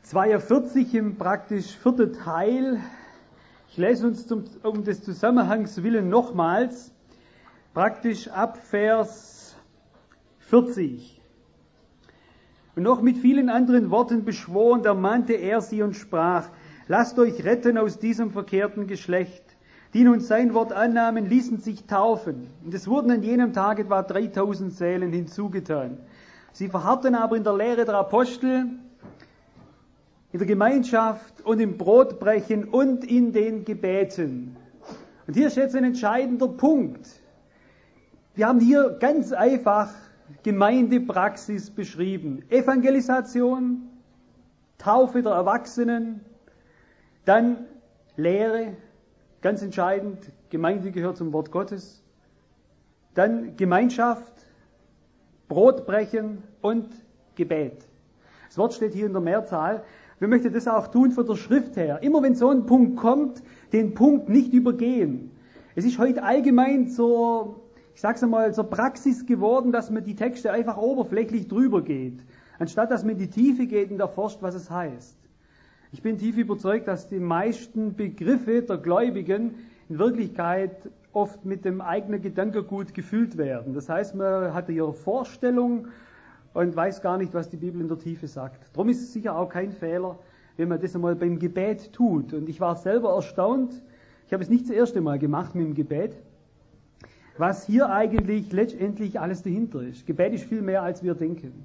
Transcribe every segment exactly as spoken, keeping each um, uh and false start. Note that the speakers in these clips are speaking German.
zweiundvierzig im praktisch vierten Teil. Ich lese uns zum, um des Zusammenhangs willen nochmals, praktisch ab Vers vierzig. Und noch mit vielen anderen Worten beschworen, da mahnte er sie und sprach: Lasst euch retten aus diesem verkehrten Geschlecht. Die nun sein Wort annahmen, ließen sich taufen. Und es wurden an jenem Tag etwa dreitausend Seelen hinzugetan. Sie verharrten aber in der Lehre der Apostel, in der Gemeinschaft und im Brotbrechen und in den Gebeten. Und hier ist jetzt ein entscheidender Punkt. Wir haben hier ganz einfach Gemeindepraxis beschrieben. Evangelisation, Taufe der Erwachsenen, dann Lehre, ganz entscheidend, Gemeinde gehört zum Wort Gottes, dann Gemeinschaft, Brotbrechen und Gebet. Das Wort steht hier in der Mehrzahl. Wir möchten das auch tun von der Schrift her. Immer wenn so ein Punkt kommt, den Punkt nicht übergehen. Es ist heute allgemein zur, ich sag's einmal, zur Praxis geworden, dass man die Texte einfach oberflächlich drüber geht, anstatt dass man in die Tiefe geht und erforscht, was es heißt. Ich bin tief überzeugt, dass die meisten Begriffe der Gläubigen in Wirklichkeit oft mit dem eigenen Gedankengut gefüllt werden. Das heißt, man hat ihre Vorstellung und weiß gar nicht, was die Bibel in der Tiefe sagt. Darum ist es sicher auch kein Fehler, wenn man das einmal beim Gebet tut. Und ich war selber erstaunt, ich habe es nicht das erste Mal gemacht mit dem Gebet, was hier eigentlich letztendlich alles dahinter ist. Gebet ist viel mehr, als wir denken.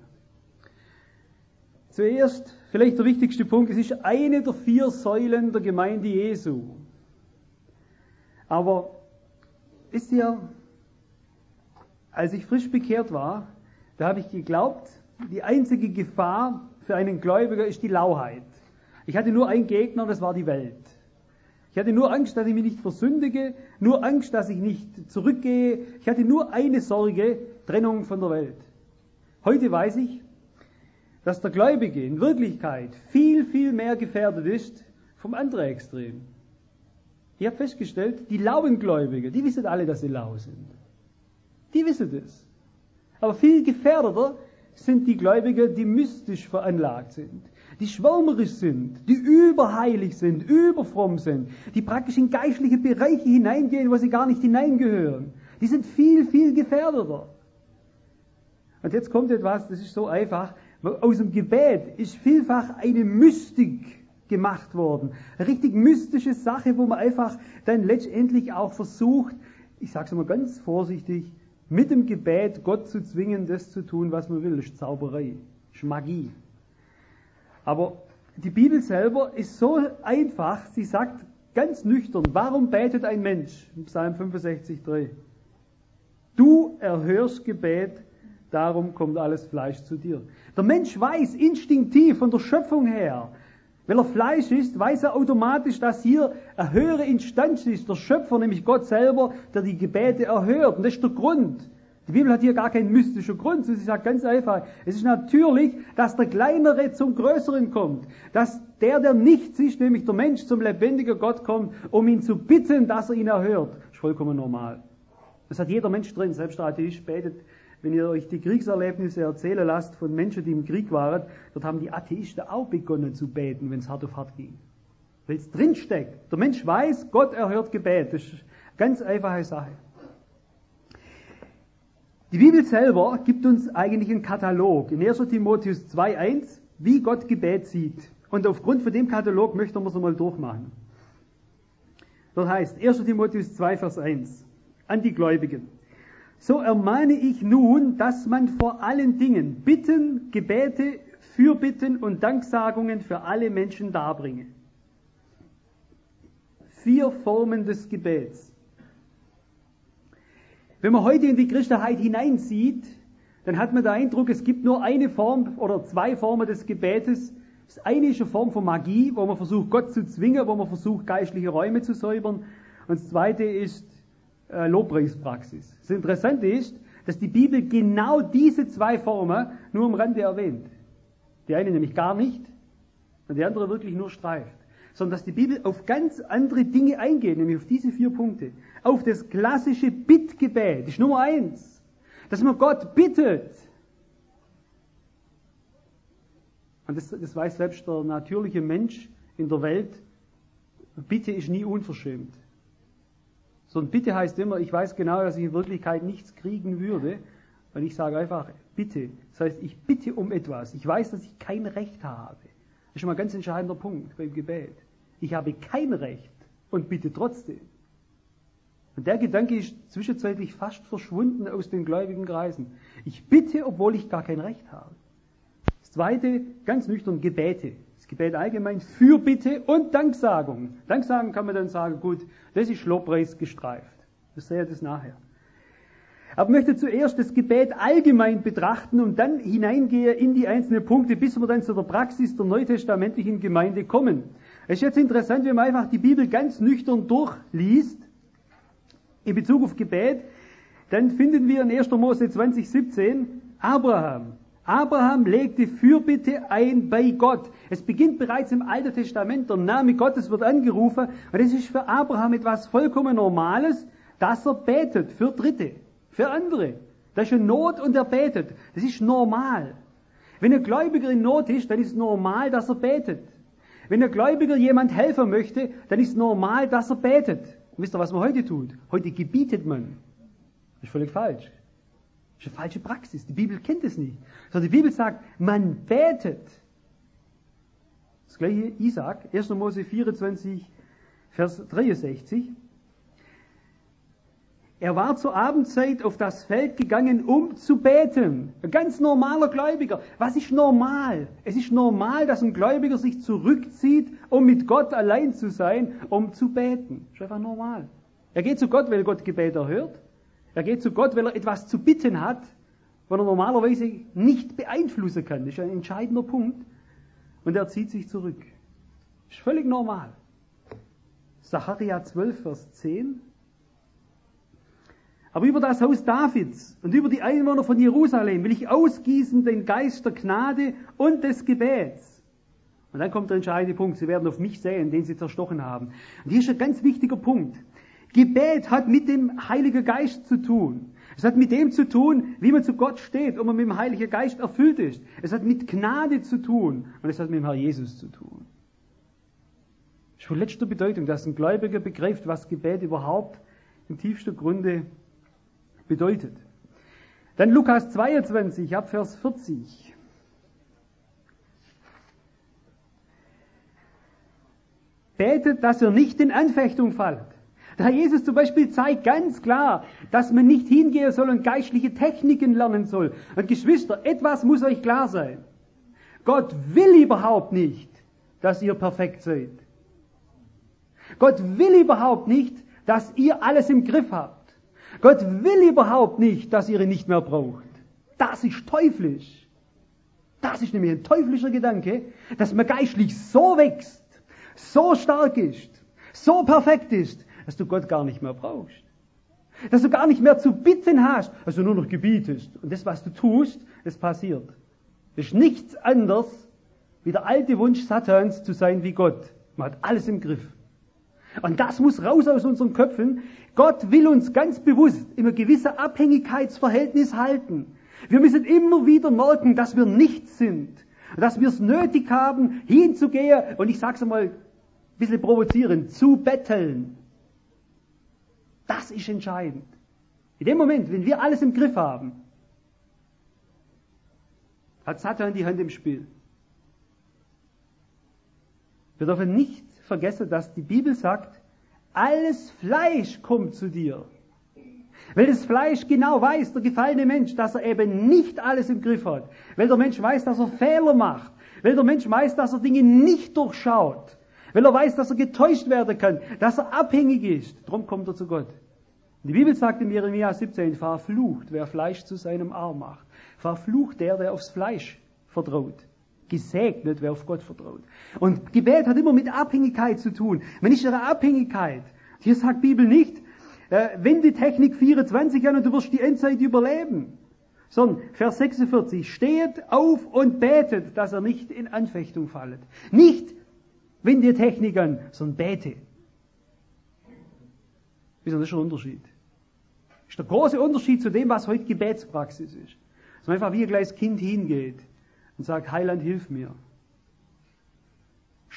Zuerst, vielleicht der wichtigste Punkt, es ist eine der vier Säulen der Gemeinde Jesu. Aber wisst ihr, als ich frisch bekehrt war, da habe ich geglaubt, die einzige Gefahr für einen Gläubiger ist die Lauheit. Ich hatte nur einen Gegner, das war die Welt. Ich hatte nur Angst, dass ich mich nicht versündige, nur Angst, dass ich nicht zurückgehe. Ich hatte nur eine Sorge, Trennung von der Welt. Heute weiß ich, dass der Gläubige in Wirklichkeit viel, viel mehr gefährdet ist vom anderen Extrem. Ich habe festgestellt, die lauen Gläubige, die wissen alle, dass sie lau sind. Die wissen das. Aber viel gefährdeter sind die Gläubigen, die mystisch veranlagt sind, die schwärmerisch sind, die überheilig sind, überfromm sind, die praktisch in geistliche Bereiche hineingehen, wo sie gar nicht hineingehören. Die sind viel, viel gefährdeter. Und jetzt kommt etwas, das ist so einfach. Aus dem Gebet ist vielfach eine Mystik gemacht worden. Eine richtig mystische Sache, wo man einfach dann letztendlich auch versucht, ich sage es mal ganz vorsichtig, mit dem Gebet Gott zu zwingen, das zu tun, was man will. Das ist Zauberei, das ist Magie. Aber die Bibel selber ist so einfach, sie sagt ganz nüchtern, warum betet ein Mensch? Im Psalm fünfundsechzig drei. Du erhörst Gebet, darum kommt alles Fleisch zu dir. Der Mensch weiß instinktiv von der Schöpfung her, weil er Fleisch ist, weiß er automatisch, dass hier eine höhere Instanz ist, der Schöpfer, nämlich Gott selber, der die Gebete erhört. Und das ist der Grund. Die Bibel hat hier gar keinen mystischen Grund. Sie sagt ganz einfach, es ist natürlich, dass der Kleinere zum Größeren kommt. Dass der, der nichts ist, nämlich der Mensch, zum lebendigen Gott kommt, um ihn zu bitten, dass er ihn erhört. Das ist vollkommen normal. Das hat jeder Mensch drin, selbst der Atheist betet. Wenn ihr euch die Kriegserlebnisse erzählen lasst von Menschen, die im Krieg waren, dort haben die Atheisten auch begonnen zu beten, wenn es hart auf hart ging. Weil es drinsteckt. Der Mensch weiß, Gott erhört Gebet. Das ist eine ganz einfache Sache. Die Bibel selber gibt uns eigentlich einen Katalog. In erster Timotheus zwei eins, wie Gott Gebet sieht. Und aufgrund von dem Katalog möchten wir es einmal durchmachen. Dort heißt erster Timotheus zwei Vers eins, an die Gläubigen. So ermahne ich nun, dass man vor allen Dingen Bitten, Gebete, Fürbitten und Danksagungen für alle Menschen darbringe. Vier Formen des Gebets. Wenn man heute in die Christenheit hineinsieht, dann hat man den Eindruck, es gibt nur eine Form oder zwei Formen des Gebetes. Das eine ist eine Form von Magie, wo man versucht, Gott zu zwingen, wo man versucht, geistliche Räume zu säubern. Und das zweite ist äh, Lobpreispraxis. Das Interessante ist, dass die Bibel genau diese zwei Formen nur am Rande erwähnt. Die eine nämlich gar nicht und die andere wirklich nur streift. Sondern dass die Bibel auf ganz andere Dinge eingeht, nämlich auf diese vier Punkte. Auf das klassische Bittgebet, das ist Nummer eins. Dass man Gott bittet. und das, das weiß selbst der natürliche Mensch in der Welt, Bitte ist nie unverschämt. Sondern Bitte heißt immer, ich weiß genau, dass ich in Wirklichkeit nichts kriegen würde, und ich sage einfach Bitte. Das heißt, ich bitte um etwas. Ich weiß, dass ich kein Recht habe. Das ist schon mal ein ganz entscheidender Punkt beim Gebet. Ich habe kein Recht und bitte trotzdem. Und der Gedanke ist zwischenzeitlich fast verschwunden aus den gläubigen Kreisen. Ich bitte, obwohl ich gar kein Recht habe. Das zweite, ganz nüchtern, Gebete. Das Gebet allgemein, Fürbitte und Danksagung. Danksagen kann man dann sagen, gut, das ist Lobpreis gestreift. Das sehe ich das nachher. Aber ich möchte zuerst das Gebet allgemein betrachten und dann hineingehe in die einzelnen Punkte, bis wir dann zu der Praxis der neutestamentlichen Gemeinde kommen. Es ist jetzt interessant, wenn man einfach die Bibel ganz nüchtern durchliest, in Bezug auf Gebet, dann finden wir in erster Mose zwanzig siebzehn Abraham. Abraham legte Fürbitte ein bei Gott. Es beginnt bereits im Alten Testament, der Name Gottes wird angerufen und es ist für Abraham etwas vollkommen Normales, dass er betet für Dritte, für andere. Das ist eine Not und er betet. Das ist normal. Wenn ein Gläubiger in Not ist, dann ist es normal, dass er betet. Wenn ein Gläubiger jemand helfen möchte, dann ist es normal, dass er betet. Und wisst ihr, was man heute tut? Heute gebietet man. Das ist völlig falsch. Das ist eine falsche Praxis. Die Bibel kennt es nicht. Sondern die Bibel sagt, man betet. Das gleiche Isaac, erster Mose vierundzwanzig, Vers dreiundsechzig. Er war zur Abendzeit auf das Feld gegangen, um zu beten. Ein ganz normaler Gläubiger. Was ist normal? Es ist normal, dass ein Gläubiger sich zurückzieht, um mit Gott allein zu sein, um zu beten. Das ist einfach normal. Er geht zu Gott, weil Gott Gebet erhört. Er geht zu Gott, weil er etwas zu bitten hat, was er normalerweise nicht beeinflussen kann. Das ist ein entscheidender Punkt. Und er zieht sich zurück. Das ist völlig normal. Sacharja zwölf, Vers zehn. Aber über das Haus Davids und über die Einwohner von Jerusalem will ich ausgießen den Geist der Gnade und des Gebets. Und dann kommt der entscheidende Punkt. Sie werden auf mich sehen, den sie zerstochen haben. Und hier ist ein ganz wichtiger Punkt. Gebet hat mit dem Heiligen Geist zu tun. Es hat mit dem zu tun, wie man zu Gott steht und man mit dem Heiligen Geist erfüllt ist. Es hat mit Gnade zu tun und es hat mit dem Herrn Jesus zu tun. Das ist von letzter Bedeutung, dass ein Gläubiger begreift, was Gebet überhaupt im tiefsten Grunde bedeutet. Dann Lukas zweiundzwanzig, ab Vers vierzig. Betet, dass ihr nicht in Anfechtung fallt. Der Herr Jesus zum Beispiel zeigt ganz klar, dass man nicht hingehen soll und geistliche Techniken lernen soll. Und Geschwister, etwas muss euch klar sein. Gott will überhaupt nicht, dass ihr perfekt seid. Gott will überhaupt nicht, dass ihr alles im Griff habt. Gott will überhaupt nicht, dass ihr ihn nicht mehr braucht. Das ist teuflisch. Das ist nämlich ein teuflischer Gedanke, dass man geistlich so wächst, so stark ist, so perfekt ist, dass du Gott gar nicht mehr brauchst. Dass du gar nicht mehr zu bitten hast, dass du nur noch gebietest. Und das, was du tust, das passiert. Das ist nichts anderes, wie der alte Wunsch Satans zu sein wie Gott. Man hat alles im Griff. Und das muss raus aus unseren Köpfen. Gott will uns ganz bewusst in einem gewissen Abhängigkeitsverhältnis halten. Wir müssen immer wieder merken, dass wir nichts sind. Dass wir es nötig haben, hinzugehen, und ich sage es einmal ein bisschen provozierend, zu betteln. Das ist entscheidend. In dem Moment, wenn wir alles im Griff haben, hat Satan die Hand im Spiel. Wir dürfen nicht vergessen, dass die Bibel sagt, alles Fleisch kommt zu dir. Weil das Fleisch genau weiß, der gefallene Mensch, dass er eben nicht alles im Griff hat. Weil der Mensch weiß, dass er Fehler macht. Weil der Mensch weiß, dass er Dinge nicht durchschaut. Weil er weiß, dass er getäuscht werden kann, dass er abhängig ist. Darum kommt er zu Gott. Die Bibel sagt in Jeremia siebzehn, verflucht, wer Fleisch zu seinem Arm macht. Verflucht der, der aufs Fleisch vertraut. Gesegnet, wer auf Gott vertraut. Und Gebet hat immer mit Abhängigkeit zu tun. Man ist in einer Abhängigkeit. Hier sagt die Bibel nicht, äh, wende Technik vierundzwanzig an und du wirst die Endzeit überleben. Sondern Vers sechsundvierzig, steht auf und betet, dass er nicht in Anfechtung fallet. Nicht wende Technik an, sondern bete. Das ist schon ein Unterschied. Das ist der große Unterschied zu dem, was heute Gebetspraxis ist. Dass man einfach wie ein kleines Kind hingeht und sagt, Heiland, hilf mir.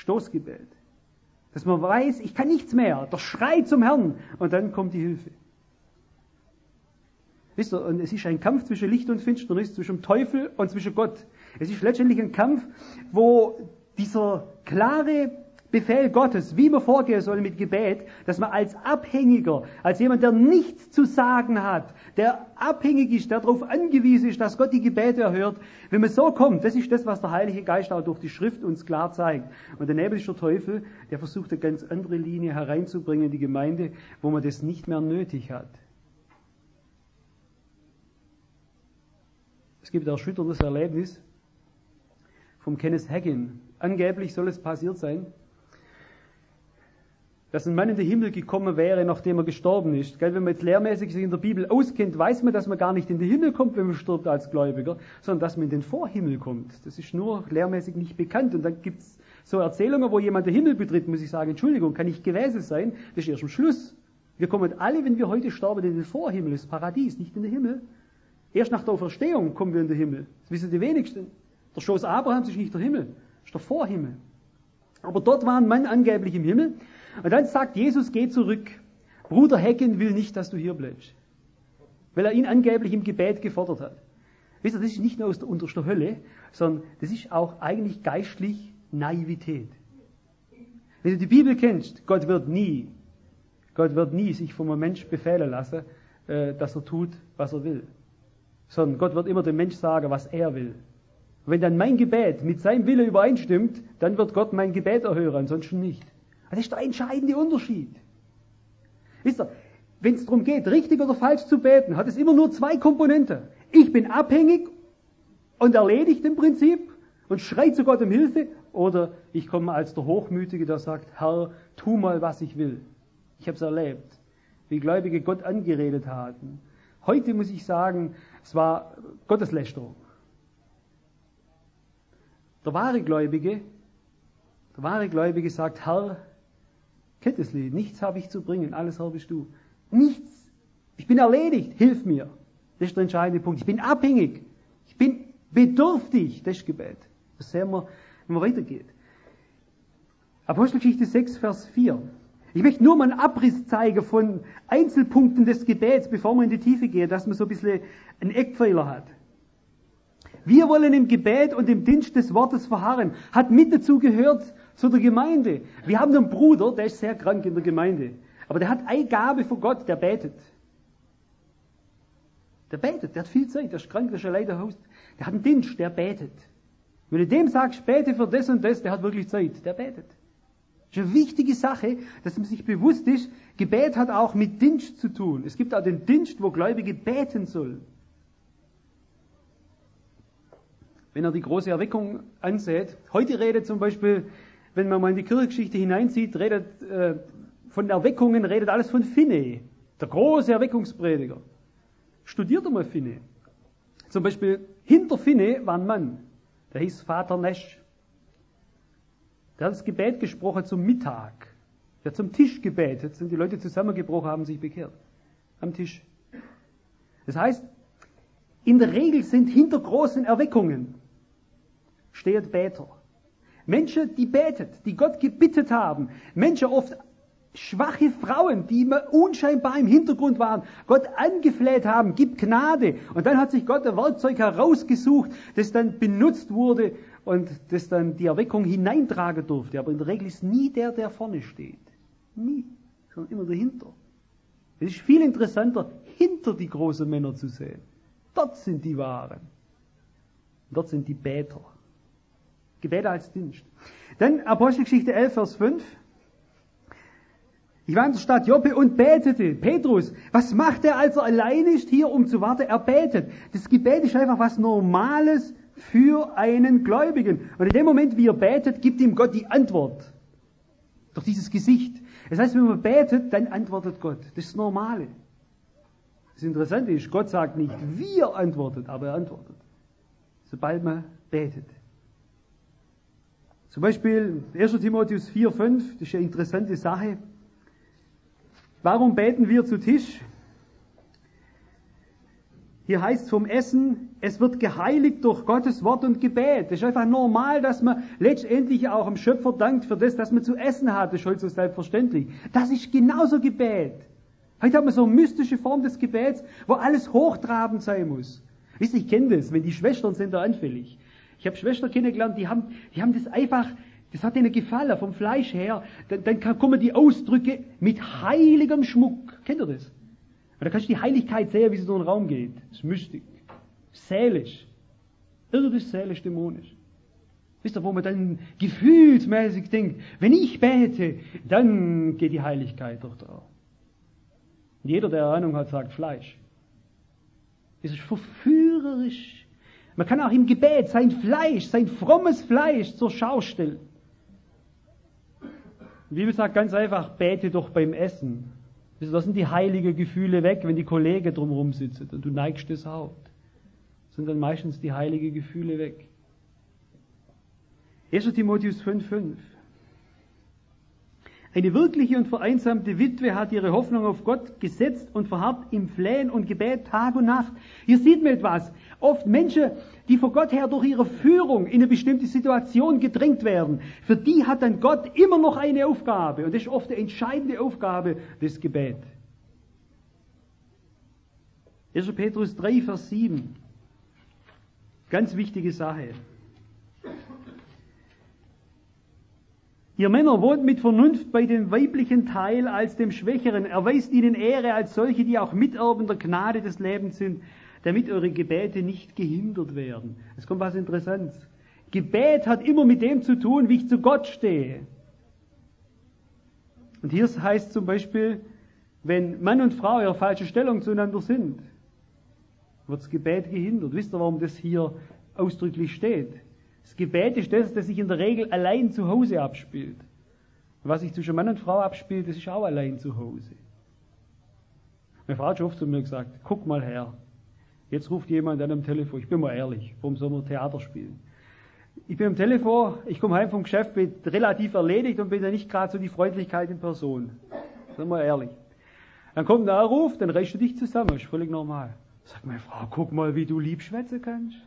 Stoßgebet. Dass man weiß, ich kann nichts mehr, der Schrei zum Herrn und dann kommt die Hilfe. Wisst ihr, und es ist ein Kampf zwischen Licht und Finsternis, zwischen dem Teufel und zwischen Gott. Es ist letztendlich ein Kampf, wo dieser klare Befehl Gottes, wie wir vorgehen sollen mit Gebet, dass man als Abhängiger, als jemand, der nichts zu sagen hat, der abhängig ist, der darauf angewiesen ist, dass Gott die Gebete erhört, wenn man so kommt, das ist das, was der Heilige Geist auch durch die Schrift uns klar zeigt. Und daneben ist der Teufel, der versucht, eine ganz andere Linie hereinzubringen in die Gemeinde, wo man das nicht mehr nötig hat. Es gibt ein erschütterndes Erlebnis vom Kenneth Hagin. Angeblich soll es passiert sein, dass ein Mann in den Himmel gekommen wäre, nachdem er gestorben ist. Wenn man jetzt lehrmäßig sich in der Bibel auskennt, weiß man, dass man gar nicht in den Himmel kommt, wenn man stirbt als Gläubiger, sondern dass man in den Vorhimmel kommt. Das ist nur lehrmäßig nicht bekannt. Und dann gibt es so Erzählungen, wo jemand den Himmel betritt, muss ich sagen, Entschuldigung, kann nicht gewesen sein. Das ist erst am Schluss. Wir kommen alle, wenn wir heute sterben, in den Vorhimmel, das Paradies, nicht in den Himmel. Erst nach der Auferstehung kommen wir in den Himmel. Das wissen die wenigsten. Der Schoß Abrahams ist nicht der Himmel, das ist der Vorhimmel. Aber dort war ein Mann angeblich im Himmel. Und dann sagt Jesus, geh zurück. Bruder Hagin will nicht, dass du hier bleibst. Weil er ihn angeblich im Gebet gefordert hat. Wisst ihr, das ist nicht nur aus der untersten Hölle, sondern das ist auch eigentlich geistlich Naivität. Wenn du die Bibel kennst, Gott wird nie, Gott wird nie sich von einem Mensch befehlen lassen, dass er tut, was er will. Sondern Gott wird immer dem Mensch sagen, was er will. Und wenn dann mein Gebet mit seinem Wille übereinstimmt, dann wird Gott mein Gebet erhören, ansonsten nicht. Das ist der entscheidende Unterschied. Wisst ihr, wenn es darum geht, richtig oder falsch zu beten, hat es immer nur zwei Komponenten. Ich bin abhängig und erledigt im Prinzip und schrei zu Gott um Hilfe, oder ich komme als der Hochmütige, der sagt, Herr, tu mal, was ich will. Ich habe es erlebt, wie Gläubige Gott angeredet hatten. Heute muss ich sagen, es war Gotteslästerung. Der wahre Gläubige, der wahre Gläubige sagt, Herr, kennt das Lied, nichts habe ich zu bringen, alles Herr bist du. Nichts, ich bin erledigt, hilf mir. Das ist der entscheidende Punkt. Ich bin abhängig, ich bin bedürftig, das ist Gebet. Das sehen wir, wenn man weitergeht. Apostelgeschichte sechs, Vers vier. Ich möchte nur mal einen Abriss zeigen von Einzelpunkten des Gebets, bevor wir in die Tiefe gehen, dass man so ein bisschen einen Eckpfeiler hat. Wir wollen im Gebet und im Dienst des Wortes verharren. Hat mit dazu gehört zu der Gemeinde. Wir haben einen Bruder, der ist sehr krank in der Gemeinde. Aber der hat eine Gabe von Gott, der betet. Der betet, der hat viel Zeit, der ist krank, der ist allein der Haus. Der hat einen Dienst, der betet. Wenn du dem sagst, bete für das und das, der hat wirklich Zeit, der betet. Das ist eine wichtige Sache, dass man sich bewusst ist, Gebet hat auch mit Dienst zu tun. Es gibt auch den Dienst, wo Gläubige beten sollen. Wenn er die große Erweckung ansieht, heute redet zum Beispiel, wenn man mal in die Kirchengeschichte hineinzieht, redet äh, von Erweckungen, redet alles von Finney, der große Erweckungsprediger. Studiert einmal Finney. Zum Beispiel hinter Finney war ein Mann, der hieß Vater Nash. Der hat das Gebet gesprochen zum Mittag. Der hat zum Tisch gebetet, sind die Leute zusammengebrochen, haben sich bekehrt. Am Tisch. Das heißt, in der Regel sind hinter großen Erweckungen steht Beter. Menschen, die betet, die Gott gebittet haben. Menschen, oft schwache Frauen, die immer unscheinbar im Hintergrund waren, Gott angefleht haben, gib Gnade. Und dann hat sich Gott ein Werkzeug herausgesucht, das dann benutzt wurde und das dann die Erweckung hineintragen durfte. Aber in der Regel ist nie der, der vorne steht. Nie. Sondern immer dahinter. Es ist viel interessanter, hinter die großen Männer zu sehen. Dort sind die Wahren. Dort sind die Beter. Gebet als Dienst. Dann Apostelgeschichte elf, Vers fünf. Ich war in der Stadt Joppe und betete. Petrus, was macht er, als er allein ist hier, um zu warten? Er betet. Das Gebet ist einfach was Normales für einen Gläubigen. Und in dem Moment, wie er betet, gibt ihm Gott die Antwort. Durch dieses Gesicht. Das heißt, wenn man betet, dann antwortet Gott. Das ist das Normale. Das Interessante ist, Gott sagt nicht, wie er antwortet, aber er antwortet. Sobald man betet. Zum Beispiel erster Timotheus vier, fünf, das ist eine interessante Sache. Warum beten wir zu Tisch? Hier heißt es vom Essen, es wird geheiligt durch Gottes Wort und Gebet. Das ist einfach normal, dass man letztendlich auch dem Schöpfer dankt für das, dass man zu essen hat. Das ist heute so selbstverständlich. Das ist genauso Gebet. Heute hat man so eine mystische Form des Gebets, wo alles hochtrabend sein muss. Wisst ihr, ich kenne das, wenn die Schwestern sind da anfällig. Ich habe Schwestern kennengelernt, die haben, die haben das einfach, das hat ihnen gefallen, vom Fleisch her. Dann, dann kommen die Ausdrücke mit heiligem Schmuck. Kennt ihr das? Und da kannst du die Heiligkeit sehen, wie sie durch den Raum geht. Das ist Mystik. Seelisch. Irdisch, seelisch, dämonisch. Wisst ihr, wo man dann gefühlsmäßig denkt, wenn ich bete, dann geht die Heiligkeit durch den Raum. Und jeder, der Ahnung hat, sagt Fleisch. Das ist verführerisch. Man kann auch im Gebet sein Fleisch, sein frommes Fleisch zur Schau stellen. Die Bibel sagt ganz einfach, bete doch beim Essen. Da sind die heiligen Gefühle weg, wenn die Kollegen drumherum sitzen und du neigst das Haupt. Sind dann meistens die heiligen Gefühle weg. erster Timotheus fünf fünf. Eine wirkliche und vereinsamte Witwe hat ihre Hoffnung auf Gott gesetzt und verharrt im Flehen und Gebet Tag und Nacht. Hier sieht man etwas. Oft Menschen, die vor Gott her durch ihre Führung in eine bestimmte Situation gedrängt werden, für die hat dann Gott immer noch eine Aufgabe. Und das ist oft die entscheidende Aufgabe des Gebets. erster Petrus drei, Vers sieben. Ganz wichtige Sache. Ihr Männer wohnt mit Vernunft bei dem weiblichen Teil als dem Schwächeren, erweist ihnen Ehre als solche, die auch Miterben der Gnade des Lebens sind, damit eure Gebete nicht gehindert werden. Es kommt was Interessantes. Gebet hat immer mit dem zu tun, wie ich zu Gott stehe. Und hier heißt zum Beispiel, wenn Mann und Frau ihre falsche Stellung zueinander sind, wird das Gebet gehindert. Wisst ihr, warum das hier ausdrücklich steht? Das Gebet ist das, das sich in der Regel allein zu Hause abspielt. Und was sich zwischen Mann und Frau abspielt, das ist auch allein zu Hause. Meine Frau hat schon oft zu mir gesagt, guck mal her, jetzt ruft jemand an am Telefon, ich bin mal ehrlich, warum soll man Theater spielen? Ich bin am Telefon, ich komme heim vom Geschäft, bin relativ erledigt und bin ja nicht gerade so die Freundlichkeit in Person. Sind wir ehrlich. Dann kommt ein Anruf, dann reißt du dich zusammen, das ist völlig normal. Sagt meine Frau, guck mal, wie du lieb schwätzen kannst.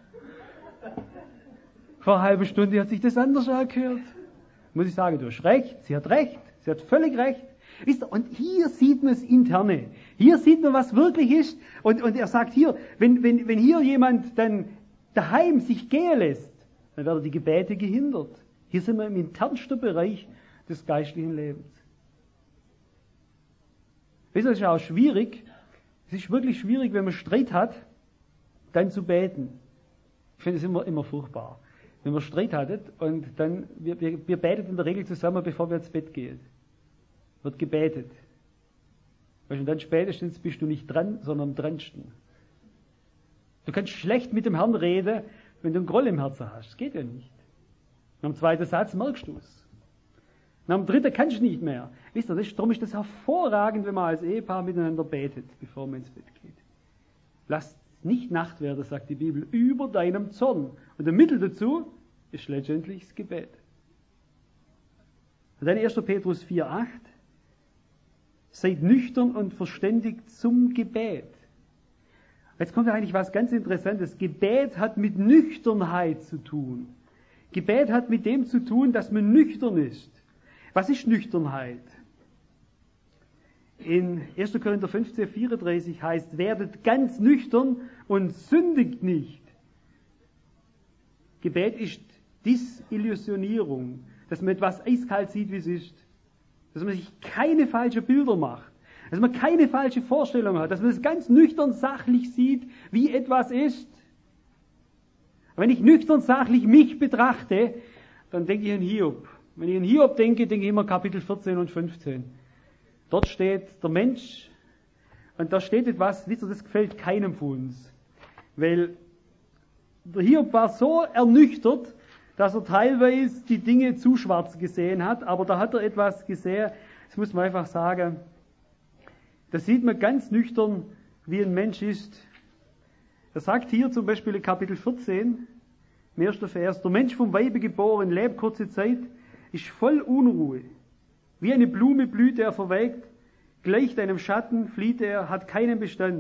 Vor einer halben Stunde hat sich das anders angehört. Muss ich sagen, du hast recht, sie hat recht, sie hat völlig recht. Wisst ihr, und hier sieht man das Interne. Hier sieht man, was wirklich ist. Und, und er sagt hier, wenn, wenn, wenn hier jemand dann daheim sich gehen lässt, dann werden die Gebete gehindert. Hier sind wir im internsten Bereich des geistlichen Lebens. Wisst ihr, es ist auch schwierig, es ist wirklich schwierig, wenn man Streit hat, dann zu beten. Ich finde es immer, immer furchtbar. Wenn man Streit hattet und dann, wir, wir, wir beten in der Regel zusammen, bevor wir ins Bett gehen. Wird gebetet. Und dann spätestens bist du nicht dran, sondern am dransten. Du kannst schlecht mit dem Herrn reden, wenn du einen Groll im Herzen hast. Das geht ja nicht. Nach dem zweiten Satz merkst du es. Nach dem dritten kannst du nicht mehr. Wisst ihr, das ist, darum ist das hervorragend, wenn man als Ehepaar miteinander betet, bevor man ins Bett geht. Lasst nicht Nacht werden, sagt die Bibel, über deinem Zorn. Und der Mittel dazu ist letztendlich das Gebet. Und dann erster Petrus vier acht. Seid nüchtern und verständig zum Gebet. Jetzt kommt eigentlich was ganz Interessantes. Gebet hat mit Nüchternheit zu tun. Gebet hat mit dem zu tun, dass man nüchtern ist. Was ist Nüchternheit? In erster Korinther fünfzehn vierunddreißig heißt, werdet ganz nüchtern und sündigt nicht. Gebet ist Disillusionierung, dass man etwas eiskalt sieht, wie es ist. Dass man sich keine falschen Bilder macht. Dass man keine falsche Vorstellung hat. Dass man es ganz nüchtern sachlich sieht, wie etwas ist. Wenn ich nüchtern sachlich mich betrachte, dann denke ich an Hiob. Wenn ich an Hiob denke, denke ich immer Kapitel vierzehn und fünfzehn. Dort steht der Mensch, und da steht etwas, wisst ihr, das gefällt keinem von uns. Weil der Hiob war so ernüchtert, dass er teilweise die Dinge zu schwarz gesehen hat, aber da hat er etwas gesehen, das muss man einfach sagen, da sieht man ganz nüchtern, wie ein Mensch ist. Er sagt hier zum Beispiel in Kapitel vierzehn, im ersten Vers, der Mensch vom Weibe geboren, lebt kurze Zeit, ist voll Unruhe. Wie eine Blume blüht er, verwelkt, gleicht einem Schatten, flieht er, hat keinen Bestand.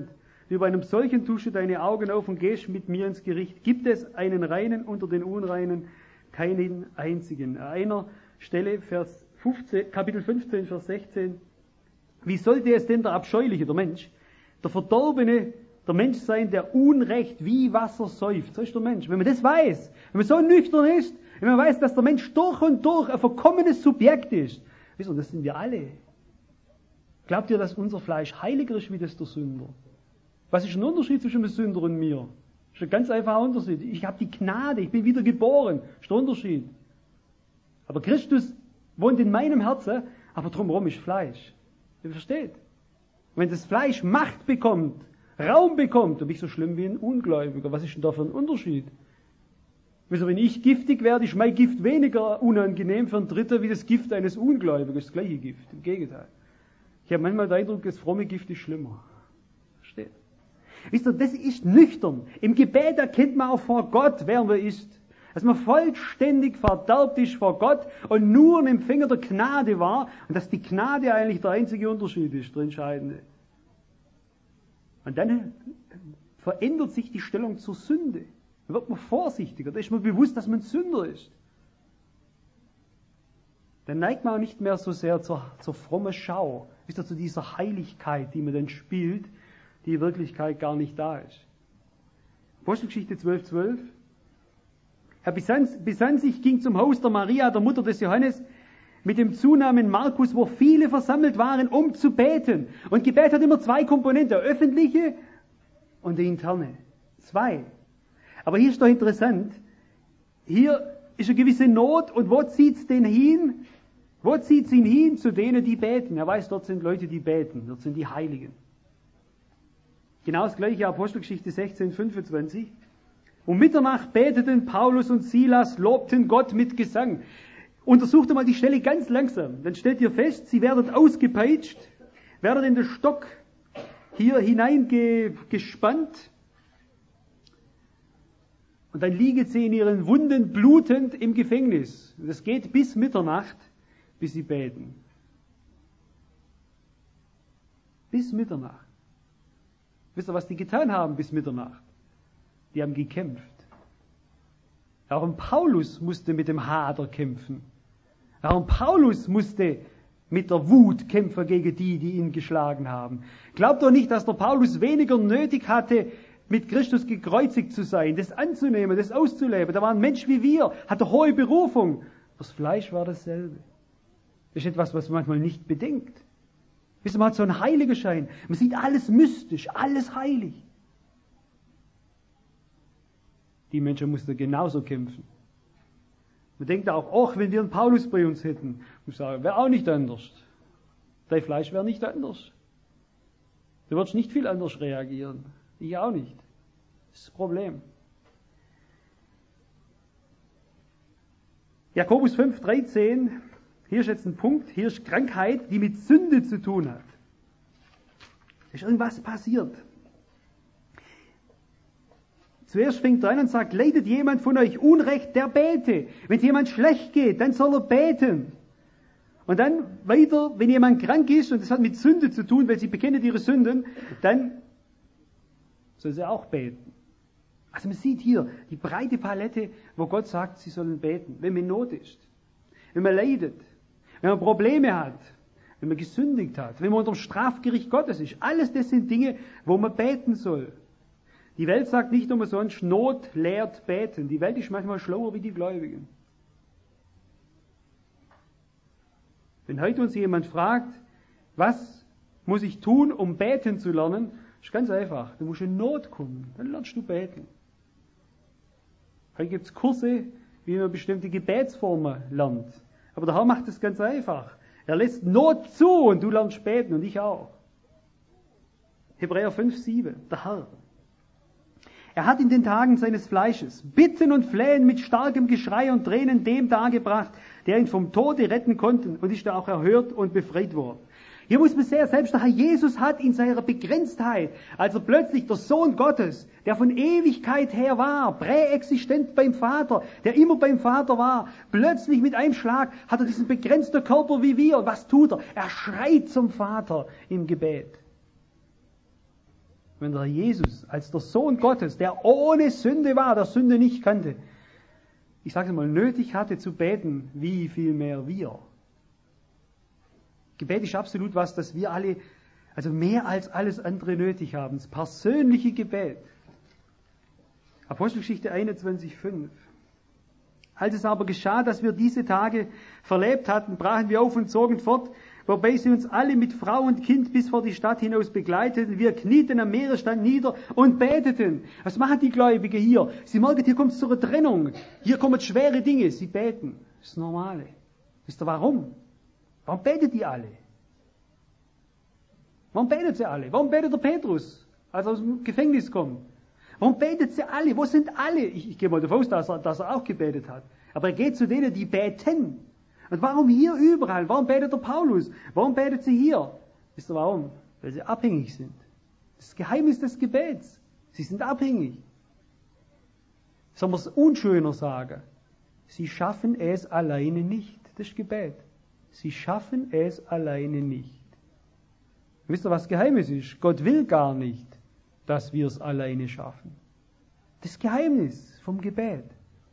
Über einem solchen tust du deine Augen auf und gehst mit mir ins Gericht. Gibt es einen Reinen unter den Unreinen? Keinen einzigen. An einer Stelle, Vers fünfzehn, Kapitel fünfzehn, Vers sechzehn. Wie sollte es denn der Abscheuliche, der Mensch, der Verdorbene, der Mensch sein, der Unrecht wie Wasser säuft? So ist der Mensch. Wenn man das weiß, wenn man so nüchtern ist, wenn man weiß, dass der Mensch durch und durch ein verkommenes Subjekt ist, wisst ihr, das sind wir alle. Glaubt ihr, dass unser Fleisch heiliger ist wie das der Sünder? Was ist ein Unterschied zwischen dem Sünder und mir? Das ist ein ganz einfacher Unterschied. Ich habe die Gnade, ich bin wieder geboren. Das ist der Unterschied. Aber Christus wohnt in meinem Herzen, aber drumherum ist Fleisch. Ihr versteht? Und wenn das Fleisch Macht bekommt, Raum bekommt, dann bin ich so schlimm wie ein Ungläubiger. Was ist denn da für ein Unterschied? Also wenn ich giftig werde, ist mein Gift weniger unangenehm für einen Dritten wie das Gift eines Ungläubigen. Das gleiche Gift, im Gegenteil. Ich habe manchmal den Eindruck, das fromme Gift ist schlimmer. Versteht? Wisst ihr, das ist nüchtern. Im Gebet erkennt man auch vor Gott, wer man ist. Dass man vollständig verderbt ist vor Gott und nur ein Empfänger der Gnade war und dass die Gnade eigentlich der einzige Unterschied ist, der entscheidende. Und dann verändert sich die Stellung zur Sünde. Dann wird man vorsichtiger, da ist man bewusst, dass man Sünder ist. Dann neigt man auch nicht mehr so sehr zur, zur frommen Schau, bis zu dieser Heiligkeit, die man dann spielt, die in Wirklichkeit gar nicht da ist. Apostelgeschichte zwölf, zwölf. Er besann, besann sich, ging zum Haus der Maria, der Mutter des Johannes, mit dem Zunamen Markus, wo viele versammelt waren, um zu beten. Und Gebet hat immer zwei Komponenten, der öffentliche und der interne. Zwei. Aber hier ist doch interessant, hier ist eine gewisse Not und wo zieht es den hin? Wo zieht es ihn hin? Zu denen, die beten. Er weiß, dort sind Leute, die beten, dort sind die Heiligen. Genau das gleiche, Apostelgeschichte sechzehn, fünfundzwanzig. Um Mitternacht beteten Paulus und Silas, lobten Gott mit Gesang. Untersucht mal die Stelle ganz langsam. Dann stellt ihr fest, sie werden ausgepeitscht, werden in den Stock hier hineingespannt. Und dann liegen sie in ihren Wunden blutend im Gefängnis. Das geht bis Mitternacht, bis sie beten. Bis Mitternacht. Wisst ihr, was die getan haben bis Mitternacht? Die haben gekämpft. Auch ein Paulus musste mit dem Hader kämpfen. Auch ein Paulus musste mit der Wut kämpfen gegen die, die ihn geschlagen haben. Glaubt doch nicht, dass der Paulus weniger nötig hatte, mit Christus gekreuzigt zu sein, das anzunehmen, das auszuleben. Da war ein Mensch wie wir, hatte hohe Berufung. Das Fleisch war dasselbe. Das ist etwas, was man manchmal nicht bedenkt. Wisst ihr, man hat so einen Heiligenschein. Man sieht alles mystisch, alles heilig. Die Menschen mussten genauso kämpfen. Man denkt auch, ach, wenn wir einen Paulus bei uns hätten, muss ich sagen, wäre auch nicht anders. Dein Fleisch wäre nicht anders. Du würdest nicht viel anders reagieren. Ich auch nicht. Das ist das Problem. Jakobus fünf, dreizehn, hier ist jetzt ein Punkt, hier ist Krankheit, die mit Sünde zu tun hat. Ist irgendwas passiert. Zuerst fängt er an und sagt, leidet jemand von euch Unrecht, der bete. Wenn es jemand schlecht geht, dann soll er beten. Und dann weiter, wenn jemand krank ist, und das hat mit Sünde zu tun, weil sie bekennen ihre Sünden, dann soll sie auch beten. Also man sieht hier die breite Palette, wo Gott sagt, sie sollen beten. Wenn man in Not ist, wenn man leidet, wenn man Probleme hat, wenn man gesündigt hat, wenn man unter dem Strafgericht Gottes ist. Alles das sind Dinge, wo man beten soll. Die Welt sagt nicht umsonst, Not lehrt beten. Die Welt ist manchmal schlauer wie die Gläubigen. Wenn heute uns jemand fragt, was muss ich tun, um beten zu lernen, ist ganz einfach. Du musst in Not kommen, dann lernst du beten. Heute gibt es Kurse, wie man bestimmte Gebetsformen lernt. Aber der Herr macht es ganz einfach. Er lässt Not zu und du lernst beten und ich auch. Hebräer fünf, sieben, der Herr. Er hat in den Tagen seines Fleisches Bitten und Flehen mit starkem Geschrei und Tränen dem dargebracht, der ihn vom Tode retten konnte und ist da auch erhört und befreit worden. Hier muss man sehen, selbst der Herr Jesus hat in seiner Begrenztheit, also plötzlich der Sohn Gottes, der von Ewigkeit her war, präexistent beim Vater, der immer beim Vater war, plötzlich mit einem Schlag hat er diesen begrenzten Körper wie wir. Was tut er? Er schreit zum Vater im Gebet. wenn der Jesus als der Sohn Gottes, der ohne Sünde war, der Sünde nicht kannte, ich sage es mal, nötig hatte zu beten, wie viel mehr wir. Gebet ist absolut was, das wir alle, also mehr als alles andere nötig haben. Das persönliche Gebet. Apostelgeschichte einundzwanzig, fünf. Als es aber geschah, dass wir diese Tage verlebt hatten, brachen wir auf und zogen fort, wobei sie uns alle mit Frau und Kind bis vor die Stadt hinaus begleiteten. Wir knieten am Meeresstand nieder und beteten. Was machen die Gläubigen hier? Sie merken, hier kommt es zu einer Trennung. Hier kommen schwere Dinge. Sie beten. Das ist das Normale. Wisst ihr warum? Warum beten die alle? Warum beten sie alle? Warum betet der Petrus, als er aus dem Gefängnis kommt? Warum betet sie alle? Wo sind alle? Ich, ich gehe mal davon aus, dass er, dass er auch gebetet hat. Aber er geht zu denen, die beten. Und warum hier überall? Warum betet der Paulus? Warum betet sie hier? Wisst ihr warum? Weil sie abhängig sind. Das Geheimnis des Gebets. Sie sind abhängig. Sollen wir es unschöner sagen? Sie schaffen es alleine nicht. Das ist Gebet. Sie schaffen es alleine nicht. Wisst ihr, was Geheimnis ist? Gott will gar nicht, dass wir es alleine schaffen. Das Geheimnis vom Gebet.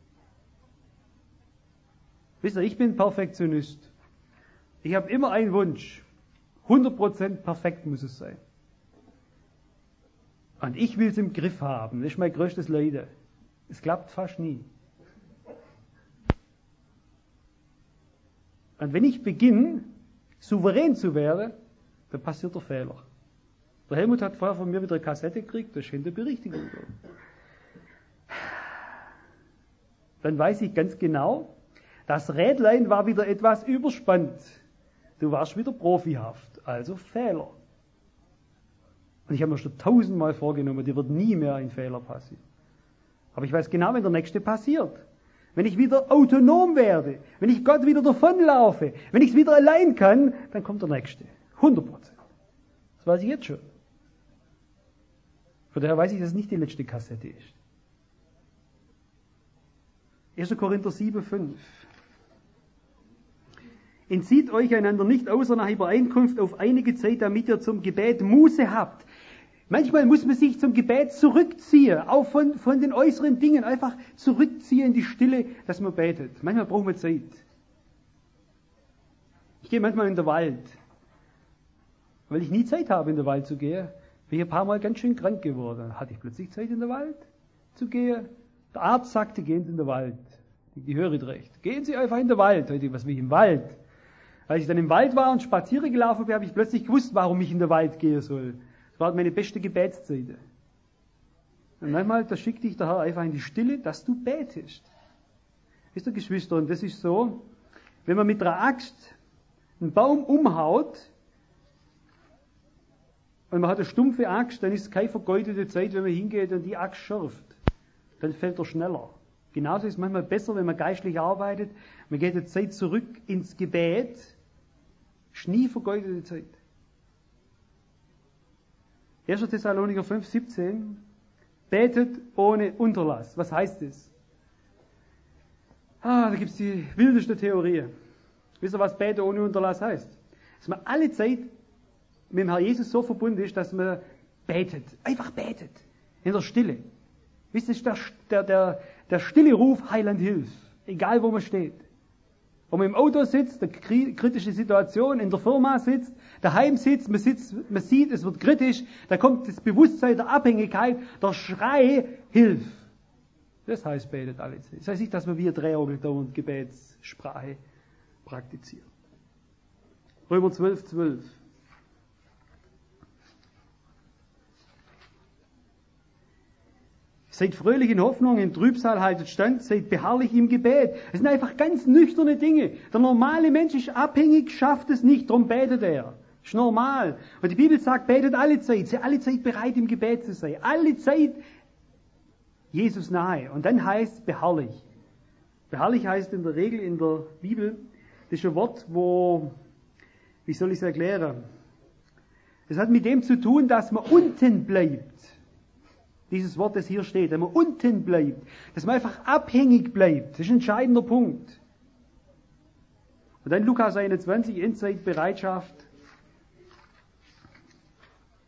Wisst ihr, ich bin Perfektionist. Ich habe immer einen Wunsch. hundert Prozent perfekt muss es sein. Und ich will es im Griff haben. Das ist mein größtes Leiden. Es klappt fast nie. Und wenn ich beginne, souverän zu werden, dann passiert der Fehler. Der Helmut hat vorher von mir wieder eine Kassette gekriegt, da steht eine Berichtigung drin. Dann weiß ich ganz genau, das Rädlein war wieder etwas überspannt. Du warst wieder profihaft, also Fehler. Und ich habe mir schon tausendmal vorgenommen, dir wird nie mehr ein Fehler passieren. Aber ich weiß genau, wenn der nächste passiert. Wenn ich wieder autonom werde, wenn ich Gott wieder davonlaufe, wenn ich es wieder allein kann, dann kommt der nächste. hundert Prozent. Das weiß ich jetzt schon. Von daher weiß ich, dass es nicht die letzte Kassette ist. erster Korinther sieben, fünf. Entzieht euch einander nicht außer nach Übereinkunft auf einige Zeit, damit ihr zum Gebet Muße habt. Manchmal muss man sich zum Gebet zurückziehen, auch von, von den äußeren Dingen, einfach zurückziehen in die Stille, dass man betet. Manchmal braucht man Zeit. Ich gehe manchmal in den Wald, weil ich nie Zeit habe, in den Wald zu gehen. Bin ich ein paar Mal ganz schön krank geworden. Dann hatte ich plötzlich Zeit, in den Wald zu gehen. Der Arzt sagte, gehen Sie in den Wald. Die höre ich recht. Gehen Sie einfach in den Wald. Heute, was will ich im Wald? Als ich dann im Wald war und spazieren gelaufen bin, habe ich plötzlich gewusst, warum ich in den Wald gehen soll. Das war meine beste Gebetszeit. Und manchmal, da schickt dich der Herr einfach in die Stille, dass du betest. Wisst ihr, Geschwister, und das ist so, wenn man mit einer Axt einen Baum umhaut, und man hat eine stumpfe Axt, dann ist es keine vergeudete Zeit, wenn man hingeht und die Axt schürft. Dann fällt er schneller. Genauso ist es manchmal besser, wenn man geistlich arbeitet. Man geht die Zeit zurück ins Gebet. Ist nie vergeudete Zeit. erster Thessalonicher fünf, siebzehn. Betet ohne Unterlass. Was heißt das? Ah, da gibt es die wildeste Theorie. Wisst ihr, was Beten ohne Unterlass heißt? Dass man alle Zeit mit dem Herr Jesus so verbunden ist, dass man betet. Einfach betet. In der Stille. Wisst ihr, der, der, der, der stille Ruf, Heiland, hilf. Egal, wo man steht. Ob man im Auto sitzt, eine kritische Situation, in der Firma sitzt, daheim sitzt, man sitzt, man sieht, es wird kritisch, da kommt das Bewusstsein der Abhängigkeit, der Schrei, hilf. Das heißt, betet alle Zeit. Das heißt nicht, dass man wie ein Drehorgel da und Gebetssprache praktiziert. Römer zwölf, zwölf. Seid fröhlich in Hoffnung, in Trübsal haltet stand, seid beharrlich im Gebet. Es sind einfach ganz nüchterne Dinge. Der normale Mensch ist abhängig, schafft es nicht, darum betet er. Ist normal. Und die Bibel sagt, betet alle Zeit, sei alle Zeit bereit im Gebet zu sein. Alle Zeit Jesus nahe. Und dann heißt beharrlich. Beharrlich heißt in der Regel in der Bibel, das ist ein Wort, wo, wie soll ich es erklären? Das hat mit dem zu tun, dass man unten bleibt. Dieses Wort, das hier steht, dass man unten bleibt, dass man einfach abhängig bleibt. Das ist ein entscheidender Punkt. Und dann Lukas einundzwanzig, Endzeitbereitschaft.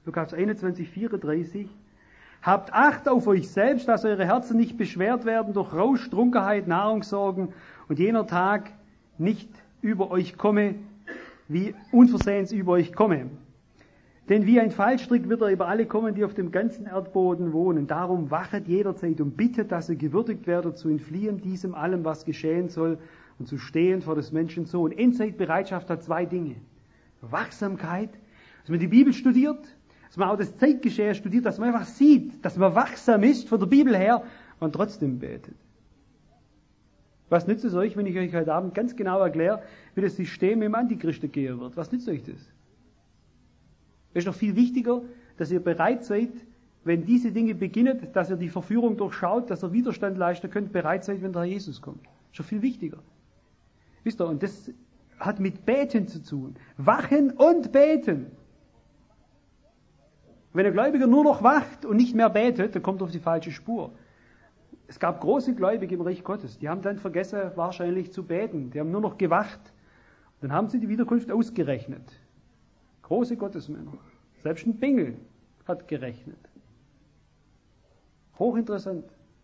Lukas einundzwanzig, vierunddreißig. Habt Acht auf euch selbst, dass eure Herzen nicht beschwert werden durch Rausch, Trunkenheit, Nahrungssorgen und jener Tag nicht über euch komme, wie unversehens über euch komme. Denn wie ein Fallstrick wird er über alle kommen, die auf dem ganzen Erdboden wohnen. Darum wachet jederzeit und bittet, dass ihr gewürdigt werdet, zu entfliehen diesem allem, was geschehen soll, und zu stehen vor des Menschen Sohn. Endzeitbereitschaft hat zwei Dinge. Wachsamkeit, dass man die Bibel studiert, dass man auch das Zeitgeschehen studiert, dass man einfach sieht, dass man wachsam ist von der Bibel her und trotzdem betet. Was nützt es euch, wenn ich euch heute Abend ganz genau erkläre, wie das System im Antichristen gehen wird? Was nützt euch das? Es ist noch viel wichtiger, dass ihr bereit seid, wenn diese Dinge beginnen, dass ihr die Verführung durchschaut, dass ihr Widerstand leisten könnt, bereit seid, wenn der Herr Jesus kommt. Das ist noch viel wichtiger. Wisst ihr, und das hat mit Beten zu tun. Wachen und beten. Wenn ein Gläubiger nur noch wacht und nicht mehr betet, dann kommt er auf die falsche Spur. Es gab große Gläubige im Reich Gottes, die haben dann vergessen, wahrscheinlich zu beten. Die haben nur noch gewacht. Dann haben sie die Wiederkunft ausgerechnet. Große Gottesmänner. Selbst ein Bengel hat gerechnet. Hochinteressant.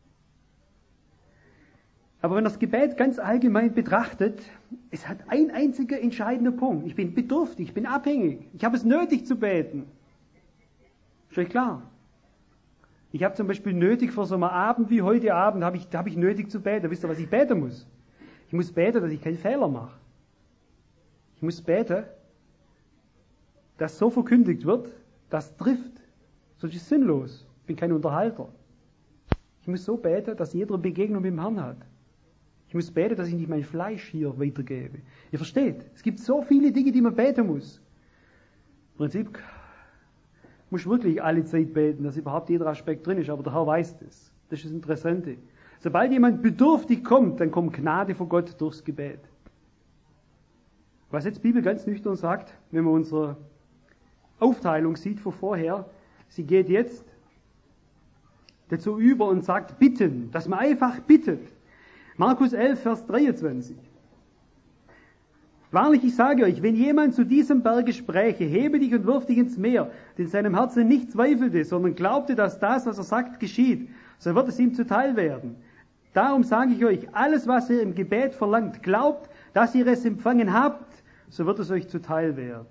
Aber wenn das Gebet ganz allgemein betrachtet, es hat ein einziger entscheidender Punkt. Ich bin bedürftig, ich bin abhängig. Ich habe es nötig zu beten. Ist euch klar? Ich habe zum Beispiel nötig, vor so einem Abend wie heute Abend, habe ich, habe ich nötig zu beten. Wisst ihr, was ich beten muss? Ich muss beten, dass ich keinen Fehler mache. Ich muss beten, dass so verkündigt wird, das trifft. Sonst ist es sinnlos. Ich bin kein Unterhalter. Ich muss so beten, dass jeder eine Begegnung mit dem Herrn hat. Ich muss beten, dass ich nicht mein Fleisch hier weitergebe. Ihr versteht, es gibt so viele Dinge, die man beten muss. Im Prinzip muss wirklich alle Zeit beten, dass überhaupt jeder Aspekt drin ist, aber der Herr weiß das. Das ist das Interessante. Sobald jemand bedürftig kommt, dann kommt Gnade von Gott durchs Gebet. Was jetzt die Bibel ganz nüchtern sagt, wenn man unsere Aufteilung sieht von vorher, sie geht jetzt dazu über und sagt bitten, dass man einfach bittet. Markus elf, Vers dreiundzwanzig. Wahrlich, ich sage euch, wenn jemand zu diesem Berge spräche, hebe dich und wirf dich ins Meer, denn seinem Herzen nicht zweifelte, sondern glaubte, dass das, was er sagt, geschieht, so wird es ihm zuteil werden. Darum sage ich euch, alles, was ihr im Gebet verlangt, glaubt, dass ihr es empfangen habt, so wird es euch zuteil werden.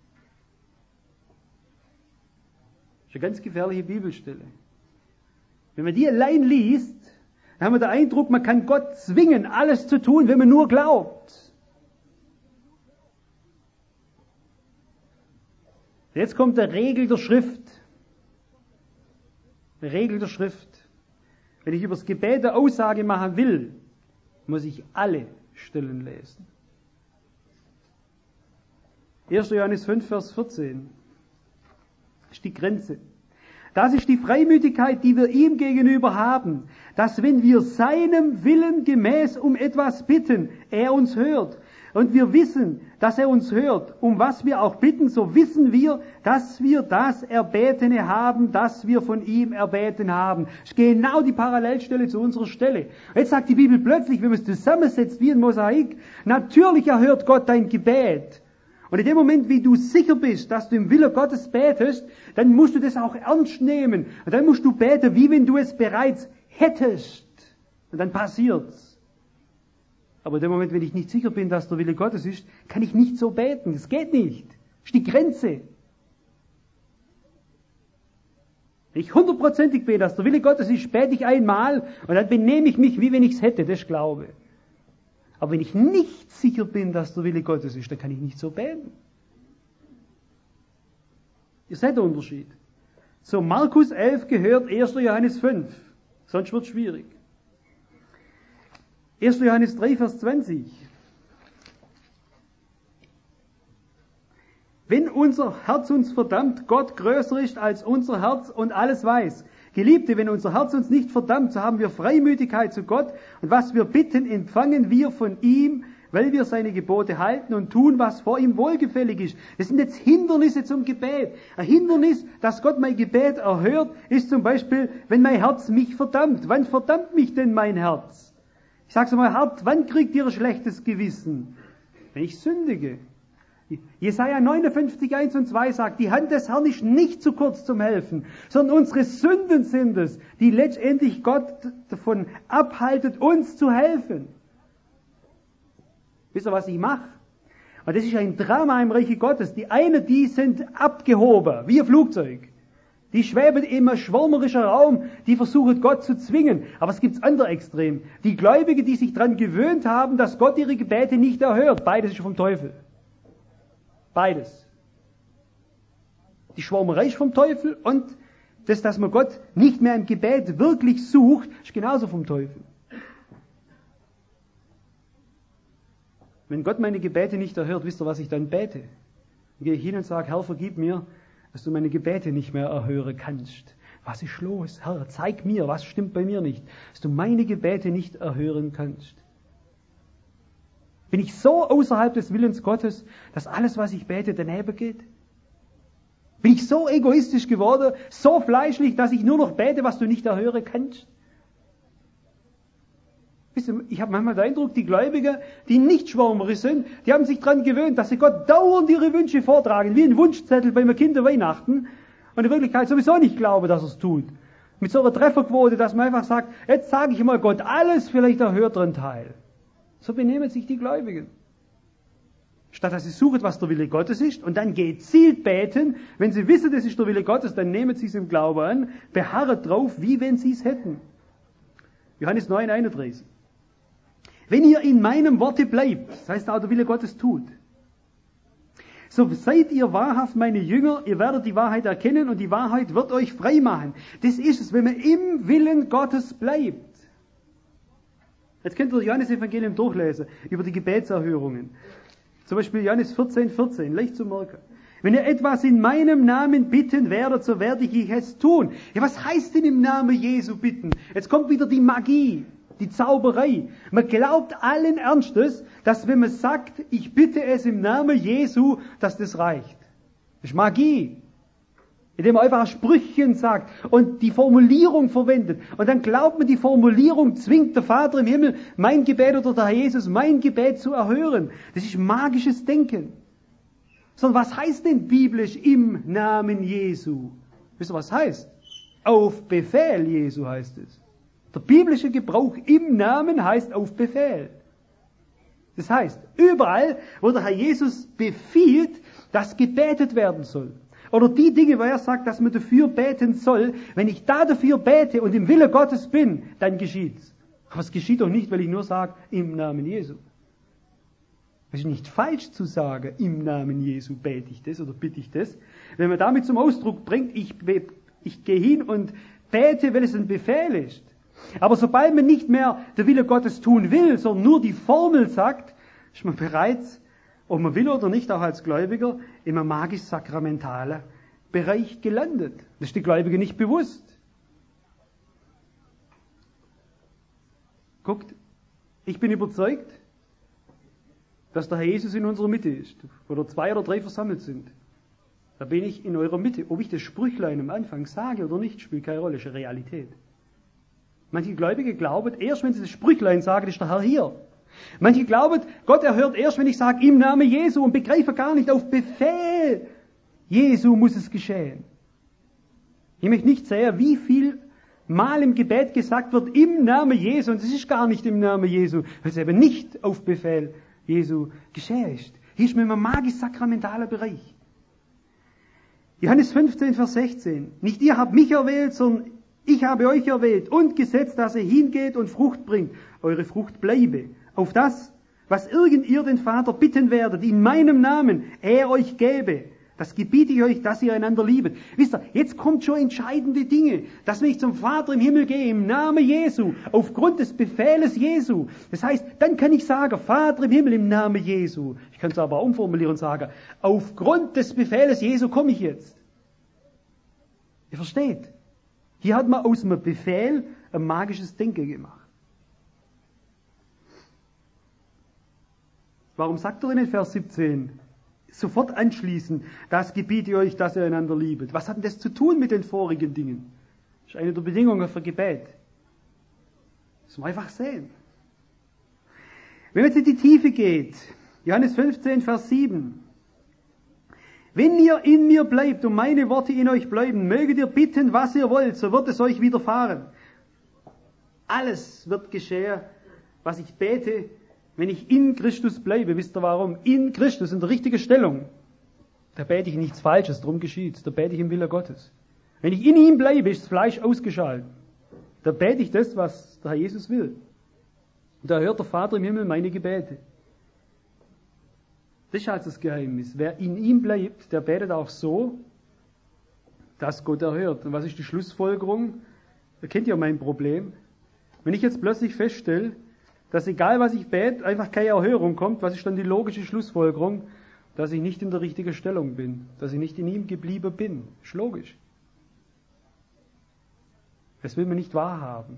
Das ist eine ganz gefährliche Bibelstelle. Wenn man die allein liest, dann haben wir den Eindruck, man kann Gott zwingen, alles zu tun, wenn man nur glaubt. Jetzt kommt der Regel der Schrift. Die Regel der Schrift. Wenn ich über das Gebet eine Aussage machen will, muss ich alle Stellen lesen. erster Johannes fünf, Vers vierzehn. Das ist die Grenze. Das ist die Freimütigkeit, die wir ihm gegenüber haben, dass wenn wir seinem Willen gemäß um etwas bitten, er uns hört. Und wir wissen, dass er uns hört. Um was wir auch bitten, so wissen wir, dass wir das Erbetene haben, das wir von ihm erbeten haben. Das ist genau die Parallelstelle zu unserer Stelle. Jetzt sagt die Bibel plötzlich, wenn man es zusammensetzt wie ein Mosaik, natürlich erhört Gott dein Gebet. Und in dem Moment, wie du sicher bist, dass du im Willen Gottes betest, dann musst du das auch ernst nehmen. Und dann musst du beten, wie wenn du es bereits hättest. Und dann passiert's. Aber in dem Moment, wenn ich nicht sicher bin, dass der Wille Gottes ist, kann ich nicht so beten. Das geht nicht. Das ist die Grenze. Wenn ich hundertprozentig bete, dass der Wille Gottes ist, bete ich einmal und dann benehme ich mich, wie wenn ich es hätte. Das ist Glaube. Aber wenn ich nicht sicher bin, dass der Wille Gottes ist, dann kann ich nicht so beten. Ihr seht den Unterschied. Zu Markus elf gehört erster Johannes fünf. Sonst wird es schwierig. erster Johannes drei, Vers zwanzig. Wenn unser Herz uns verdammt, Gott größer ist als unser Herz und alles weiß. Geliebte, wenn unser Herz uns nicht verdammt, so haben wir Freimütigkeit zu Gott und was wir bitten, empfangen wir von ihm, weil wir seine Gebote halten und tun, was vor ihm wohlgefällig ist. Das sind jetzt Hindernisse zum Gebet. Ein Hindernis, dass Gott mein Gebet erhört, ist zum Beispiel, wenn mein Herz mich verdammt. Wann verdammt mich denn mein Herz? Ich sag's mal hart, wann kriegt ihr ein schlechtes Gewissen? Wenn ich sündige. Jesaja neunundfünfzig, eins und zwei sagt, die Hand des Herrn ist nicht zu kurz zum Helfen, sondern unsere Sünden sind es, die letztendlich Gott davon abhalten, uns zu helfen. Wisst ihr, was ich mache? Und das ist ein Drama im Reiche Gottes. Die einen, die sind abgehoben, wie ein Flugzeug. Die schweben im schwärmerischen Raum, die versuchen Gott zu zwingen. Aber es gibt das andere Extrem. Die Gläubigen, die sich daran gewöhnt haben, dass Gott ihre Gebete nicht erhört. Beides ist vom Teufel. Beides. Die Schwärmerei ist vom Teufel und das, dass man Gott nicht mehr im Gebet wirklich sucht, ist genauso vom Teufel. Wenn Gott meine Gebete nicht erhört, wisst ihr, was ich dann bete? Dann gehe ich hin und sage, Herr, vergib mir, dass du meine Gebete nicht mehr erhören kannst. Was ist los? Herr, zeig mir, was stimmt bei mir nicht, dass du meine Gebete nicht erhören kannst. Bin ich so außerhalb des Willens Gottes, dass alles, was ich bete, daneben geht? Bin ich so egoistisch geworden, so fleischlich, dass ich nur noch bete, was du nicht erhören kannst? Wisst ihr, ich habe manchmal den Eindruck, die Gläubigen, die nicht schwärmerisch sind, die haben sich daran gewöhnt, dass sie Gott dauernd ihre Wünsche vortragen, wie ein Wunschzettel bei einem Kinderweihnachten, und in Wirklichkeit sowieso nicht glauben, dass er es tut. Mit so einer Trefferquote, dass man einfach sagt, jetzt sage ich mal Gott alles, vielleicht erhört er einen Teil. So benehmen sich die Gläubigen. Statt dass sie suchen, was der Wille Gottes ist, und dann gezielt beten, wenn sie wissen, das ist der Wille Gottes, dann nehmen sie es im Glauben an, beharren drauf, wie wenn sie es hätten. Johannes neun, einunddreißig. Wenn ihr in meinem Worte bleibt, das heißt auch der Wille Gottes tut, so seid ihr wahrhaft meine Jünger, ihr werdet die Wahrheit erkennen und die Wahrheit wird euch frei machen. Das ist es, wenn man im Willen Gottes bleibt. Jetzt könnt ihr Johannes Evangelium durchlesen, über die Gebetserhörungen. Zum Beispiel Johannes vierzehn, vierzehn, leicht zu merken. Wenn ihr etwas in meinem Namen bitten werdet, so werde ich es tun. Ja, was heißt denn im Namen Jesu bitten? Jetzt kommt wieder die Magie, die Zauberei. Man glaubt allen Ernstes, dass wenn man sagt, ich bitte es im Namen Jesu, dass das reicht. Das ist Magie. Indem man einfach ein Sprüchchen sagt und die Formulierung verwendet. Und dann glaubt man, die Formulierung zwingt der Vater im Himmel, mein Gebet oder der Herr Jesus, mein Gebet zu erhören. Das ist magisches Denken. Sondern was heißt denn biblisch im Namen Jesu? Wisst ihr, was heißt? Auf Befehl Jesu heißt es. Der biblische Gebrauch im Namen heißt auf Befehl. Das heißt, überall, wo der Herr Jesus befiehlt, dass gebetet werden soll. Oder die Dinge, wo er sagt, dass man dafür beten soll, wenn ich da dafür bete und im Wille Gottes bin, dann geschieht's. Aber es geschieht doch nicht, weil ich nur sage, im Namen Jesu. Es ist nicht falsch zu sagen, im Namen Jesu bete ich das oder bitte ich das. Wenn man damit zum Ausdruck bringt, ich, ich gehe hin und bete, weil es ein Befehl ist. Aber sobald man nicht mehr der Wille Gottes tun will, sondern nur die Formel sagt, ist man bereits, ob man will oder nicht, auch als Gläubiger, im magisch-sakramentalen Bereich gelandet. Das ist die Gläubige nicht bewusst. Guckt, ich bin überzeugt, dass der Herr Jesus in unserer Mitte ist, oder zwei oder drei versammelt sind. Da bin ich in eurer Mitte. Ob ich das Sprüchlein am Anfang sage oder nicht, spielt keine Rolle, ist eine Realität. Manche Gläubige glauben, erst wenn sie das Sprüchlein sagen, ist der Herr hier. Manche glauben, Gott erhört erst, wenn ich sage, im Namen Jesu, und begreifen gar nicht, auf Befehl Jesu muss es geschehen. Ich möchte nicht sehen, wie viel Mal im Gebet gesagt wird, im Namen Jesu, und es ist gar nicht im Namen Jesu, weil es eben nicht auf Befehl Jesu geschehen ist. Hier ist man im magisch-sakramentalen Bereich. Johannes fünfzehn, Vers sechzehn. Nicht ihr habt mich erwählt, sondern ich habe euch erwählt und gesetzt, dass ihr hingeht und Frucht bringt. Eure Frucht bleibe. Auf das, was irgend ihr den Vater bitten werdet, in meinem Namen, er euch gebe. Das gebiete ich euch, dass ihr einander liebet. Wisst ihr, jetzt kommt schon entscheidende Dinge, dass wenn ich zum Vater im Himmel gehe, im Namen Jesu, aufgrund des Befehles Jesu. Das heißt, dann kann ich sagen, Vater im Himmel im Namen Jesu. Ich kann es aber auch umformulieren und sagen, aufgrund des Befehles Jesu komme ich jetzt. Ihr versteht? Hier hat man aus dem Befehl ein magisches Denken gemacht. Warum sagt er in Vers siebzehn? Sofort anschließen, das gebiete ich euch, dass ihr einander liebet. Was hat denn das zu tun mit den vorigen Dingen? Das ist eine der Bedingungen für Gebet. Das muss man einfach sehen. Wenn man jetzt in die Tiefe geht, Johannes fünfzehn, Vers sieben, Wenn ihr in mir bleibt und meine Worte in euch bleiben, möget ihr bitten, was ihr wollt, so wird es euch widerfahren. Alles wird geschehen, was ich bete, wenn ich in Christus bleibe. Wisst ihr warum? In Christus, in der richtigen Stellung. Da bete ich nichts Falsches, darum geschieht. Da bete ich im Willen Gottes. Wenn ich in ihm bleibe, ist das Fleisch ausgeschaltet. Da bete ich das, was der Herr Jesus will. Und da hört der Vater im Himmel meine Gebete. Das ist also das Geheimnis. Wer in ihm bleibt, der betet auch so, dass Gott erhört. Und was ist die Schlussfolgerung? Ihr kennt ja mein Problem. Wenn ich jetzt plötzlich feststelle, dass egal was ich bete, einfach keine Erhörung kommt, was ist dann die logische Schlussfolgerung? Dass ich nicht in der richtigen Stellung bin, dass ich nicht in ihm geblieben bin. Ist logisch. Das will man nicht wahrhaben.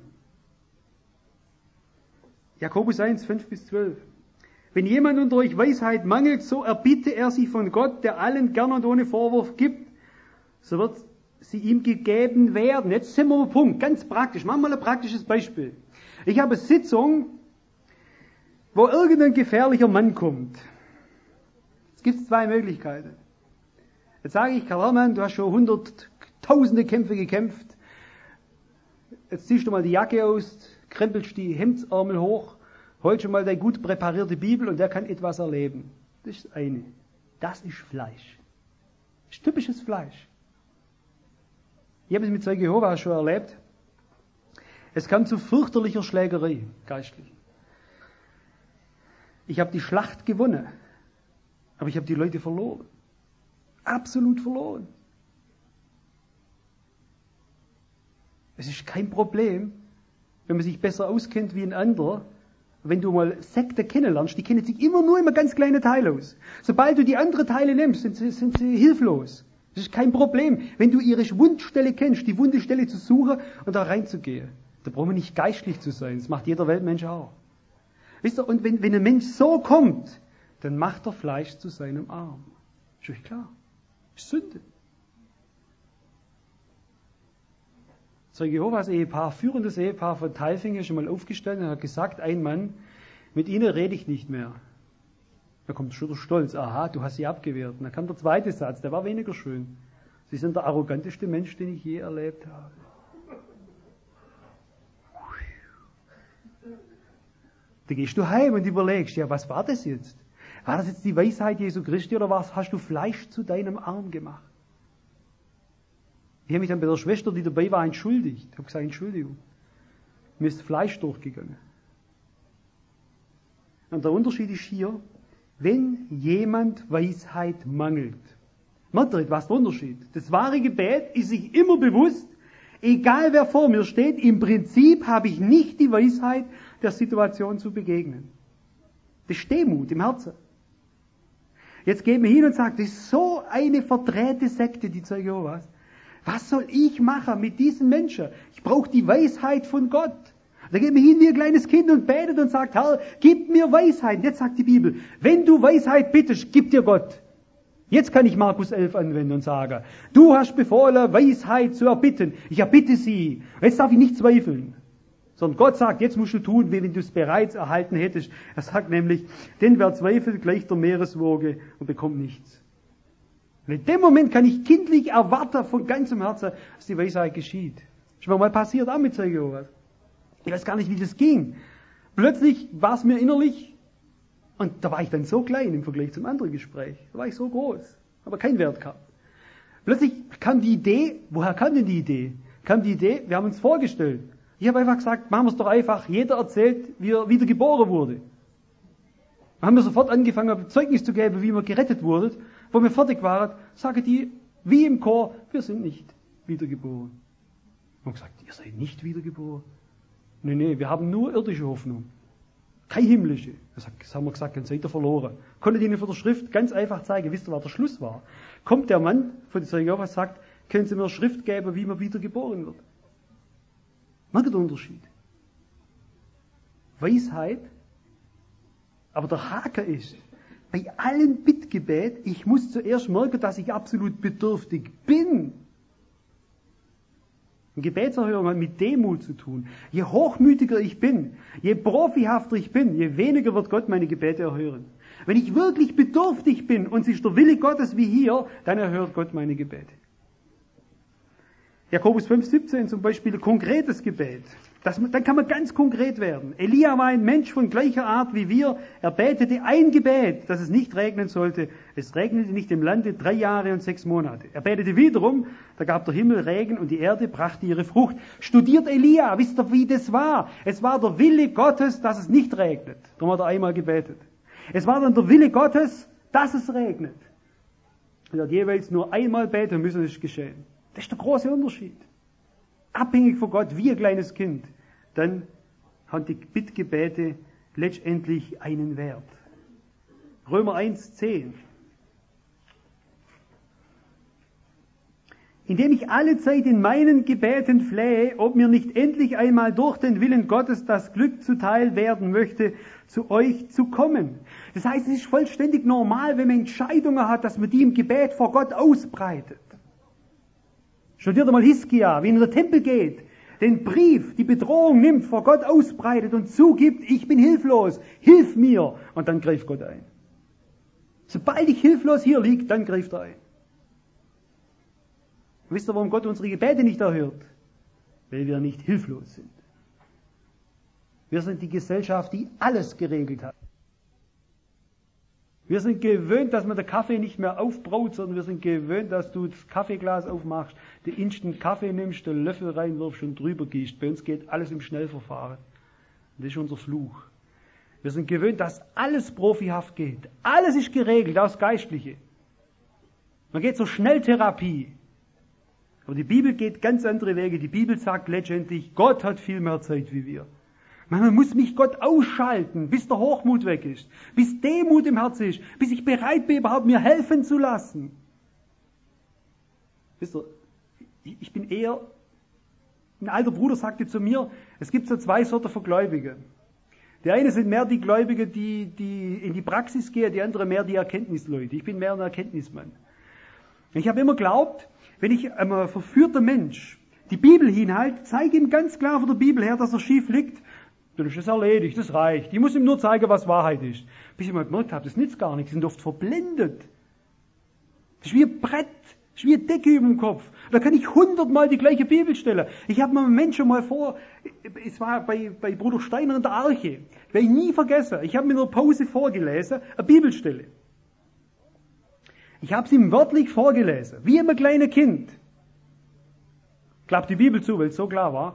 Jakobus eins, fünf bis zwölf. Wenn jemand unter euch Weisheit mangelt, so erbitte er sie von Gott, der allen gern und ohne Vorwurf gibt, so wird sie ihm gegeben werden. Jetzt sind wir am Punkt, ganz praktisch. Machen wir mal ein praktisches Beispiel. Ich habe eine Sitzung, wo irgendein gefährlicher Mann kommt. Es gibt zwei Möglichkeiten. Jetzt sage ich, Karl Hermann, du hast schon hunderttausende Kämpfe gekämpft. Jetzt ziehst du mal die Jacke aus, krempelst die Hemdsärmel hoch, holst schon mal deine gut präparierte Bibel und der kann etwas erleben. Das ist das eine. Das ist Fleisch. Das ist typisches Fleisch. Ich habe es mit Zeuge Jehovas schon erlebt. Es kam zu fürchterlicher Schlägerei, geistlich. Ich habe die Schlacht gewonnen, aber ich habe die Leute verloren. Absolut verloren. Es ist kein Problem, wenn man sich besser auskennt wie ein anderer. Wenn du mal Sekte kennenlernst, die kennen sich immer nur immer ganz kleine Teile aus. Sobald du die anderen Teile nimmst, sind sie, sind sie hilflos. Das ist kein Problem, wenn du ihre Wundstelle kennst, die wunde Stelle zu suchen und da reinzugehen. Da brauchen wir nicht geistlich zu sein. Das macht jeder Weltmensch auch. Wisst ihr, und wenn, wenn ein Mensch so kommt, dann macht er Fleisch zu seinem Arm. Ist euch klar? Ist Sünde. Zeuge Jehovas Ehepaar, führendes Ehepaar von Tailfingen, ist schon mal aufgestellt und hat gesagt, ein Mann, mit ihnen rede ich nicht mehr. Da kommt schon der Stolz, aha, du hast sie abgewehrt. Und dann kam der zweite Satz, der war weniger schön. Sie sind der arroganteste Mensch, den ich je erlebt habe. Da gehst du heim und überlegst, ja, was war das jetzt? War das jetzt die Weisheit Jesu Christi oder was hast du Fleisch zu deinem Arm gemacht? Ich habe mich dann bei der Schwester, die dabei war, entschuldigt. Ich habe gesagt, Entschuldigung. Mir ist Fleisch durchgegangen. Und der Unterschied ist hier, wenn jemand Weisheit mangelt. Merkt ihr, was der Unterschied? Das wahre Gebet ist sich immer bewusst, egal wer vor mir steht, im Prinzip habe ich nicht die Weisheit, der Situation zu begegnen. Das ist Demut im Herzen. Jetzt gehen wir hin und sagen, das ist so eine verdrehte Sekte, die Zeuge Jehovas. Was soll ich machen mit diesen Menschen? Ich brauche die Weisheit von Gott. Da geht man hin wie ein kleines Kind und betet und sagt, Herr, gib mir Weisheit. Jetzt sagt die Bibel, wenn du Weisheit bittest, gib dir Gott. Jetzt kann ich Markus elf anwenden und sagen, du hast befohlen, Weisheit zu erbitten. Ich erbitte sie. Jetzt darf ich nicht zweifeln. Sondern Gott sagt, jetzt musst du tun, wie wenn du es bereits erhalten hättest. Er sagt nämlich, denn wer zweifelt, gleicht der Meereswoge und bekommt nichts. Und in dem Moment kann ich kindlich erwarten von ganzem Herzen, dass die Weisheit geschieht. Ist mir mal passiert auch mit Zeuge Jehovas. Ich weiß gar nicht, wie das ging. Plötzlich war es mir innerlich, und da war ich dann so klein im Vergleich zum anderen Gespräch. Da war ich so groß, aber keinen Wert gehabt. Plötzlich kam die Idee, woher kam denn die Idee? Kam die Idee, wir haben uns vorgestellt. Ich habe einfach gesagt, machen wir es doch einfach, jeder erzählt, wie er wieder geboren wurde. Dann haben wir sofort angefangen, Zeugnis zu geben, wie wir gerettet wurden. Wo wir fertig waren, sagen die, wie im Chor, wir sind nicht wiedergeboren. Wir haben gesagt, ihr seid nicht wiedergeboren. Nee, nee, wir haben nur irdische Hoffnung. Keine himmlische. Das haben wir gesagt, dann seid ihr verloren. Konnte ihnen von der Schrift ganz einfach zeigen. Wisst ihr, was der Schluss war? Kommt der Mann von der Zeuge Jehovas, sagt, können Sie mir eine Schrift geben, wie man wiedergeboren wird? Merkt ihr den Unterschied? Weisheit, aber der Haken ist, bei allen Bittgebet, ich muss zuerst merken, dass ich absolut bedürftig bin. Eine Gebetserhörung hat mit Demut zu tun. Je hochmütiger ich bin, je profihafter ich bin, je weniger wird Gott meine Gebete erhören. Wenn ich wirklich bedürftig bin und es ist der Wille Gottes wie hier, dann erhört Gott meine Gebete. Jakobus fünf siebzehn zum Beispiel, konkretes Gebet. Das, dann kann man ganz konkret werden. Elia war ein Mensch von gleicher Art wie wir. Er betete ein Gebet, dass es nicht regnen sollte. Es regnete nicht im Lande drei Jahre und sechs Monate. Er betete wiederum, da gab der Himmel Regen und die Erde brachte ihre Frucht. Studiert Elia, wisst ihr, wie das war? Es war der Wille Gottes, dass es nicht regnet. Darum hat er einmal gebetet. Es war dann der Wille Gottes, dass es regnet. Er hat jeweils nur einmal beten müssen, es ist geschehen. Das ist der große Unterschied. Abhängig von Gott, wie ein kleines Kind, dann haben die Bittgebete letztendlich einen Wert. Römer eins zehn. Indem ich alle Zeit in meinen Gebeten flehe, ob mir nicht endlich einmal durch den Willen Gottes das Glück zuteil werden möchte, zu euch zu kommen. Das heißt, es ist vollständig normal, wenn man Entscheidungen hat, dass man die im Gebet vor Gott ausbreitet. Studiert einmal Hiskia, wie in den Tempel geht, den Brief, die Bedrohung nimmt, vor Gott ausbreitet und zugibt, ich bin hilflos, hilf mir. Und dann greift Gott ein. Sobald ich hilflos hier liege, dann greift er ein. Wisst ihr, warum Gott unsere Gebete nicht erhört? Weil wir nicht hilflos sind. Wir sind die Gesellschaft, die alles geregelt hat. Wir sind gewöhnt, dass man den Kaffee nicht mehr aufbraut, sondern wir sind gewöhnt, dass du das Kaffeeglas aufmachst, den instant Kaffee nimmst, den Löffel reinwirfst und drüber gießt. Bei uns geht alles im Schnellverfahren. Das ist unser Fluch. Wir sind gewöhnt, dass alles profihaft geht. Alles ist geregelt, auch das Geistliche. Man geht zur Schnelltherapie. Aber die Bibel geht ganz andere Wege. Die Bibel sagt letztendlich, Gott hat viel mehr Zeit wie wir. Man muss mich Gott ausschalten, bis der Hochmut weg ist, bis Demut im Herzen ist, bis ich bereit bin, überhaupt mir helfen zu lassen. Wisst ihr, ich bin eher, ein alter Bruder sagte zu mir, es gibt so zwei Sorten von Gläubigen. Die eine sind mehr die Gläubigen, die, die in die Praxis gehen, die andere mehr die Erkenntnisleute. Ich bin mehr ein Erkenntnismann. Ich habe immer geglaubt, wenn ich ein verführter Mensch die Bibel hinhalte, zeige ihm ganz klar von der Bibel her, dass er schief liegt, dann ist das erledigt, das reicht. Ich muss ihm nur zeigen, was Wahrheit ist. Bis ich mal gemerkt habe, das nützt gar nichts, sie sind oft verblendet. Das ist wie ein Brett, das ist wie eine Decke über dem Kopf. Da kann ich hundertmal die gleiche Bibel stellen. Ich habe mal einen Menschen mal vor, es war bei, bei Bruder Steiner in der Arche, das werde ich nie vergessen. Ich habe mir in einer Pause vorgelesen, eine Bibelstelle. Ich habe sie ihm wörtlich vorgelesen, wie ein kleines Kind. Klappt die Bibel zu, weil es so klar war.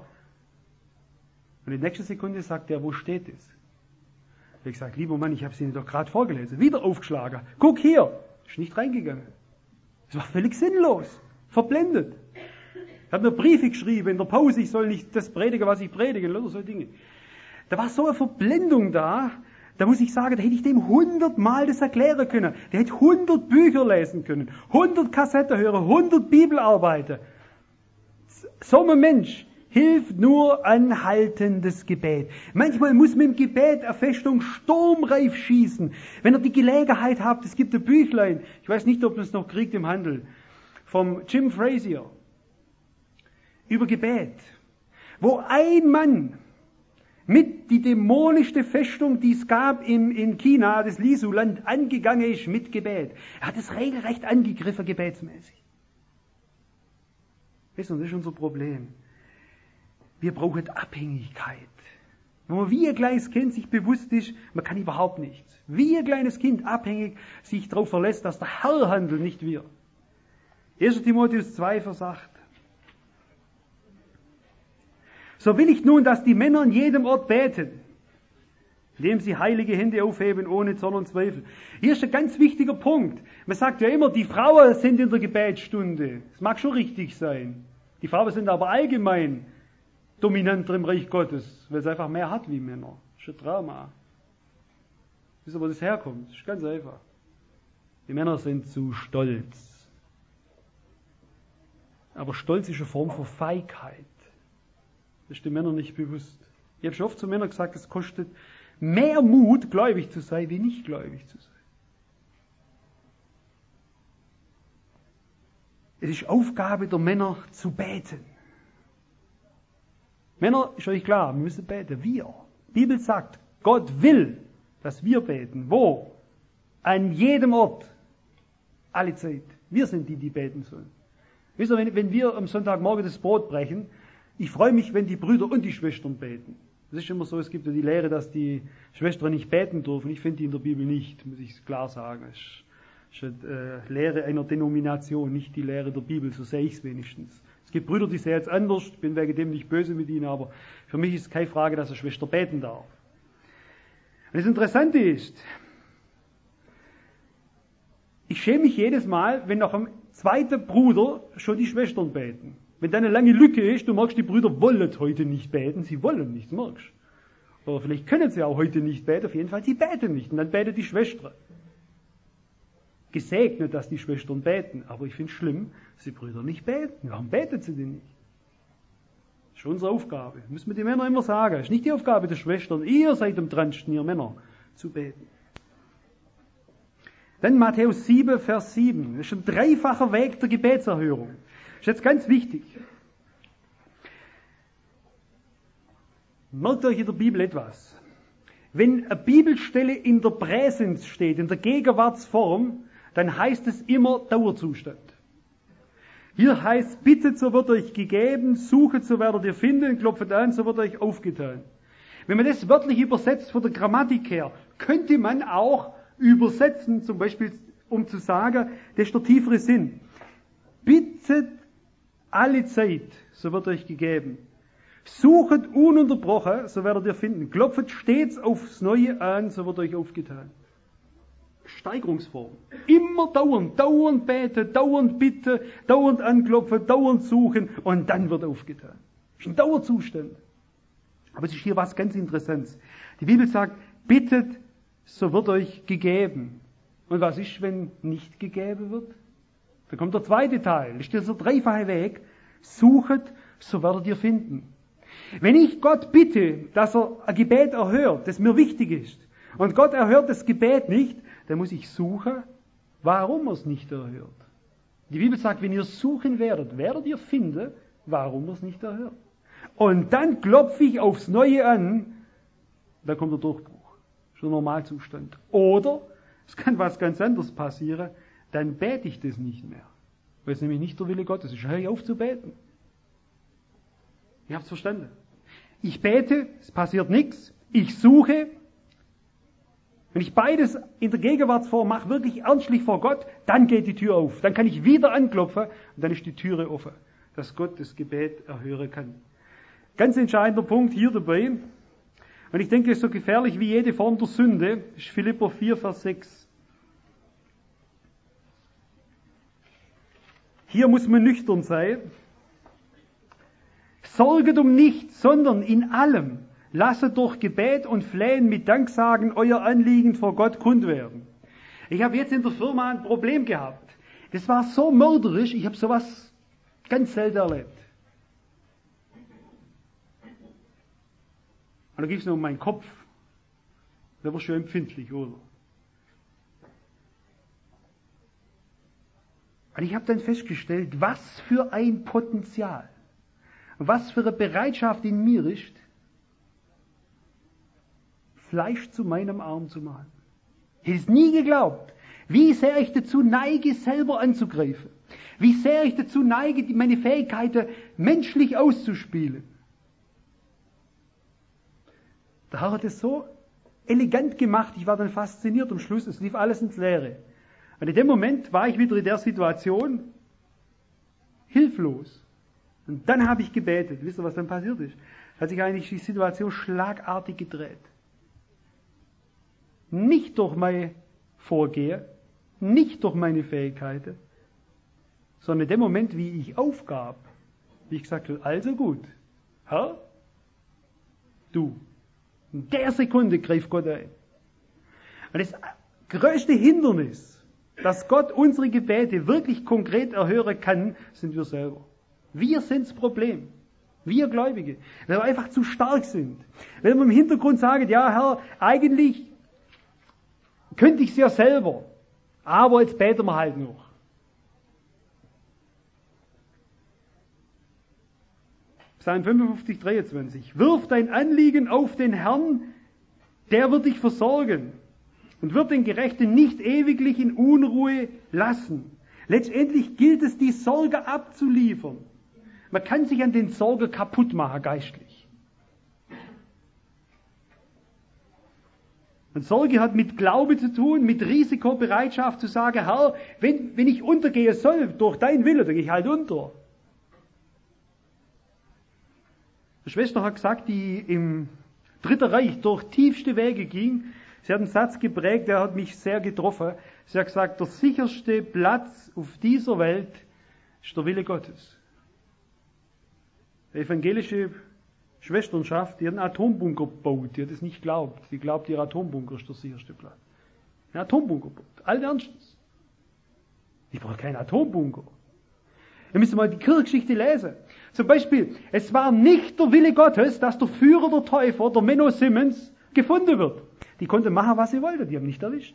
Und in der nächsten Sekunde sagt er, wo steht es? Ich sage, lieber Mann, ich habe es Ihnen doch gerade vorgelesen. Wieder aufgeschlagen. Guck hier. Ist nicht reingegangen. Es war völlig sinnlos. Verblendet. Ich habe mir Briefe geschrieben in der Pause, ich soll nicht das predigen, was ich predige, oder so Dinge. Da war so eine Verblendung da, da muss ich sagen, da hätte ich dem hundertmal das erklären können. Der hätte hundert Bücher lesen können, hundert Kassetten hören, hundert Bibelarbeiten. So ein Mensch hilft nur anhaltendes Gebet. Manchmal muss man im Gebet eine Festung sturmreif schießen. Wenn ihr die Gelegenheit habt, es gibt ein Büchlein, ich weiß nicht, ob man es noch kriegt im Handel, vom Jim Frazier, über Gebet, wo ein Mann mit die dämonischste Festung, die es gab in, in China, das Lisu-Land, angegangen ist mit Gebet. Er hat es regelrecht angegriffen, gebetsmäßig. Weißt du, das ist unser Problem. Wir brauchen Abhängigkeit. Wenn man wie ein kleines Kind sich bewusst ist, man kann überhaupt nichts. Wie ein kleines Kind abhängig sich darauf verlässt, dass der Herr handelt, nicht wir. erster Timotheus zwei, Vers acht. So will ich nun, dass die Männer an jedem Ort beten, indem sie heilige Hände aufheben, ohne Zorn und Zweifel. Hier ist ein ganz wichtiger Punkt. Man sagt ja immer, die Frauen sind in der Gebetsstunde. Das mag schon richtig sein. Die Frauen sind aber allgemein dominanter im Reich Gottes, weil es einfach mehr hat wie Männer. Das ist ein Drama. Wisst ihr, wo das herkommt? Das ist ganz einfach. Die Männer sind zu stolz. Aber Stolz ist eine Form von Feigheit. Das ist den Männern nicht bewusst. Ich habe schon oft zu Männern gesagt, es kostet mehr Mut, gläubig zu sein, wie nicht gläubig zu sein. Es ist Aufgabe der Männer zu beten. Männer, ist euch klar, wir müssen beten. Wir. Die Bibel sagt, Gott will, dass wir beten. Wo? An jedem Ort. Alle Zeit. Wir sind die, die beten sollen. Wisst ihr, wenn, wenn wir am Sonntagmorgen das Brot brechen, ich freue mich, wenn die Brüder und die Schwestern beten. Das ist immer so, es gibt ja die Lehre, dass die Schwestern nicht beten dürfen. Ich finde die in der Bibel nicht, muss ich klar sagen. Es ist eine äh, Lehre einer Denomination, nicht die Lehre der Bibel, so sehe ich es wenigstens. Es gibt Brüder, die sehen es anders, ich bin wegen dem nicht böse mit ihnen, aber für mich ist es keine Frage, dass eine Schwester beten darf. Und das Interessante ist, ich schäme mich jedes Mal, wenn nach dem zweiten Bruder schon die Schwestern beten. Wenn da eine lange Lücke ist, du merkst, die Brüder wollen heute nicht beten, sie wollen nicht, merkst du. Oder vielleicht können sie auch heute nicht beten, auf jeden Fall, sie beten nicht. Und dann betet die Schwester. Gesegnet, dass die Schwestern beten, aber ich finde es schlimm, dass die Brüder nicht beten. Warum beten sie denn nicht? Das ist unsere Aufgabe. Das müssen wir die Männer immer sagen. Das ist nicht die Aufgabe der Schwestern. Ihr seid am dransten, ihr Männer, zu beten. Dann Matthäus sieben, Vers sieben. Das ist ein dreifacher Weg der Gebetserhörung. Das ist jetzt ganz wichtig. Merkt euch in der Bibel etwas. Wenn eine Bibelstelle in der Präsens steht, in der Gegenwartsform, dann heißt es immer Dauerzustand. Hier heißt, bittet, so wird euch gegeben, suchet, so werdet ihr finden, klopft an, so wird euch aufgetan. Wenn man das wörtlich übersetzt von der Grammatik her, könnte man auch übersetzen, zum Beispiel, um zu sagen, das ist der tiefere Sinn. Bittet alle Zeit, so wird euch gegeben. Suchet ununterbrochen, so werdet ihr finden. Klopft stets aufs Neue an, so wird euch aufgetan. Steigerungsform. Immer dauernd, dauernd beten, dauernd bitten, dauernd anklopfen, dauernd suchen und dann wird aufgetan. Das ist ein Dauerzustand. Aber es ist hier was ganz Interessantes. Die Bibel sagt, bittet, so wird euch gegeben. Und was ist, wenn nicht gegeben wird? Da kommt der zweite Teil. Das ist dieser dreifache Weg. Suchet, so werdet ihr finden. Wenn ich Gott bitte, dass er ein Gebet erhört, das mir wichtig ist, und Gott erhört das Gebet nicht, dann muss ich suchen, warum er es nicht erhört. Die Bibel sagt, wenn ihr suchen werdet, werdet ihr finden, warum er es nicht erhört. Und dann klopfe ich aufs Neue an, da kommt der Durchbruch. Das ist der Normalzustand. Oder, es kann was ganz anderes passieren, dann bete ich das nicht mehr. Weil es nämlich nicht der Wille Gottes ist. Hör ich auf zu beten. Ihr habt es verstanden. Ich bete, es passiert nichts. Ich suche. Wenn ich beides in der Gegenwartsform mache, wirklich ernstlich vor Gott, dann geht die Tür auf. Dann kann ich wieder anklopfen und dann ist die Türe offen, dass Gott das Gebet erhören kann. Ganz entscheidender Punkt hier dabei. Und ich denke, es ist so gefährlich wie jede Form der Sünde. Das ist Philipper vier, Vers sechs. Hier muss man nüchtern sein. Sorget um nichts, sondern in allem lasset durch Gebet und Flehen mit Danksagen euer Anliegen vor Gott kund werden. Ich habe jetzt in der Firma ein Problem gehabt. Das war so mörderisch, ich habe sowas ganz selten erlebt. Und da ging es nur um meinen Kopf. Der war schon empfindlich, oder? Und ich habe dann festgestellt, was für ein Potenzial, was für eine Bereitschaft in mir ist, Fleisch zu meinem Arm zu machen. Ich hätte es nie geglaubt, wie sehr ich dazu neige, selber anzugreifen. Wie sehr ich dazu neige, meine Fähigkeiten menschlich auszuspielen. Der Herr hat es so elegant gemacht, ich war dann fasziniert am Schluss, es lief alles ins Leere. Und in dem Moment war ich wieder in der Situation hilflos. Und dann habe ich gebetet. Wisst ihr, was dann passiert ist? Hat sich eigentlich die Situation schlagartig gedreht. Nicht durch mein Vorgehen, nicht durch meine Fähigkeiten, sondern in dem Moment, wie ich aufgab, wie ich gesagt habe, also gut, Herr, du. In der Sekunde greift Gott ein. Und das größte Hindernis, dass Gott unsere Gebete wirklich konkret erhören kann, sind wir selber. Wir sind das Problem. Wir Gläubige. Weil wir einfach zu stark sind. Wenn wir im Hintergrund sagen, ja Herr, eigentlich könnte ich es ja selber, aber jetzt beten wir halt noch. Psalm fünfundfünfzig, dreiundzwanzig. Wirf dein Anliegen auf den Herrn, der wird dich versorgen und wird den Gerechten nicht ewiglich in Unruhe lassen. Letztendlich gilt es, die Sorge abzuliefern. Man kann sich an den Sorge kaputt machen, geistlich. Und Sorge hat mit Glaube zu tun, mit Risikobereitschaft zu sagen, Herr, wenn, wenn ich untergehe soll, durch dein Wille, dann gehe ich halt unter. Eine Schwester hat gesagt, die im Dritten Reich durch tiefste Wege ging, sie hat einen Satz geprägt, der hat mich sehr getroffen. Sie hat gesagt, der sicherste Platz auf dieser Welt ist der Wille Gottes. Die evangelische Schwesternschaft, die hat einen Atombunker gebaut, die hat es nicht geglaubt. Sie glaubt, ihr Atombunker ist der sicherste Platz. Ein Atombunker gebaut, allen Ernstes. Ich brauche keinen Atombunker. Wir müssen mal die Kirchengeschichte lesen. Zum Beispiel, es war nicht der Wille Gottes, dass der Führer der Täufer, der Menno Simmons, gefunden wird. Die konnten machen, was sie wollten, die haben nicht erwischt.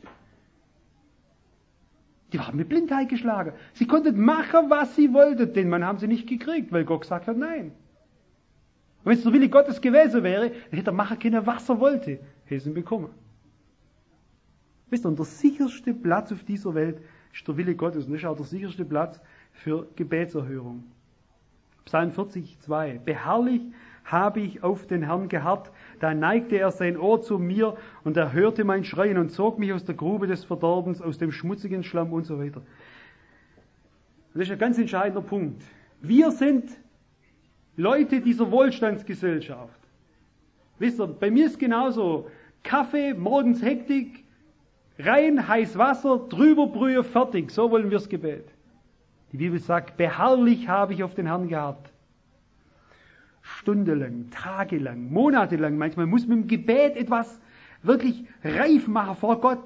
Die waren mit Blindheit geschlagen. Sie konnten machen, was sie wollten, den Mann haben sie nicht gekriegt, weil Gott gesagt hat, nein. Und wenn es der Wille Gottes gewesen wäre, dann hätte er machen können, was er wollte. Hätte ihn bekommen. Wisst ihr, und der sicherste Platz auf dieser Welt ist der Wille Gottes. Und das ist auch der sicherste Platz für Gebetserhörung. Psalm vierzig, zwei. Beharrlich habe ich auf den Herrn geharrt, da neigte er sein Ohr zu mir und er hörte mein Schreien und zog mich aus der Grube des Verderbens, aus dem schmutzigen Schlamm und so weiter. Das ist ein ganz entscheidender Punkt. Wir sind Leute dieser Wohlstandsgesellschaft. Wisst ihr, bei mir ist genauso. Kaffee, morgens Hektik, rein, heiß Wasser, drüber Brühe, fertig. So wollen wir das Gebet. Die Bibel sagt, beharrlich habe ich auf den Herrn geharrt. Stundenlang, tagelang, monatelang. Manchmal muss man im Gebet etwas wirklich reif machen vor Gott.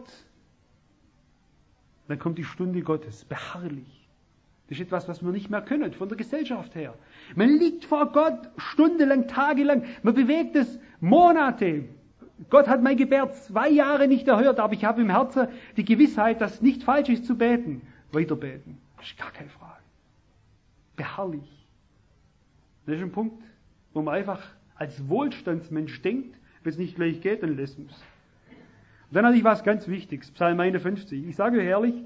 Dann kommt die Stunde Gottes, beharrlich. Das ist etwas, was wir nicht mehr können, von der Gesellschaft her. Man liegt vor Gott stundenlang, tagelang. Man bewegt es Monate. Gott hat mein Gebet zwei Jahre nicht erhört, aber ich habe im Herzen die Gewissheit, dass es nicht falsch ist zu beten. Weiter beten. Das ist gar keine Frage. Beharrlich. Das ist ein Punkt, wo man einfach als Wohlstandsmensch denkt, wenn es nicht gleich geht, dann lässt man es. Und dann hatte ich was ganz Wichtiges, Psalm einundfünfzig. Ich sage euch ehrlich,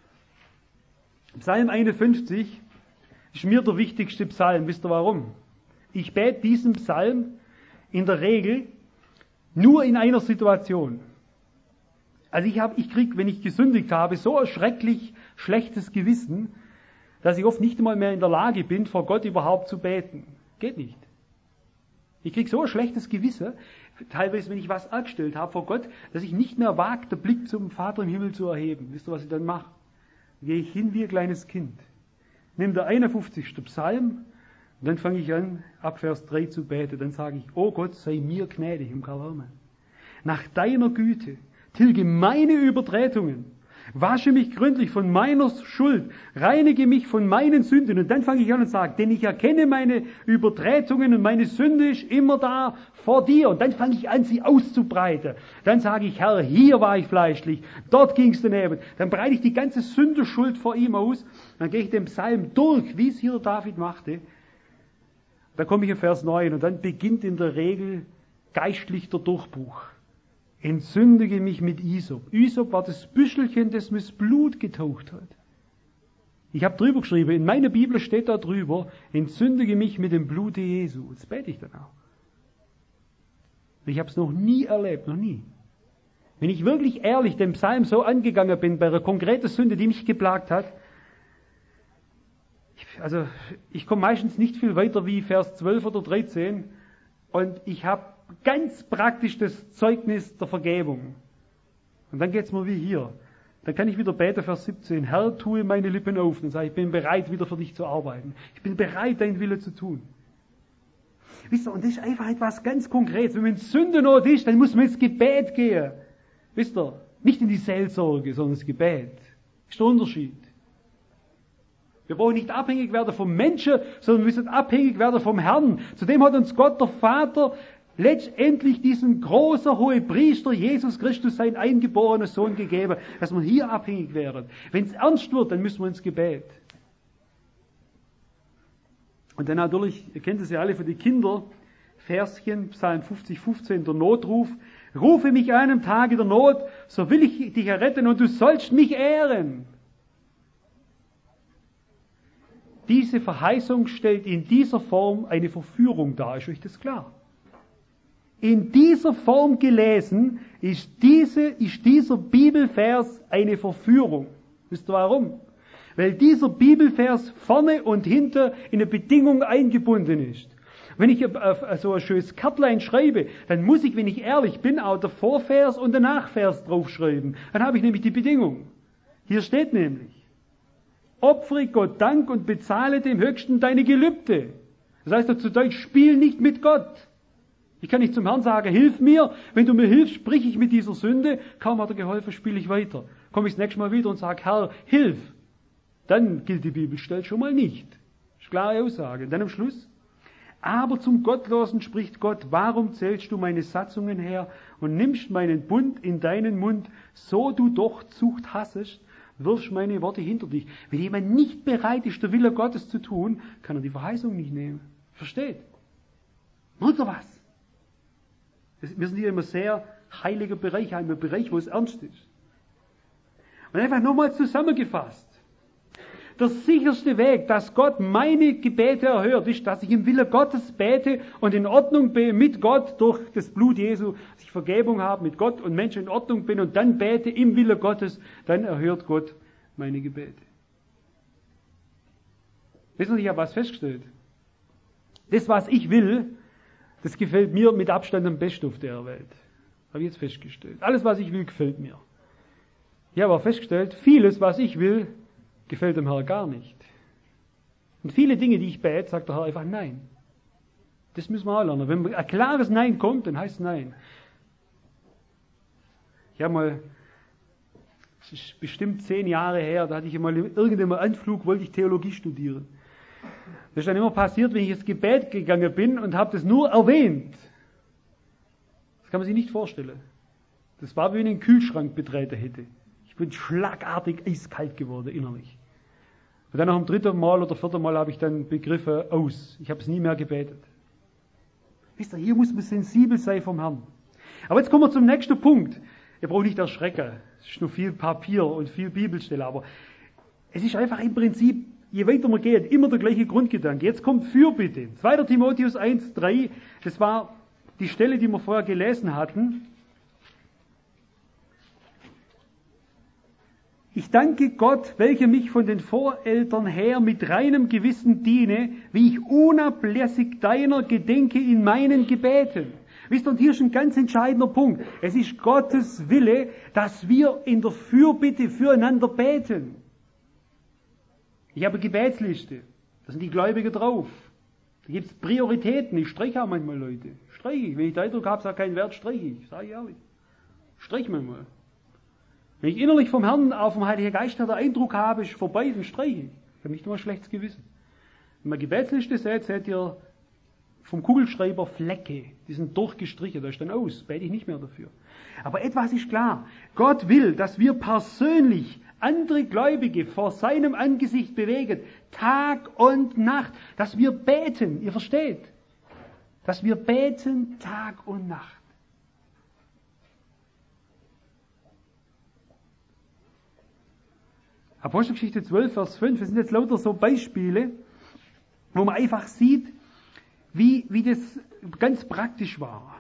Psalm einundfünfzig ist mir der wichtigste Psalm. Wisst ihr warum? Ich bete diesen Psalm in der Regel nur in einer Situation. Also ich habe, ich kriege, wenn ich gesündigt habe, so ein schrecklich schlechtes Gewissen, dass ich oft nicht einmal mehr in der Lage bin, vor Gott überhaupt zu beten. Geht nicht. Ich kriege so ein schlechtes Gewissen, teilweise wenn ich was angestellt habe vor Gott, dass ich nicht mehr wage, den Blick zum Vater im Himmel zu erheben. Wisst ihr, was ich dann mache? Gehe ich hin wie ein kleines Kind. Nimm der einundfünfzigste Psalm und dann fange ich an, ab Vers drei zu beten. Dann sage ich, oh Gott, sei mir gnädig im Karl Hermann. Nach deiner Güte tilge meine Übertretungen, wasche mich gründlich von meiner Schuld, reinige mich von meinen Sünden. Und dann fange ich an und sage, denn ich erkenne meine Übertretungen und meine Sünde ist immer da vor dir. Und dann fange ich an, sie auszubreiten. Dann sage ich, Herr, hier war ich fleischlich, dort ging es daneben. Dann breite ich die ganze Sündeschuld vor ihm aus. Dann gehe ich den Psalm durch, wie es hier David machte. Da komme ich auf Vers neun und dann beginnt in der Regel geistlich der Durchbruch. Entsündige mich mit Isop. Isop war das Büschelchen, das mit Blut getaucht hat. Ich habe drüber geschrieben, in meiner Bibel steht da drüber, entsündige mich mit dem Blute Jesu. Das bete ich dann auch. Ich habe es noch nie erlebt, noch nie. Wenn ich wirklich ehrlich den Psalm so angegangen bin, bei einer konkreten Sünde, die mich geplagt hat, ich, also ich komme meistens nicht viel weiter wie Vers zwölf oder dreizehn und ich habe ganz praktisch das Zeugnis der Vergebung. Und dann geht's mir wie hier. Dann kann ich wieder beten, Vers siebzehn. Herr, tue meine Lippen auf. Dann sage ich, ich bin bereit, wieder für dich zu arbeiten. Ich bin bereit, deinen Wille zu tun. Wisst ihr, und das ist einfach etwas ganz Konkretes. Wenn man in Sündenot ist, dann muss man ins Gebet gehen. Wisst ihr, nicht in die Seelsorge, sondern ins Gebet. Das ist der Unterschied. Wir brauchen nicht abhängig werden vom Menschen, sondern wir müssen abhängig werden vom Herrn. Zudem hat uns Gott, der Vater, letztendlich diesen großen Hohepriester Jesus Christus, seinen eingeborenen Sohn, gegeben, dass wir hier abhängig werden. Wenn es ernst wird, dann müssen wir ins Gebet. Und dann natürlich, ihr kennt es ja alle für die Kinder, Verschen, Psalm fünfzig, fünfzehn, der Notruf. Rufe mich an am Tage der Not, so will ich dich erretten und du sollst mich ehren. Diese Verheißung stellt in dieser Form eine Verführung dar. Ist euch das klar? In dieser Form gelesen ist, diese, ist dieser Bibelvers eine Verführung. Wisst ihr warum? Weil dieser Bibelvers vorne und hinter in eine Bedingung eingebunden ist. Wenn ich so ein schönes Kärtlein schreibe, dann muss ich, wenn ich ehrlich bin, auch der Vorvers und der Nachvers draufschreiben. Dann habe ich nämlich die Bedingung. Hier steht nämlich: Opfere Gott Dank und bezahle dem Höchsten deine Gelübde. Das heißt zu Deutsch, spiel nicht mit Gott. Ich kann nicht zum Herrn sagen, hilf mir. Wenn du mir hilfst, sprich ich mit dieser Sünde. Kaum hat er geholfen, spiele ich weiter. Komme ich das nächste Mal wieder und sage, Herr, hilf. Dann gilt die Bibelstelle schon mal nicht. Das ist eine klare Aussage. Und dann am Schluss: Aber zum Gottlosen spricht Gott, warum zählst du meine Satzungen her und nimmst meinen Bund in deinen Mund, so du doch Zucht hassest, wirfst meine Worte hinter dich. Wenn jemand nicht bereit ist, der Wille Gottes zu tun, kann er die Verheißung nicht nehmen. Versteht? Oder was? Das, wir sind hier immer sehr heiliger Bereich, ein Bereich, wo es ernst ist. Und einfach nochmal zusammengefasst. Der sicherste Weg, dass Gott meine Gebete erhört, ist, dass ich im Wille Gottes bete und in Ordnung bin mit Gott durch das Blut Jesu, dass ich Vergebung habe mit Gott und Menschen in Ordnung bin und dann bete im Wille Gottes, dann erhört Gott meine Gebete. Wissen Sie, ich habe was festgestellt. Das, was ich will, das gefällt mir mit Abstand am besten auf der Welt. Habe ich jetzt festgestellt. Alles, was ich will, gefällt mir. Ich habe auch festgestellt, vieles, was ich will, gefällt dem Herrn gar nicht. Und viele Dinge, die ich bete, sagt der Herr einfach Nein. Das müssen wir auch lernen. Wenn ein klares Nein kommt, dann heißt es Nein. Ich habe mal, das ist bestimmt zehn Jahre her, da hatte ich mal in irgendeinem Anflug, wollte ich Theologie studieren. Das ist dann immer passiert, wenn ich ins Gebet gegangen bin und habe das nur erwähnt. Das kann man sich nicht vorstellen. Das war, wie wenn ich einen Kühlschrank betreten hätte. Ich bin schlagartig eiskalt geworden innerlich. Und dann nach dem dritten Mal oder vierten Mal habe ich dann begriffen, aus. Ich habe es nie mehr gebetet. Wisst ihr, hier muss man sensibel sein vom Herrn. Aber jetzt kommen wir zum nächsten Punkt. Ihr braucht nicht erschrecken. Es ist nur viel Papier und viel Bibelstelle. Aber es ist einfach im Prinzip, je weiter man geht, immer der gleiche Grundgedanke. Jetzt kommt Fürbitte. zweiter Timotheus eins, drei. Das war die Stelle, die wir vorher gelesen hatten. Ich danke Gott, welcher mich von den Voreltern her mit reinem Gewissen diene, wie ich unablässig deiner gedenke in meinen Gebeten. Wisst ihr, und hier ist ein ganz entscheidender Punkt. Es ist Gottes Wille, dass wir in der Fürbitte füreinander beten. Ich habe eine Gebetsliste. Da sind die Gläubigen drauf. Da gibt es Prioritäten. Ich streiche auch manchmal Leute. Streiche ich. Wenn ich den Eindruck habe, sage keinen Wert, streiche ich. Sage ich ehrlich. Streiche manchmal. Wenn ich innerlich vom Herrn auf dem Heiligen Geist den Eindruck habe, ist vorbei, dann streiche ich. Ich habe nicht nur ein schlechtes Gewissen. Wenn man Gebetsliste seht, seht ihr vom Kugelschreiber Flecke. Die sind durchgestrichen, da ist dann aus. Bete ich nicht mehr dafür. Aber etwas ist klar. Gott will, dass wir persönlich andere Gläubige vor seinem Angesicht bewegen. Tag und Nacht. Dass wir beten. Ihr versteht? Dass wir beten Tag und Nacht. Apostelgeschichte zwölf, Vers fünf, das sind jetzt lauter so Beispiele, wo man einfach sieht, wie, wie das ganz praktisch war.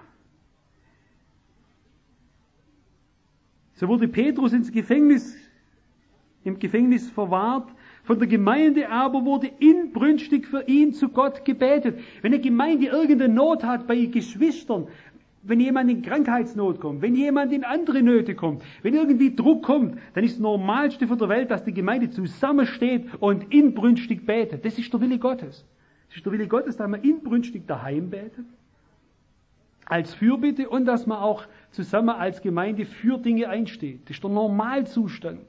So wurde Petrus ins Gefängnis, im Gefängnis verwahrt, von der Gemeinde aber wurde inbrünstig für ihn zu Gott gebetet. Wenn eine Gemeinde irgendeine Not hat bei Geschwistern, wenn jemand in Krankheitsnot kommt, wenn jemand in andere Nöte kommt, wenn irgendwie Druck kommt, dann ist das Normalste von der Welt, dass die Gemeinde zusammensteht und inbrünstig betet. Das ist der Wille Gottes. Das ist der Wille Gottes, dass man inbrünstig daheim betet, als Fürbitte und dass man auch zusammen als Gemeinde für Dinge einsteht. Das ist der Normalzustand.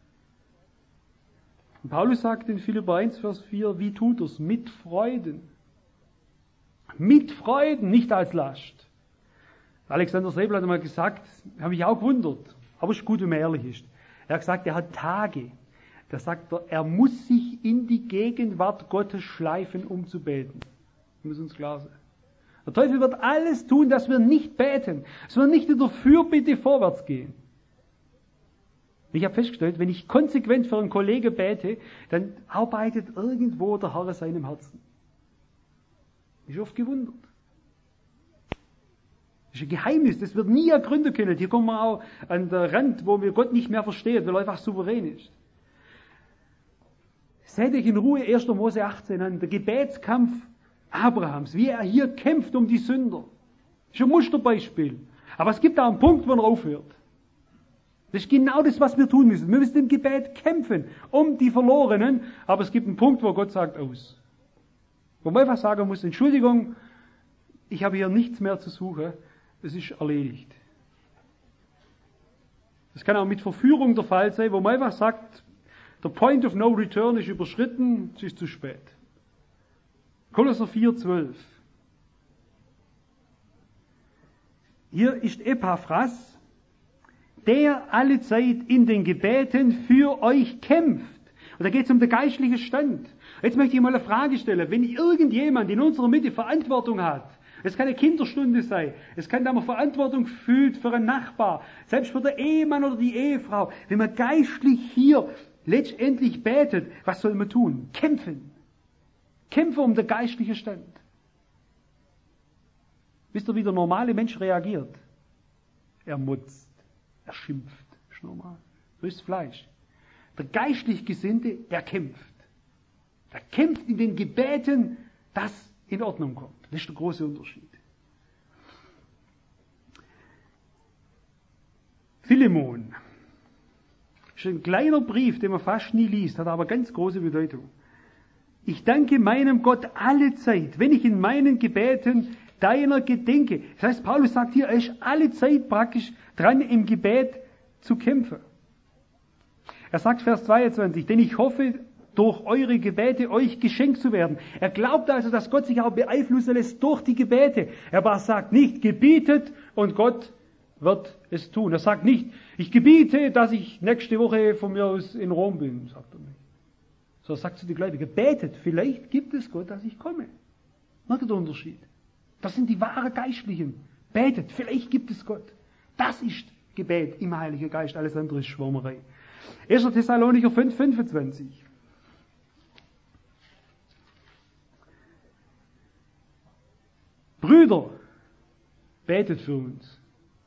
Und Paulus sagt in Philipper eins, Vers vier, wie tut er's? Mit Freuden. Mit Freuden, nicht als Last. Alexander Säbel hat einmal gesagt, habe ich auch gewundert, aber es ist gut, wenn man ehrlich ist. Er hat gesagt, er hat Tage, Da sagt er, er muss sich in die Gegenwart Gottes schleifen, um zu beten. Das muss uns klar sein. Der Teufel wird alles tun, dass wir nicht beten, dass wir nicht in der Fürbitte vorwärts gehen. Ich habe festgestellt, wenn ich konsequent für einen Kollegen bete, dann arbeitet irgendwo der Herr in seinem Herzen. Ich bin oft gewundert. Das ist ein Geheimnis, das wird nie ergründen können. Hier kommen wir auch an den Rand, wo wir Gott nicht mehr verstehen, weil er einfach souverän ist. Seht euch in Ruhe erster Mose achtzehn an, der Gebetskampf Abrahams, wie er hier kämpft um die Sünder. Das ist ein Musterbeispiel. Aber es gibt auch einen Punkt, wo er aufhört. Das ist genau das, was wir tun müssen. Wir müssen im Gebet kämpfen um die Verlorenen, aber es gibt einen Punkt, wo Gott sagt aus. Wo man einfach sagen muss, Entschuldigung, ich habe hier nichts mehr zu suchen, es ist erledigt. Das kann auch mit Verführung der Fall sein, wo man einfach sagt, der Point of No Return ist überschritten, es ist zu spät. Kolosser vier, zwölf. Hier ist Epaphras, der alle Zeit in den Gebeten für euch kämpft. Und da geht es um den geistlichen Stand. Jetzt möchte ich mal eine Frage stellen. Wenn irgendjemand in unserer Mitte Verantwortung hat, es kann eine Kinderstunde sein, es kann, da man Verantwortung fühlt für einen Nachbar, selbst für den Ehemann oder die Ehefrau, wenn man geistlich hier letztendlich betet, was soll man tun? Kämpfen. Kämpfe um den geistlichen Stand. Wisst ihr, wie der normale Mensch reagiert? Er mutzt, er schimpft. Das ist normal. So ist Fleisch. Der geistlich Gesinnte, der kämpft. Er kämpft in den Gebeten, dass in Ordnung kommt. Das ist der große Unterschied. Philemon. Das ist ein kleiner Brief, den man fast nie liest, hat aber ganz große Bedeutung. Ich danke meinem Gott alle Zeit, wenn ich in meinen Gebeten deiner gedenke. Das heißt, Paulus sagt hier, er ist alle Zeit praktisch dran, im Gebet zu kämpfen. Er sagt Vers zweiundzwanzig, denn ich hoffe, durch eure Gebete euch geschenkt zu werden. Er glaubt also, dass Gott sich auch beeinflussen lässt durch die Gebete. Er aber sagt nicht, gebietet und Gott wird es tun. Er sagt nicht, ich gebiete, dass ich nächste Woche von mir aus in Rom bin, sagt er nicht. So sagt zu den Gläubigen, betet, vielleicht gibt es Gott, dass ich komme. Merkt ihr den Unterschied? Das sind die wahren Geistlichen. Betet, vielleicht gibt es Gott. Das ist Gebet im Heiligen Geist, alles andere ist Schwärmerei. erster Thessalonicher fünf, fünfundzwanzig. Brüder, betet für uns.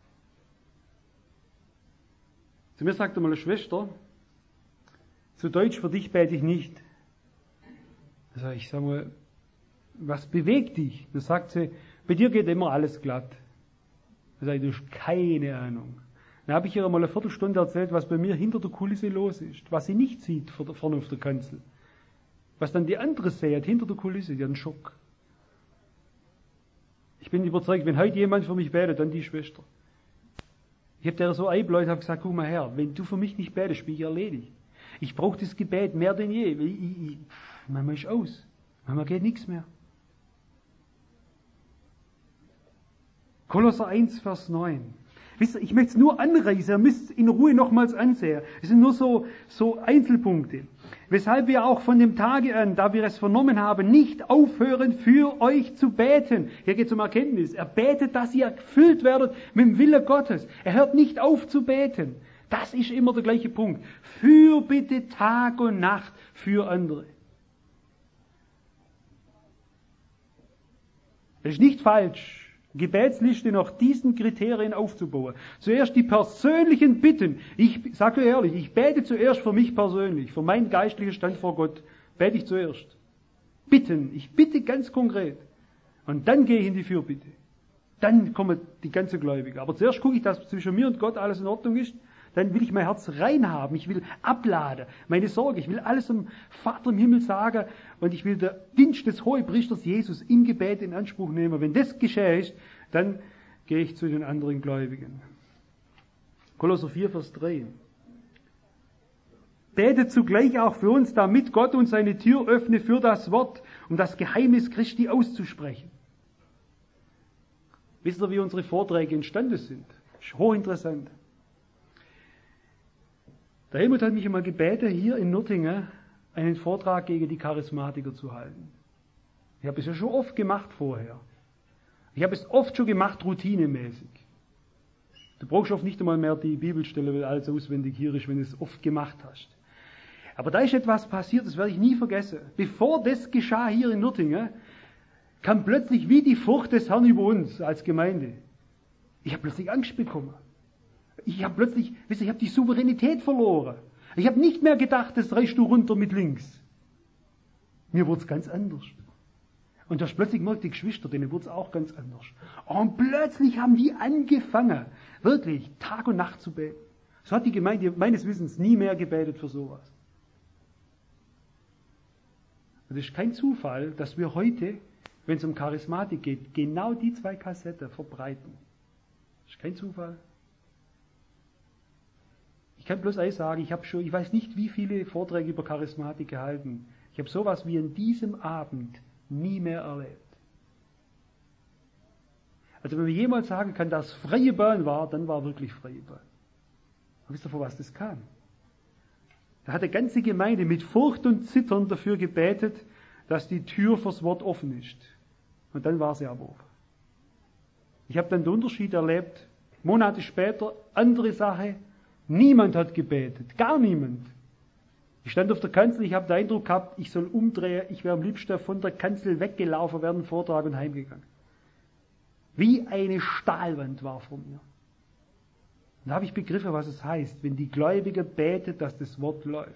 Zu mir sagt einmal eine Schwester, zu Deutsch, für dich bete ich nicht. Da sage ich, sag mal, was bewegt dich? Da sagt sie, bei dir geht immer alles glatt. Da sage ich, du hast keine Ahnung. Dann habe ich ihr mal eine Viertelstunde erzählt, was bei mir hinter der Kulisse los ist, was sie nicht sieht vorne auf der Kanzel. Was dann die andere sehen, hinter der Kulisse, die hat einen Schock. Ich bin überzeugt, wenn heute jemand für mich betet, dann die Schwester. Ich habe der so eingebläut, habe gesagt, guck mal her, wenn du für mich nicht betest, bin ich erledigt. Ich brauche das Gebet mehr denn je. Ich, ich, ich, manchmal ist aus. Manchmal geht nichts mehr. Kolosser eins, Vers neun. Wisst ihr, ich möchte es nur anreißen, ihr müsst es in Ruhe nochmals ansehen. Es sind nur so, so Einzelpunkte. Weshalb wir auch von dem Tage an, da wir es vernommen haben, nicht aufhören, für euch zu beten. Hier geht es um Erkenntnis. Er betet, dass ihr erfüllt werdet mit dem Willen Gottes. Er hört nicht auf zu beten. Das ist immer der gleiche Punkt. Fürbitte Tag und Nacht für andere. Es ist nicht falsch, Gebetsliste nach diesen Kriterien aufzubauen. Zuerst die persönlichen Bitten. Ich sage ehrlich, ich bete zuerst für mich persönlich, für meinen geistlichen Stand vor Gott. Bete ich zuerst. Bitten. Ich bitte ganz konkret. Und dann gehe ich in die Fürbitte. Dann kommen die ganzen Gläubigen. Aber zuerst gucke ich, dass zwischen mir und Gott alles in Ordnung ist. Dann will ich mein Herz rein haben. Ich will abladen. Meine Sorge. Ich will alles dem Vater im Himmel sagen. Und ich will den Dienst des Hohepriesters Jesus im Gebet in Anspruch nehmen. Wenn das geschieht, dann gehe ich zu den anderen Gläubigen. Kolosser vier, Vers drei. Betet zugleich auch für uns, damit Gott uns seine Tür öffne für das Wort, um das Geheimnis Christi auszusprechen. Wisst ihr, wie unsere Vorträge entstanden sind? Das ist hochinteressant. Der Helmut hat mich einmal gebeten, hier in Nürtingen einen Vortrag gegen die Charismatiker zu halten. Ich habe es ja schon oft gemacht vorher. Ich habe es oft schon gemacht, routinemäßig. Du brauchst oft nicht einmal mehr die Bibelstelle, weil alles auswendig hier ist, wenn du es oft gemacht hast. Aber da ist etwas passiert, das werde ich nie vergessen. Bevor das geschah hier in Nürtingen, kam plötzlich wie die Furcht des Herrn über uns als Gemeinde. Ich habe plötzlich Angst bekommen. Ich habe plötzlich, wisst ihr, ich habe die Souveränität verloren. Ich habe nicht mehr gedacht, das reichst du runter mit links. Mir wurde es ganz anders. Und das plötzlich merkt die Geschwister, denen wurde es auch ganz anders. Und plötzlich haben die angefangen, wirklich Tag und Nacht zu beten. So hat die Gemeinde meines Wissens nie mehr gebetet für sowas. Und es ist kein Zufall, dass wir heute, wenn es um Charismatik geht, genau die zwei Kassetten verbreiten. Das ist kein Zufall. Ich kann bloß eins sagen, ich habe schon, ich weiß nicht, wie viele Vorträge über Charismatik gehalten. Ich habe sowas wie an diesem Abend nie mehr erlebt. Also wenn man jemals sagen kann, dass freie Bahn war, dann war wirklich freie Bahn. Und wisst ihr, vor was das kam? Da hat die ganze Gemeinde mit Furcht und Zittern dafür gebetet, dass die Tür fürs Wort offen ist. Und dann war sie aber offen. Ich habe dann den Unterschied erlebt, Monate später, andere Sache, niemand hat gebetet, gar niemand. Ich stand auf der Kanzel, ich habe den Eindruck gehabt, ich soll umdrehen, ich wäre am liebsten von der Kanzel weggelaufen, während dem Vortrag und heimgegangen. Wie eine Stahlwand war vor mir. Und da habe ich begriffen, was es heißt, wenn die Gläubige betet, dass das Wort läuft.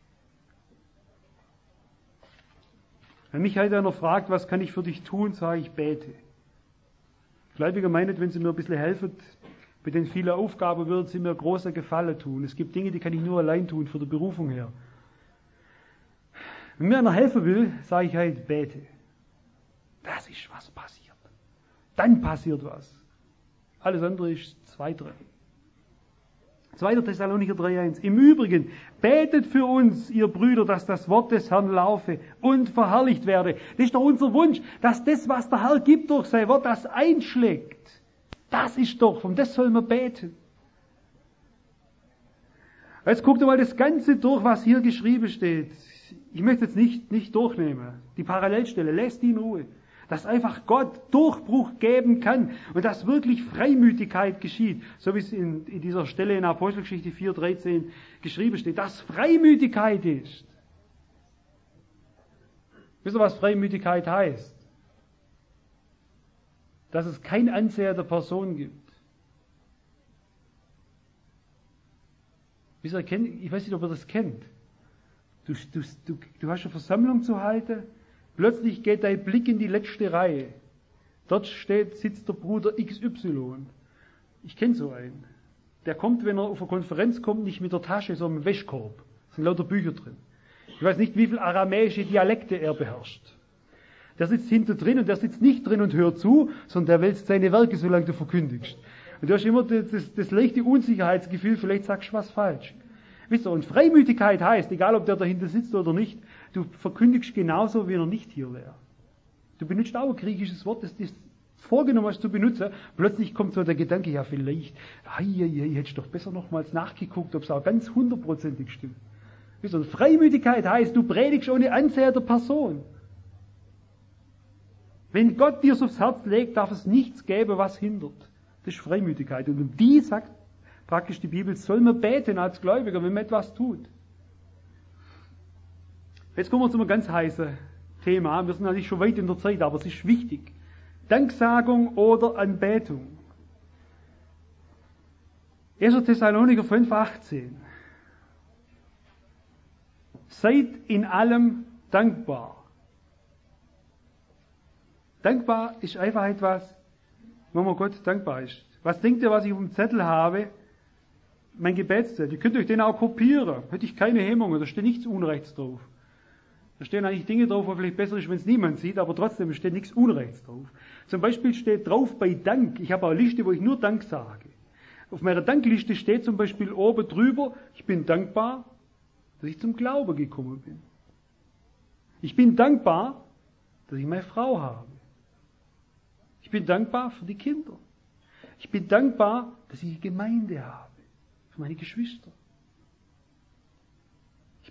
Wenn mich heute einer fragt, was kann ich für dich tun, sage ich, bete. Gläubige meint, wenn sie mir ein bisschen helfen, mit den vielen Aufgaben würden sie mir großer Gefallen tun. Es gibt Dinge, die kann ich nur allein tun, von der Berufung her. Wenn mir einer helfen will, sage ich halt, bete. Das ist, was passiert. Dann passiert was. Alles andere ist zweitrangig. zweiter Thessalonicher drei eins. Im Übrigen, betet für uns, ihr Brüder, dass das Wort des Herrn laufe und verherrlicht werde. Das ist doch unser Wunsch, dass das, was der Herr gibt durch sein Wort, das einschlägt. Das ist doch, um das soll man beten. Jetzt guckt mal das Ganze durch, was hier geschrieben steht. Ich möchte jetzt nicht, nicht durchnehmen. Die Parallelstelle, lässt die in Ruhe. Dass einfach Gott Durchbruch geben kann und dass wirklich Freimütigkeit geschieht. So wie es in, in dieser Stelle in Apostelgeschichte vier dreizehn geschrieben steht. Dass Freimütigkeit ist. Wisst ihr, was Freimütigkeit heißt? Dass es kein Ansehen der Person gibt. Wisst ihr, ich weiß nicht, ob ihr das kennt. Du, du, du, du hast eine Versammlung zu halten. Plötzlich geht dein Blick in die letzte Reihe. Dort steht, sitzt der Bruder X Y. Ich kenne so einen. Der kommt, wenn er auf eine Konferenz kommt, nicht mit der Tasche, sondern mit dem Wäschkorb. Da sind lauter Bücher drin. Ich weiß nicht, wie viele aramäische Dialekte er beherrscht. Der sitzt hinter drin und der sitzt nicht drin und hört zu, sondern der wälzt seine Werke, solange du verkündigst. Und du hast immer das, das, das leichte Unsicherheitsgefühl, vielleicht sagst du was falsch. Wisst ihr, und Freimütigkeit heißt, egal ob der dahinter sitzt oder nicht, du verkündigst genauso, wie er nicht hier wäre. Du benutzt auch ein griechisches Wort, das du vorgenommen hast zu benutzen. Plötzlich kommt so der Gedanke, ja vielleicht, hey, hey, hättest doch besser nochmals nachgeguckt, ob es auch ganz hundertprozentig stimmt. Wisst ihr, und Freimütigkeit heißt, du predigst ohne Ansehen der Person. Wenn Gott dir aufs Herz legt, darf es nichts geben, was hindert. Das ist Freimütigkeit. Und um die sagt praktisch die Bibel, soll man beten als Gläubiger, wenn man etwas tut. Jetzt kommen wir zu einem ganz heißen Thema. Wir sind natürlich schon weit in der Zeit, aber es ist wichtig. Danksagung oder Anbetung. erster Thessalonicher fünf achtzehn. Seid in allem dankbar. Dankbar ist einfach etwas, wo man Gott dankbar ist. Was denkt ihr, was ich auf dem Zettel habe? Mein Gebetszettel. Ihr könnt euch den auch kopieren. Hätte ich keine Hemmungen, da steht nichts Unrechts drauf. Da stehen eigentlich Dinge drauf, wo vielleicht besser ist, wenn es niemand sieht, aber trotzdem steht nichts Unrechts drauf. Zum Beispiel steht drauf bei Dank. Ich habe eine Liste, wo ich nur Dank sage. Auf meiner Dankliste steht zum Beispiel oben drüber, ich bin dankbar, dass ich zum Glauben gekommen bin. Ich bin dankbar, dass ich meine Frau habe. Ich bin dankbar für die Kinder. Ich bin dankbar, dass ich eine Gemeinde habe. Für meine Geschwister.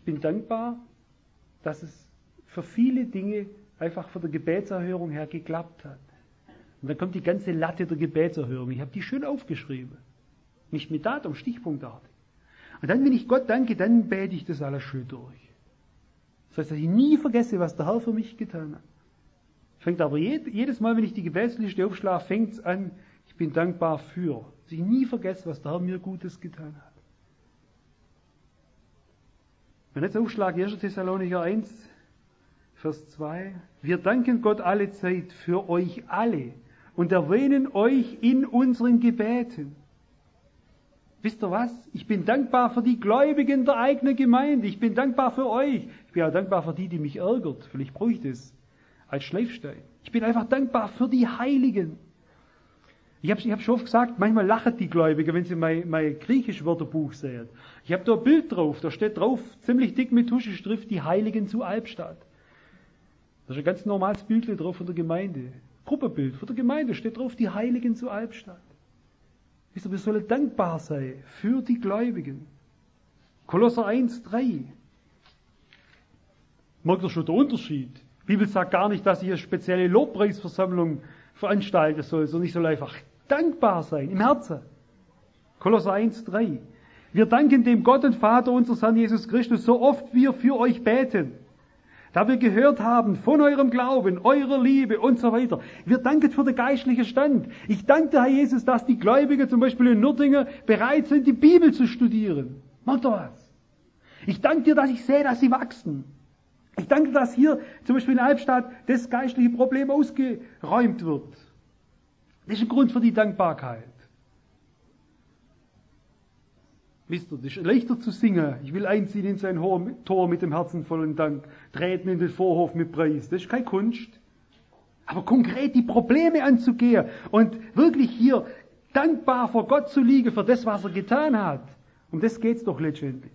bin dankbar, dass es für viele Dinge einfach von der Gebetserhörung her geklappt hat. Und dann kommt die ganze Latte der Gebetserhörung. Ich habe die schön aufgeschrieben. Nicht mit Datum, stichpunktartig. Und dann, wenn ich Gott danke, dann bete ich das alles schön durch. Das heißt, dass ich nie vergesse, was der Herr für mich getan hat. Fängt aber jedes Mal, wenn ich die Gebetsliste aufschlage, fängt es an, ich bin dankbar für. Dass ich nie vergesse, was der Herr mir Gutes getan hat. Wenn ich jetzt aufschlage, erster Thessalonicher eins, Vers zwei. Wir danken Gott alle Zeit für euch alle und erwähnen euch in unseren Gebeten. Wisst ihr was? Ich bin dankbar für die Gläubigen der eigenen Gemeinde. Ich bin dankbar für euch. Ich bin auch dankbar für die, die mich ärgert. Vielleicht brauche ich das als Schleifstein. Ich bin einfach dankbar für die Heiligen. Ich habe ich hab schon oft gesagt, manchmal lachen die Gläubigen, wenn sie mein, mein griechisch Wörterbuch sehen. Ich habe da ein Bild drauf, da steht drauf, ziemlich dick mit Tuscheschrift, die Heiligen zu Albstadt. Das ist ein ganz normales Bild drauf von der Gemeinde. Gruppenbild von der Gemeinde steht drauf, die Heiligen zu Albstadt. Wisst ihr, wir sollen dankbar sein für die Gläubigen. Kolosser eins, drei. Merkt ihr schon den Unterschied? Die Bibel sagt gar nicht, dass ich eine spezielle Lobpreisversammlung veranstalten soll, sondern ich soll einfach dankbar sein, im Herzen. Kolosser eins, drei. Wir danken dem Gott und Vater unseres Herrn Jesus Christus, so oft wir für euch beten, da wir gehört haben von eurem Glauben, eurer Liebe und so weiter. Wir danken für den geistlichen Stand. Ich danke Herr Jesus, dass die Gläubigen zum Beispiel in Nürtingen bereit sind, die Bibel zu studieren. Macht doch was. Ich danke dir, dass ich sehe, dass sie wachsen. Ich danke, dass hier zum Beispiel in Albstadt das geistliche Problem ausgeräumt wird. Das ist ein Grund für die Dankbarkeit. Wisst ihr, das ist leichter zu singen. Ich will einziehen in sein Tor mit dem Herzen vollen Dank, treten in den Vorhof mit Preis. Das ist keine Kunst. Aber konkret die Probleme anzugehen und wirklich hier dankbar vor Gott zu liegen für das, was er getan hat. Um das geht's doch letztendlich.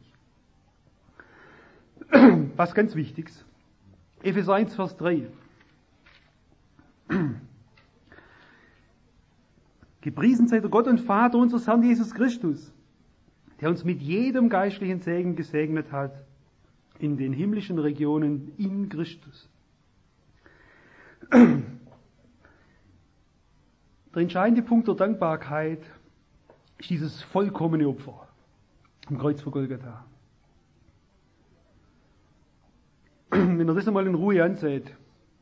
Was ganz Wichtiges. Epheser eins, Vers drei. Gepriesen sei der Gott und Vater unseres Herrn Jesus Christus, der uns mit jedem geistlichen Segen gesegnet hat in den himmlischen Regionen in Christus. Der entscheidende Punkt der Dankbarkeit ist dieses vollkommene Opfer am Kreuz von Golgatha. Wenn ihr das einmal in Ruhe ansieht,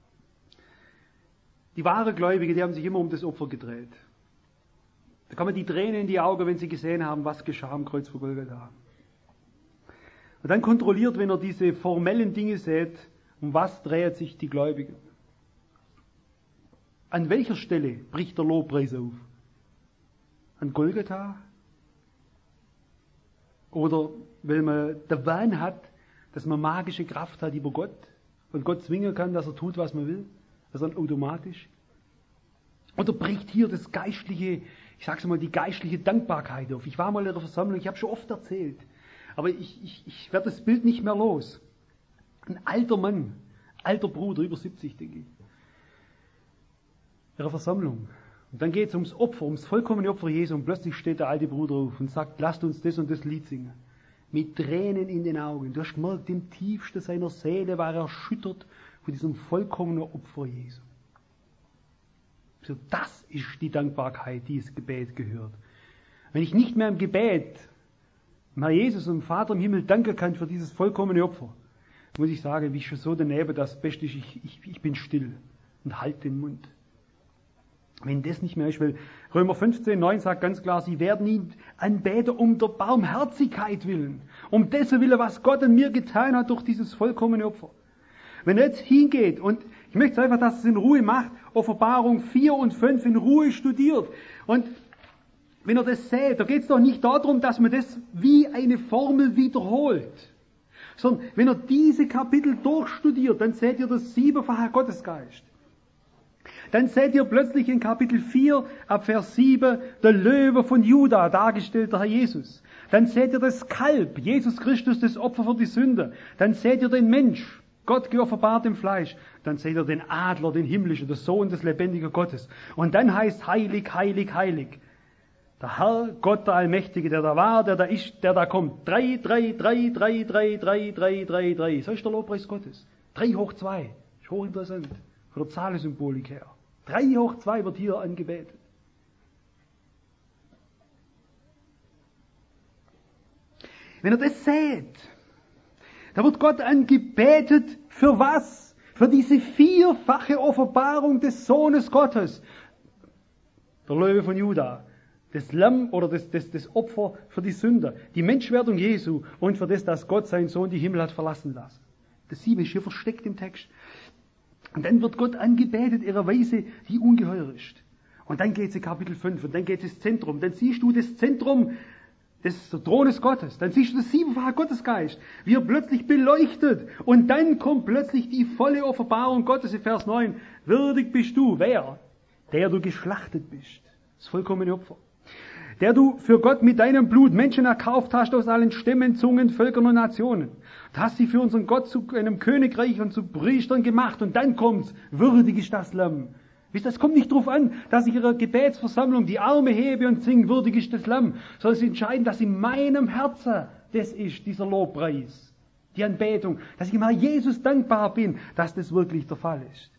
die wahren Gläubigen, die haben sich immer um das Opfer gedreht. Da kommen die Tränen in die Augen, wenn sie gesehen haben, was geschah am Kreuz von Golgatha. Und dann kontrolliert, wenn er diese formellen Dinge sieht, um was dreht sich die Gläubigen. An welcher Stelle bricht der Lobpreis auf? An Golgatha? Oder weil man den Wahn hat, dass man magische Kraft hat über Gott und Gott zwingen kann, dass er tut, was man will? Also automatisch. Oder bricht hier das geistliche, ich sag's mal, die geistliche Dankbarkeit auf. Ich war mal in einer Versammlung, ich habe schon oft erzählt, aber ich, ich, ich werde das Bild nicht mehr los. Ein alter Mann, alter Bruder, über siebzig, denke ich, in einer Versammlung. Und dann geht es ums Opfer, ums vollkommene Opfer Jesu und plötzlich steht der alte Bruder auf und sagt, lasst uns das und das Lied singen. Mit Tränen in den Augen. Du hast gemerkt, im tiefsten seiner Seele war er erschüttert von diesem vollkommenen Opfer Jesu. So, das ist die Dankbarkeit, die ins Gebet gehört. Wenn ich nicht mehr im Gebet Herr Jesus und Vater im Himmel danken kann für dieses vollkommene Opfer, muss ich sagen, wie ich schon so daneben, das Beste ist, ich, ich, ich bin still und halte den Mund. Wenn das nicht mehr ist, weil Römer fünfzehn, neun sagt ganz klar, sie werden ihn anbeten um der Barmherzigkeit willen, um dessen Willen, was Gott an mir getan hat durch dieses vollkommene Opfer. Wenn er jetzt hingeht und ich möchte einfach, dass es in Ruhe macht, Offenbarung vier und fünf in Ruhe studiert. Und wenn ihr das seht, da geht es doch nicht darum, dass man das wie eine Formel wiederholt. Sondern wenn ihr diese Kapitel durchstudiert, dann seht ihr das siebenfache Gottesgeist. Dann seht ihr plötzlich in Kapitel vier, ab Vers sieben, der Löwe von Juda, dargestellt der Herr Jesus. Dann seht ihr das Kalb, Jesus Christus, das Opfer für die Sünde. Dann seht ihr den Mensch, Gott geoffenbart im Fleisch. Dann seht ihr den Adler, den himmlischen, der Sohn des lebendigen Gottes. Und dann heißt heilig, heilig, heilig. Der Herr, Gott, der Allmächtige, der da war, der da ist, der da kommt. Drei, drei, drei, drei, drei, drei, drei, drei, drei. So ist der Lobpreis Gottes. Drei hoch zwei. Ist hochinteressant. Von der Zahlensymbolik her. Drei hoch zwei wird hier angebetet. Wenn ihr das seht, da wird Gott angebetet für was? Für diese vierfache Offenbarung des Sohnes Gottes. Der Löwe von Juda. Das Lamm oder das, das, das Opfer für die Sünder, die Menschwerdung Jesu und für das, dass Gott seinen Sohn die Himmel hat verlassen lassen. Das sieben ist hier versteckt im Text. Und dann wird Gott angebetet in einer Weise, die ungeheuer ist. Und dann geht es in Kapitel fünf und dann geht es ins Zentrum. Dann siehst du das Zentrum des Thrones Gottes. Dann siehst du das siebenfache Gottesgeist, wie er plötzlich beleuchtet. Und dann kommt plötzlich die volle Offenbarung Gottes in Vers neun. Würdig bist du, wer? Der du geschlachtet bist. Das vollkommene Opfer. Der du für Gott mit deinem Blut Menschen erkauft hast aus allen Stämmen, Zungen, Völkern und Nationen. Du hast sie für unseren Gott zu einem Königreich und zu Priestern gemacht. Und dann kommt's, würdig ist das Lamm. Wisst ihr, es kommt nicht darauf an, dass ich ihrer Gebetsversammlung die Arme hebe und singe, würdig ist das Lamm. Sondern es ist entscheidend, dass in meinem Herzen das ist, dieser Lobpreis, die Anbetung. Dass ich mal Jesus dankbar bin, dass das wirklich der Fall ist.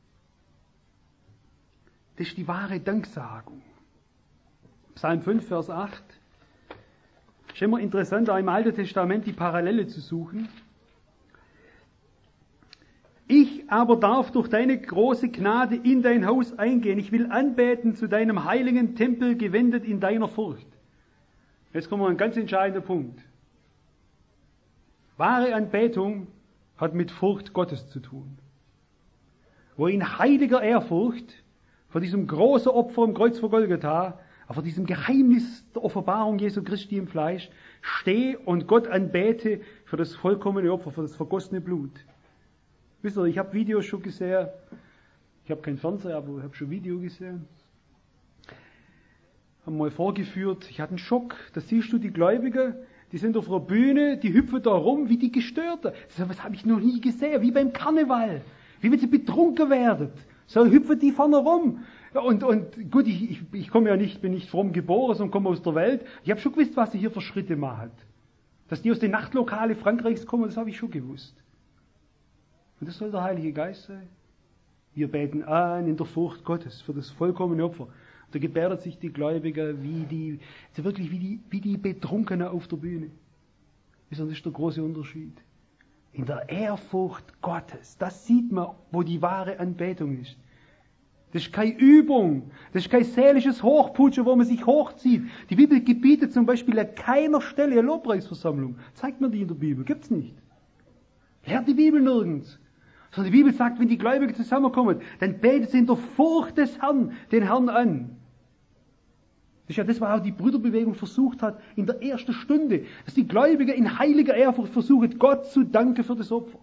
Das ist die wahre Danksagung. Psalm fünf, Vers acht. Ist immer interessant, auch im Alten Testament die Parallele zu suchen. Ich aber darf durch deine große Gnade in dein Haus eingehen. Ich will anbeten zu deinem heiligen Tempel, gewendet in deiner Furcht. Jetzt kommen wir an einen ganz entscheidenden Punkt. Wahre Anbetung hat mit Furcht Gottes zu tun. Wo in heiliger Ehrfurcht vor diesem großen Opfer am Kreuz vor Golgatha, vor diesem Geheimnis der Offenbarung Jesu Christi im Fleisch, stehe und Gott anbete für das vollkommene Opfer, für das vergossene Blut. Wisst ihr, ich habe Videos schon gesehen, ich habe keinen Fernseher, aber ich habe schon Video gesehen. Haben mal vorgeführt, ich hatte einen Schock, da siehst du die Gläubigen, die sind auf einer Bühne, die hüpfen da rum wie die Gestörten. Das habe ich noch nie gesehen, wie beim Karneval, wie wenn sie betrunken werden. So hüpfen die vorne rum. Und, und gut, ich, ich, ich komme ja nicht, bin nicht fromm geboren, sondern komme aus der Welt. Ich habe schon gewusst, was sie hier für Schritte machen. Dass die aus den Nachtlokale Frankreichs kommen, das habe ich schon gewusst. Und das soll der Heilige Geist sein. Wir beten an in der Furcht Gottes für das vollkommene Opfer. Und da gebärdet sich die Gläubigen wie die, also wirklich wie die, wie die Betrunkenen auf der Bühne. Das ist der große Unterschied. In der Ehrfurcht Gottes, das sieht man, wo die wahre Anbetung ist. Das ist keine Übung, das ist kein seelisches Hochputschen, wo man sich hochzieht. Die Bibel gebietet zum Beispiel an keiner Stelle eine Lobpreisversammlung. Zeigt mir die in der Bibel, gibt's nicht. Lehrt die Bibel nirgends. Sondern die Bibel sagt, wenn die Gläubigen zusammenkommen, dann betet sie in der Furcht des Herrn den Herrn an. Das ist ja das, was auch die Brüderbewegung versucht hat in der ersten Stunde, dass die Gläubigen in heiliger Ehrfurcht versuchen, Gott zu danken für das Opfer.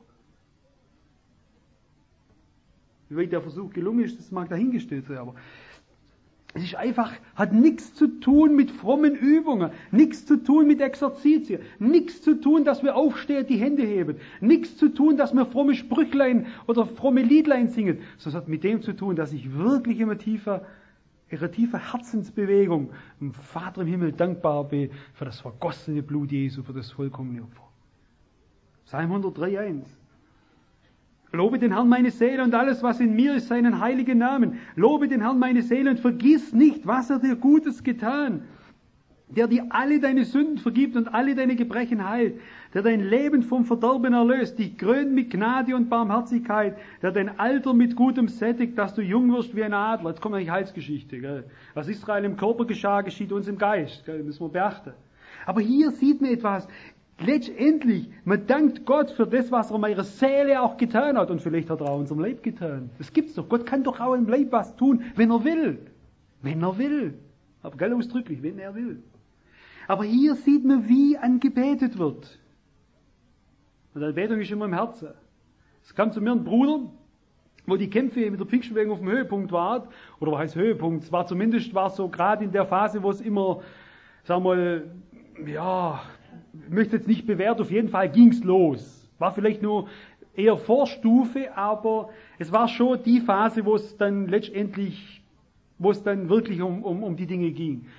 Wie weit der Versuch gelungen ist, das mag dahingestellt sein, aber es ist einfach, hat nichts zu tun mit frommen Übungen, nichts zu tun mit Exerzitien, nichts zu tun, dass wir aufstehen, die Hände heben, nichts zu tun, dass wir fromme Sprüchlein oder fromme Liedlein singen, sondern es hat mit dem zu tun, dass ich wirklich immer tiefer, ihre tiefe Herzensbewegung dem Vater im Himmel dankbar bin für das vergossene Blut Jesu, für das vollkommene Opfer. Psalm hundertdrei, eins. Lobe den Herrn meine Seele und alles, was in mir ist, seinen heiligen Namen. Lobe den Herrn meine Seele und vergiss nicht, was er dir Gutes getan, der dir alle deine Sünden vergibt und alle deine Gebrechen heilt, der dein Leben vom Verderben erlöst, dich krönt mit Gnade und Barmherzigkeit, der dein Alter mit Gutem sättigt, dass du jung wirst wie ein Adler. Jetzt kommt eigentlich Heilsgeschichte. Gell? Was Israel im Körper geschah, geschieht uns im Geist. Gell? Das müssen wir beachten. Aber hier sieht man etwas. Letztendlich, man dankt Gott für das, was er meiner Seele auch getan hat. Und vielleicht hat er auch unserem Leib getan. Das gibt's doch. Gott kann doch auch im Leib was tun, wenn er will. Wenn er will. Aber gell, ausdrücklich, wenn er will. Aber hier sieht man, wie angebetet wird. Und Anbetung ist immer im Herzen. Es kam zu mir ein Bruder, wo die Kämpfe mit der Pfingstbewegung auf dem Höhepunkt waren. Oder was heißt Höhepunkt? Es war zumindest, war so gerade in der Phase, wo es immer, sagen wir mal, ja, ich möchte jetzt nicht bewerten, auf jeden Fall ging's los. War vielleicht nur eher Vorstufe, aber es war schon die Phase, wo es dann letztendlich, wo es dann wirklich um, um, um die Dinge ging.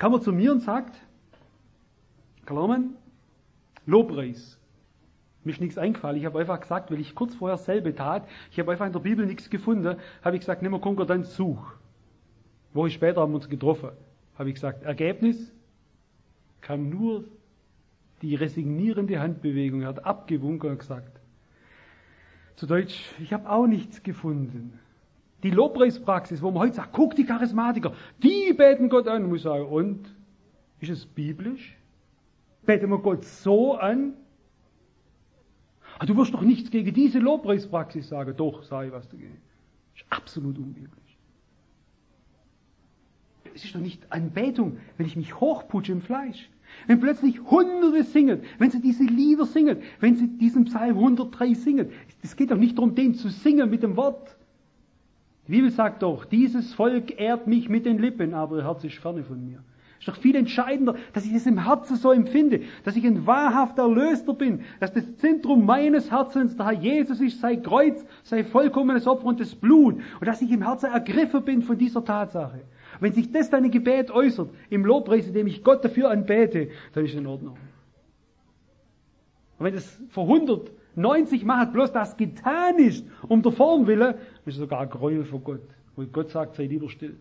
kam er zu mir und sagt, Karl Hermann, Lobpreis. Mir ist nichts eingefallen. Ich habe einfach gesagt, weil ich kurz vorher selbe tat, ich habe einfach in der Bibel nichts gefunden, habe ich gesagt, nimm mal Konkordanz such. Woche später haben wir uns getroffen. Habe ich gesagt, Ergebnis kam nur die resignierende Handbewegung. Er hat abgewunken und gesagt, zu Deutsch, ich habe auch nichts gefunden. Die Lobpreispraxis, wo man heute sagt, guck, die Charismatiker, die beten Gott an. Und ich muss sagen, und? Ist es biblisch? Beten wir Gott so an? Ah, du wirst doch nichts gegen diese Lobpreispraxis sagen. Doch, sage ich was dagegen. Das ist absolut unbiblisch. Es ist doch nicht Anbetung, wenn ich mich hochputsche im Fleisch. Wenn plötzlich Hunderte singen, wenn sie diese Lieder singen, wenn sie diesen Psalm hundertdrei singen. Es geht doch nicht darum, den zu singen mit dem Wort. Die Bibel sagt doch, dieses Volk ehrt mich mit den Lippen, aber ihr Herz ist ferne von mir. Es ist doch viel entscheidender, dass ich das im Herzen so empfinde, dass ich ein wahrhaft Erlöster bin, dass das Zentrum meines Herzens der Herr Jesus ist, sein Kreuz, sein vollkommenes Opfer und das Blut, und dass ich im Herzen ergriffen bin von dieser Tatsache. Und wenn sich das dann im Gebet äußert, im Lobpreis, indem ich Gott dafür anbete, dann ist es in Ordnung. Und wenn das vor hundertneunzig macht, bloß das getan ist, um der Form willen, ist es sogar ein Gräuel vor Gott. Wo Gott sagt, sei lieber still.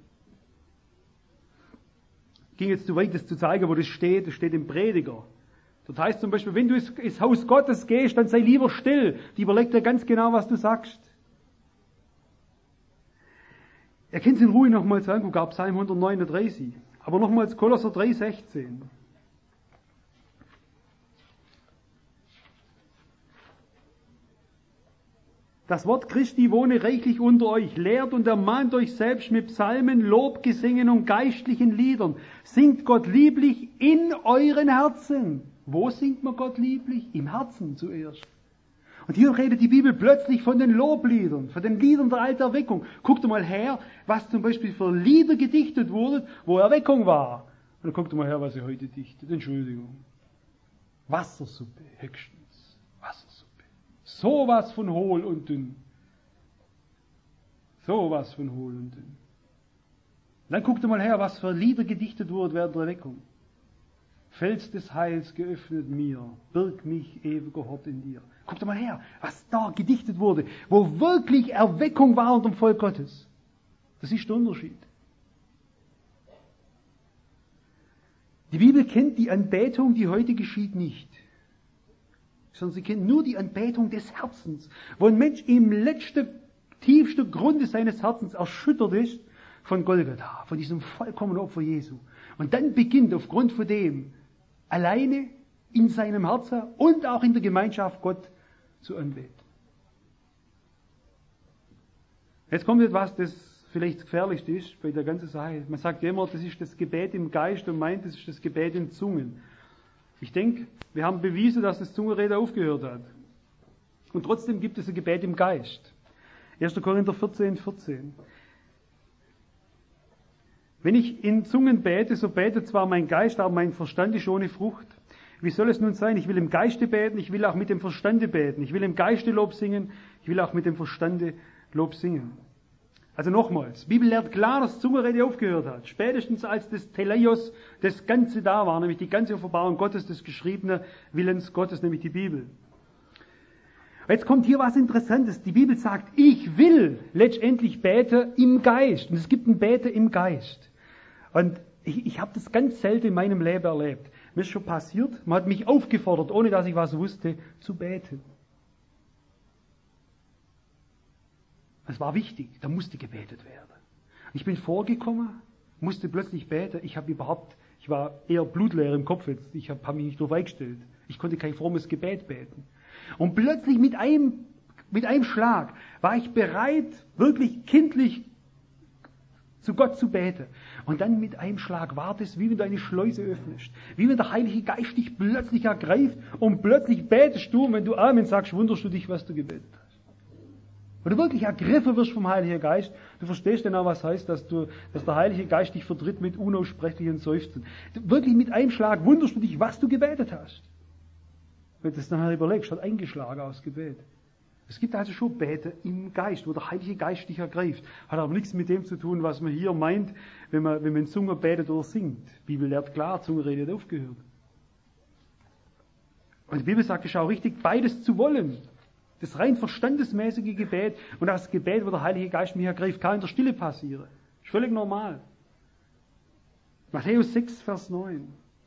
Ging jetzt zu weit, das zu zeigen, wo das steht. Das steht im Prediger. Das heißt zum Beispiel, wenn du ins Haus Gottes gehst, dann sei lieber still. Die überlegt dir ganz genau, was du sagst. Ihr könnt es in Ruhe nochmals angucken, ab Psalm hundertneununddreißig. Aber nochmals Kolosser drei sechzehn. Das Wort Christi wohne reichlich unter euch, lehrt und ermahnt euch selbst mit Psalmen, Lobgesängen und geistlichen Liedern. Singt Gott lieblich in euren Herzen. Wo singt man Gott lieblich? Im Herzen zuerst. Und hier redet die Bibel plötzlich von den Lobliedern, von den Liedern der alten Erweckung. Guckt mal her, was zum Beispiel für Lieder gedichtet wurden, wo Erweckung war. Und dann guckt mal her, was ihr heute dichtet. Entschuldigung. Wassersuppe, höchstens. Wassersuppe. Sowas von hohl und dünn. Sowas von hohl und dünn. Dann guckt mal her, was für Lieder gedichtet wurden während der Erweckung. Fels des Heils geöffnet mir, birg mich ewiger Hort in dir. Guckt mal her, was da gedichtet wurde, wo wirklich Erweckung war unter dem Volk Gottes. Das ist der Unterschied. Die Bibel kennt die Anbetung, die heute geschieht, nicht. Sondern sie kennt nur die Anbetung des Herzens, wo ein Mensch im letzten, tiefsten Grunde seines Herzens erschüttert ist von Golgatha, von diesem vollkommenen Opfer Jesu. Und dann beginnt aufgrund von dem alleine in seinem Herzen und auch in der Gemeinschaft Gott zu anbeten. Jetzt kommt etwas, das vielleicht das Gefährlichste ist bei der ganzen Sache. Man sagt ja immer, das ist das Gebet im Geist und meint, das ist das Gebet in Zungen. Ich denke, wir haben bewiesen, dass das Zungenreden aufgehört hat. Und trotzdem gibt es ein Gebet im Geist. erster Korinther vierzehn, vierzehn. Wenn ich in Zungen bete, so betet zwar mein Geist, aber mein Verstand ist ohne Frucht. Wie soll es nun sein? Ich will im Geiste beten, ich will auch mit dem Verstande beten. Ich will im Geiste Lob singen, ich will auch mit dem Verstande Lob singen. Also nochmals, die Bibel lehrt klar, dass Zungenrede aufgehört hat. Spätestens als das Teleios, das Ganze da war, nämlich die ganze Offenbarung Gottes, das geschriebene Willens Gottes, nämlich die Bibel. Jetzt kommt hier was Interessantes. Die Bibel sagt, ich will letztendlich beten im Geist. Und es gibt ein Beten im Geist. Und ich, ich habe das ganz selten in meinem Leben erlebt. Mir ist schon passiert, man hat mich aufgefordert, ohne dass ich was wusste, zu beten. Es war wichtig, da musste gebetet werden. Ich bin vorgekommen, musste plötzlich beten. Ich habe überhaupt, ich war eher blutleer im Kopf jetzt. Ich habe hab mich nicht darauf eingestellt. Ich konnte kein frommes Gebet beten. Und plötzlich mit einem, mit einem Schlag war ich bereit, wirklich kindlich zu Gott zu beten. Und dann mit einem Schlag war das, wie wenn du eine Schleuse öffnest. Wie wenn der Heilige Geist dich plötzlich ergreift und plötzlich betest du und wenn du Amen sagst, wunderst du dich, was du gebetet hast. Wenn du wirklich ergriffen wirst vom Heiligen Geist, du verstehst genau, was heißt, dass du, dass der Heilige Geist dich vertritt mit unaussprechlichen Seufzen. Wirklich mit einem Schlag wunderst du dich, was du gebetet hast. Wenn du das nachher überlegst, hat eingeschlagen aus Gebet. Es gibt also schon Beten im Geist, wo der Heilige Geist dich ergreift. Hat aber nichts mit dem zu tun, was man hier meint, wenn man, wenn man in Zunge betet oder singt. Die Bibel lehrt klar, Zungenrede hat aufgehört. Und die Bibel sagt, es ist auch richtig, beides zu wollen. Das rein verstandesmäßige Gebet und das Gebet, wo der Heilige Geist mich ergreift, kann in der Stille passieren. Ist völlig normal. Matthäus sechs, Vers neun.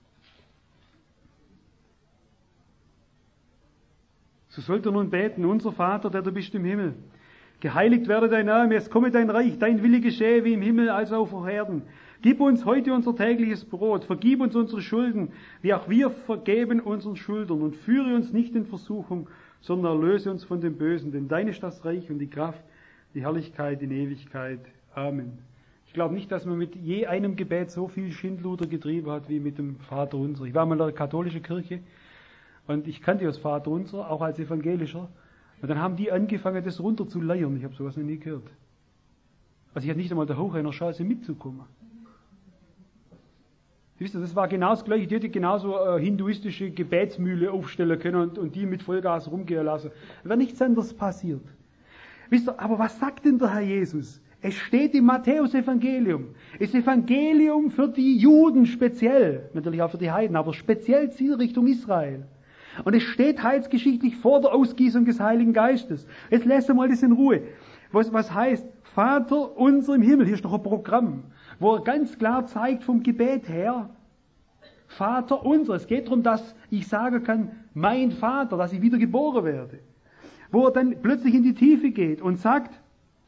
So sollt ihr nun beten, unser Vater, der du bist im Himmel. Geheiligt werde dein Name, es komme dein Reich, dein Wille geschehe wie im Himmel als auf Erden. Gib uns heute unser tägliches Brot, vergib uns unsere Schulden, wie auch wir vergeben unseren Schuldern, und führe uns nicht in Versuchung, sondern erlöse uns von dem Bösen, denn dein ist das Reich und die Kraft, die Herrlichkeit in Ewigkeit. Amen. Ich glaube nicht, dass man mit je einem Gebet so viel Schindluder getrieben hat, wie mit dem Vater Unser. Ich war mal in der katholischen Kirche, und ich kannte das Vater Unser, auch als Evangelischer. Und dann haben die angefangen, das runter zu leiern. Ich habe sowas noch nie gehört. Also ich hatte nicht einmal der Hauch einer Chance mitzukommen. Wisst ihr, das war genau das Gleiche. Die hätte genauso eine hinduistische Gebetsmühle aufstellen können und, und die mit Vollgas rumgehen lassen. Da wäre nichts anderes passiert. Wisst ihr, aber was sagt denn der Herr Jesus? Es steht im Matthäus-Evangelium. Das Evangelium für die Juden speziell, natürlich auch für die Heiden, aber speziell Zielrichtung Israel. Und es steht heilsgeschichtlich vor der Ausgießung des Heiligen Geistes. Jetzt lässt mal das in Ruhe. Was, was heißt, Vater unser im Himmel, hier ist doch ein Programm, wo er ganz klar zeigt vom Gebet her, Vater unser. Es geht darum, dass ich sagen kann, mein Vater, dass ich wieder geboren werde. Wo er dann plötzlich in die Tiefe geht und sagt,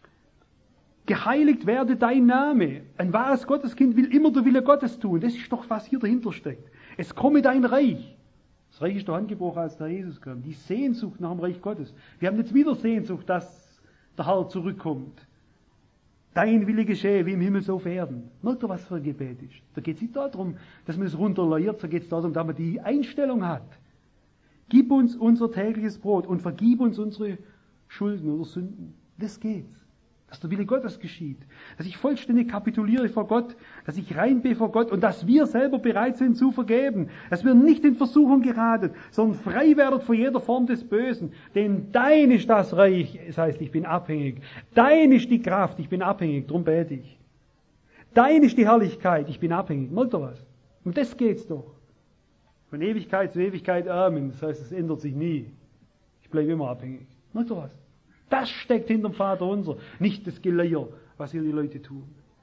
geheiligt werde dein Name. Ein wahres Gotteskind will immer der Wille Gottes tun. Das ist doch, was hier dahinter steckt. Es komme dein Reich. Das Reich ist doch angebrochen, als der Jesus kam. Die Sehnsucht nach dem Reich Gottes. Wir haben jetzt wieder Sehnsucht, dass der Herr zurückkommt. Dein Wille geschehe, wie im Himmel so auf Erden. Merkt ihr, was für ein Gebet ist? Da geht es nicht darum, dass man es runterleiert, da geht es darum, dass man die Einstellung hat. Gib uns unser tägliches Brot und vergib uns unsere Schulden oder Sünden. Das geht's. Dass der Wille Gottes geschieht. Dass ich vollständig kapituliere vor Gott, dass ich rein bin vor Gott und dass wir selber bereit sind zu vergeben. Dass wir nicht in Versuchung geraten, sondern frei werden von jeder Form des Bösen. Denn dein ist das Reich, das heißt, ich bin abhängig. Dein ist die Kraft, ich bin abhängig, darum bete ich. Dein ist die Herrlichkeit, ich bin abhängig. Merkt ihr was? Um das geht's doch. Von Ewigkeit zu Ewigkeit, Amen. Das heißt, es ändert sich nie. Ich bleibe immer abhängig. Merkt ihr was? Das steckt hinterm Vater unser, nicht das Geleier, was hier die Leute tun.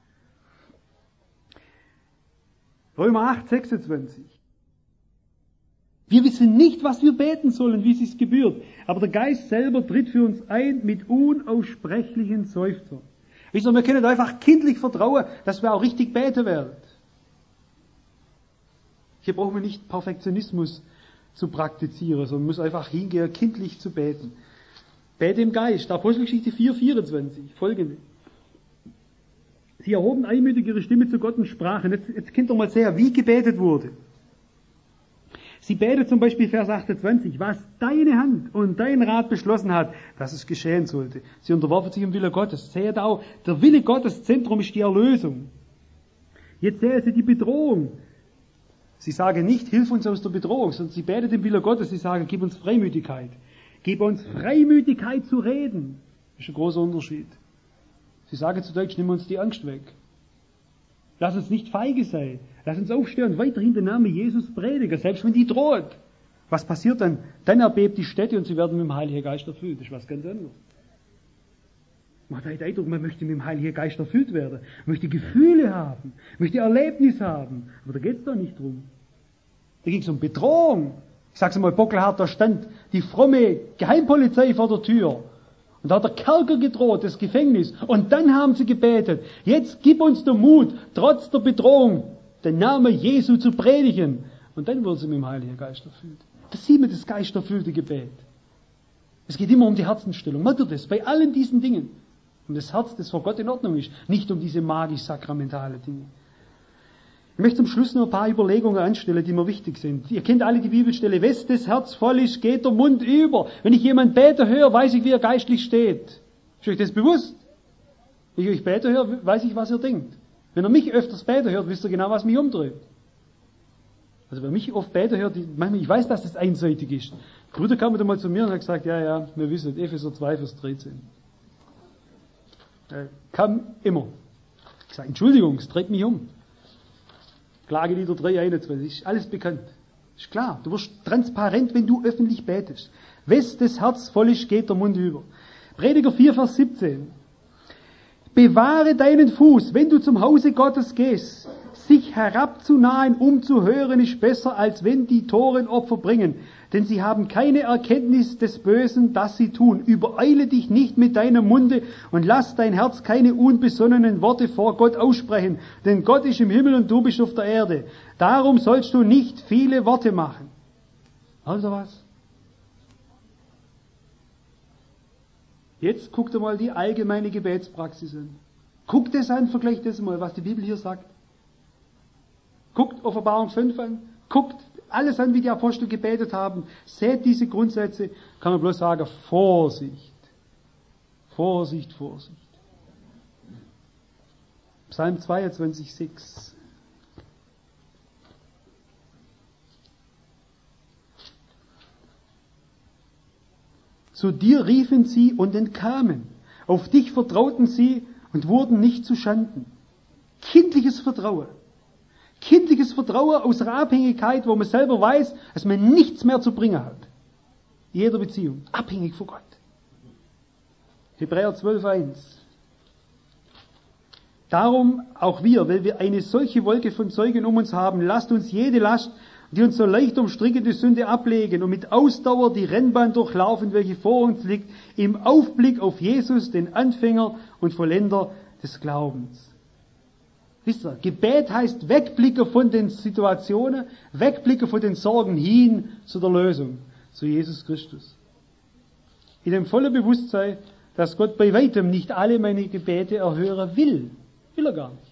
Römer acht, sechsundzwanzig. Wir wissen nicht, was wir beten sollen, wie es sich gebührt, aber der Geist selber tritt für uns ein mit unaussprechlichen Seufzern. Wisst ihr, wir können einfach kindlich vertrauen, dass wir auch richtig beten werden. Hier brauchen wir nicht Perfektionismus zu praktizieren, sondern muss einfach hingehen, kindlich zu beten. Bete im Geist, Apostelgeschichte vier, vierundzwanzig, folgende. Sie erhoben einmütig ihre Stimme zu Gott und sprachen. Jetzt, jetzt könnt ihr mal sehen, wie gebetet wurde. Sie betet zum Beispiel Vers achtundzwanzig, was deine Hand und dein Rat beschlossen hat, dass es geschehen sollte. Sie unterwerfen sich im Wille Gottes. Seht auch, der Wille Gottes Zentrum ist die Erlösung. Jetzt sehen Sie die Bedrohung. Sie sagen nicht, hilf uns aus der Bedrohung, sondern sie betet im Wille Gottes. Sie sagen, gib uns Freimütigkeit. Gib uns Freimütigkeit zu reden. Das ist ein großer Unterschied. Sie sagen zu Deutsch, nimm uns die Angst weg. Lass uns nicht feige sein. Lass uns aufstehen und weiterhin den Namen Jesus predigen, selbst wenn die droht. Was passiert dann? Dann erbebt die Städte und sie werden mit dem Heiligen Geist erfüllt. Das ist was ganz anderes. Man hat den Eindruck, man möchte mit dem Heiligen Geist erfüllt werden. Man möchte Gefühle haben, möchte Erlebnis haben. Aber da geht es doch nicht drum. Da ging es um Bedrohung. Ich sag's mal, Bockelhart, da stand die fromme Geheimpolizei vor der Tür. Und da hat der Kerker gedroht, das Gefängnis. Und dann haben sie gebetet, jetzt gib uns den Mut, trotz der Bedrohung, den Namen Jesu zu predigen. Und dann wurden sie mit dem Heiligen Geist erfüllt. Das sieht man, das geisterfüllte Gebet. Es geht immer um die Herzensstellung. Merkt ihr das? Bei allen diesen Dingen. Um das Herz, das vor Gott in Ordnung ist. Nicht um diese magisch-sakramentale Dinge. Ich möchte zum Schluss noch ein paar Überlegungen anstellen, die mir wichtig sind. Ihr kennt alle die Bibelstelle, wes das Herz voll ist, geht der Mund über. Wenn ich jemand beten höre, weiß ich, wie er geistlich steht. Ist euch das bewusst? Wenn ich euch beten höre, weiß ich, was ihr denkt. Wenn ihr mich öfters beten hört, wisst ihr genau, was mich umtreibt. Also wer mich oft beten hört, die, manchmal, ich weiß, dass das einseitig ist. Brüder kamen dann mal zu mir und hat gesagt, ja, ja, wir wissen, Epheser zwei, Vers dreizehn. Äh, kam immer. Ich sage, Entschuldigung, es treibt mich um. Klagelieder drei, einundzwanzig, ist alles bekannt. Ist klar, du wirst transparent, wenn du öffentlich betest. Wes das Herz voll ist, geht der Mund über. Prediger vier, Vers siebzehn. Bewahre deinen Fuß, wenn du zum Hause Gottes gehst. Sich herabzunahen, um zu hören, ist besser, als wenn die Toren Opfer bringen. Denn sie haben keine Erkenntnis des Bösen, das sie tun. Übereile dich nicht mit deinem Munde und lass dein Herz keine unbesonnenen Worte vor Gott aussprechen. Denn Gott ist im Himmel und du bist auf der Erde. Darum sollst du nicht viele Worte machen. Also was? Jetzt guckt mal die allgemeine Gebetspraxis an. Guckt es an, vergleicht das mal, was die Bibel hier sagt. Guckt Offenbarung fünf an, guckt alles an, wie die Apostel gebetet haben. Seht diese Grundsätze, kann man bloß sagen, Vorsicht. Vorsicht, Vorsicht. Psalm zweiundzwanzig, sechs. Zu dir riefen sie und entkamen. Auf dich vertrauten sie und wurden nicht zu Schanden. Kindliches Vertrauen. Kindliches Vertrauen aus der Abhängigkeit, wo man selber weiß, dass man nichts mehr zu bringen hat. In jeder Beziehung. Abhängig von Gott. Hebräer zwölf, eins. Darum auch wir, weil wir eine solche Wolke von Zeugen um uns haben, lasst uns jede Last, die uns so leicht umstrickende Sünde ablegen und mit Ausdauer die Rennbahn durchlaufen, welche vor uns liegt, im Aufblick auf Jesus, den Anfänger und Vollender des Glaubens. Wisst ihr, Gebet heißt Wegblicken von den Situationen, Wegblicken von den Sorgen hin zu der Lösung, zu Jesus Christus. In dem vollen Bewusstsein, dass Gott bei weitem nicht alle meine Gebete erhören will. Will er gar nicht.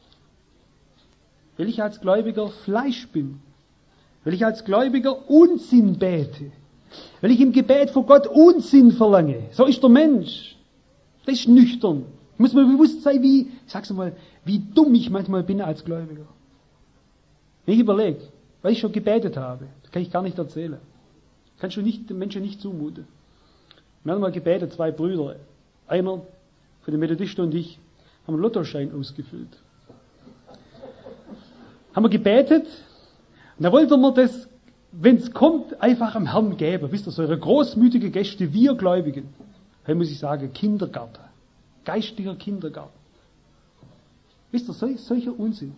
Weil ich als Gläubiger Fleisch bin. Weil ich als Gläubiger Unsinn bete. Weil ich im Gebet vor Gott Unsinn verlange. So ist der Mensch. Das ist nüchtern. Ich muss mir bewusst sein, wie, ich sag's mal, wie dumm ich manchmal bin als Gläubiger. Wenn ich überlege, weil ich schon gebetet habe, das kann ich gar nicht erzählen. Kannst du nicht, den Menschen nicht zumuten. Wir haben mal gebetet, zwei Brüder. Einer von den Methodisten und ich haben einen Lottoschein ausgefüllt. Haben wir gebetet, und da wollten wir das, wenn es kommt, einfach am Herrn geben. Wisst ihr, so eine großmütige Gäste, wir Gläubigen. Da muss ich sagen, Kindergarten. Geistlicher Kindergarten. Wisst ihr, solch, solcher Unsinn.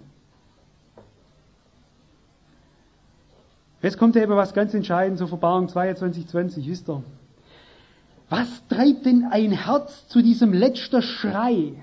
Jetzt kommt eben was ganz Entscheidendes, so Offenbarung zweiundzwanzig, zwanzig, wisst ihr. Was treibt denn ein Herz zu diesem letzten Schrei?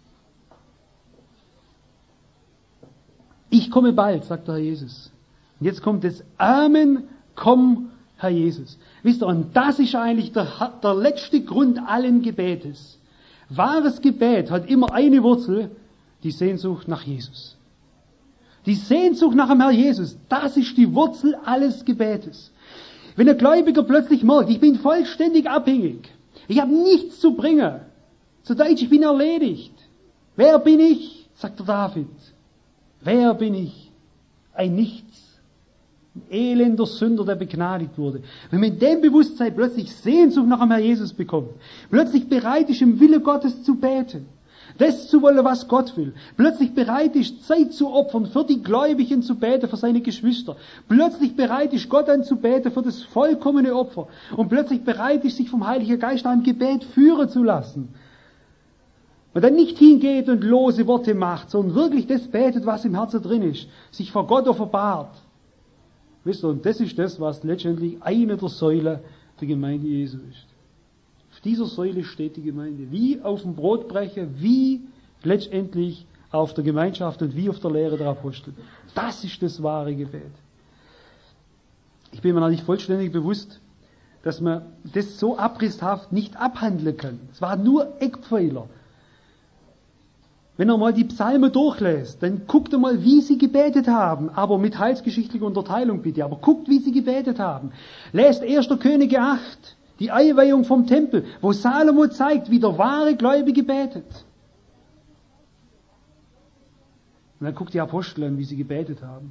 Ich komme bald, sagt der Herr Jesus. Und jetzt kommt das Amen, komm, Herr Jesus. Wisst ihr, und das ist eigentlich der, der letzte Grund allen Gebetes. Wahres Gebet hat immer eine Wurzel, die Sehnsucht nach Jesus. Die Sehnsucht nach dem Herrn Jesus, das ist die Wurzel alles Gebetes. Wenn der Gläubiger plötzlich merkt, ich bin vollständig abhängig, ich habe nichts zu bringen, zu Deutsch, ich bin erledigt. Wer bin ich? Sagt der David. Wer bin ich? Ein Nichts. Ein elender Sünder, der begnadigt wurde. Wenn man in dem Bewusstsein plötzlich Sehnsucht nach dem Herrn Jesus bekommt, plötzlich bereit ist, im Wille Gottes zu beten, das zu wollen, was Gott will, plötzlich bereit ist, Zeit zu opfern, für die Gläubigen zu beten, für seine Geschwister, plötzlich bereit ist, Gott anzubeten für das vollkommene Opfer und plötzlich bereit ist, sich vom Heiligen Geist am Gebet führen zu lassen. Und dann nicht hingeht und lose Worte macht, sondern wirklich das betet, was im Herzen drin ist, sich vor Gott offenbart. Wisst ihr, und das ist das, was letztendlich eine der Säulen der Gemeinde Jesu ist. Auf dieser Säule steht die Gemeinde. Wie auf dem Brotbrecher, wie letztendlich auf der Gemeinschaft und wie auf der Lehre der Apostel. Das ist das wahre Gebet. Ich bin mir natürlich vollständig bewusst, dass man das so abrisshaft nicht abhandeln kann. Es waren nur Eckpfeiler. Wenn er mal die Psalmen durchlässt, dann guckt er mal, wie sie gebetet haben, aber mit heilsgeschichtlicher Unterteilung bitte, aber guckt, wie sie gebetet haben. Lest erster Könige acht, die Einweihung vom Tempel, wo Salomo zeigt, wie der wahre Gläubige betet. Und dann guckt die Apostel an, wie sie gebetet haben.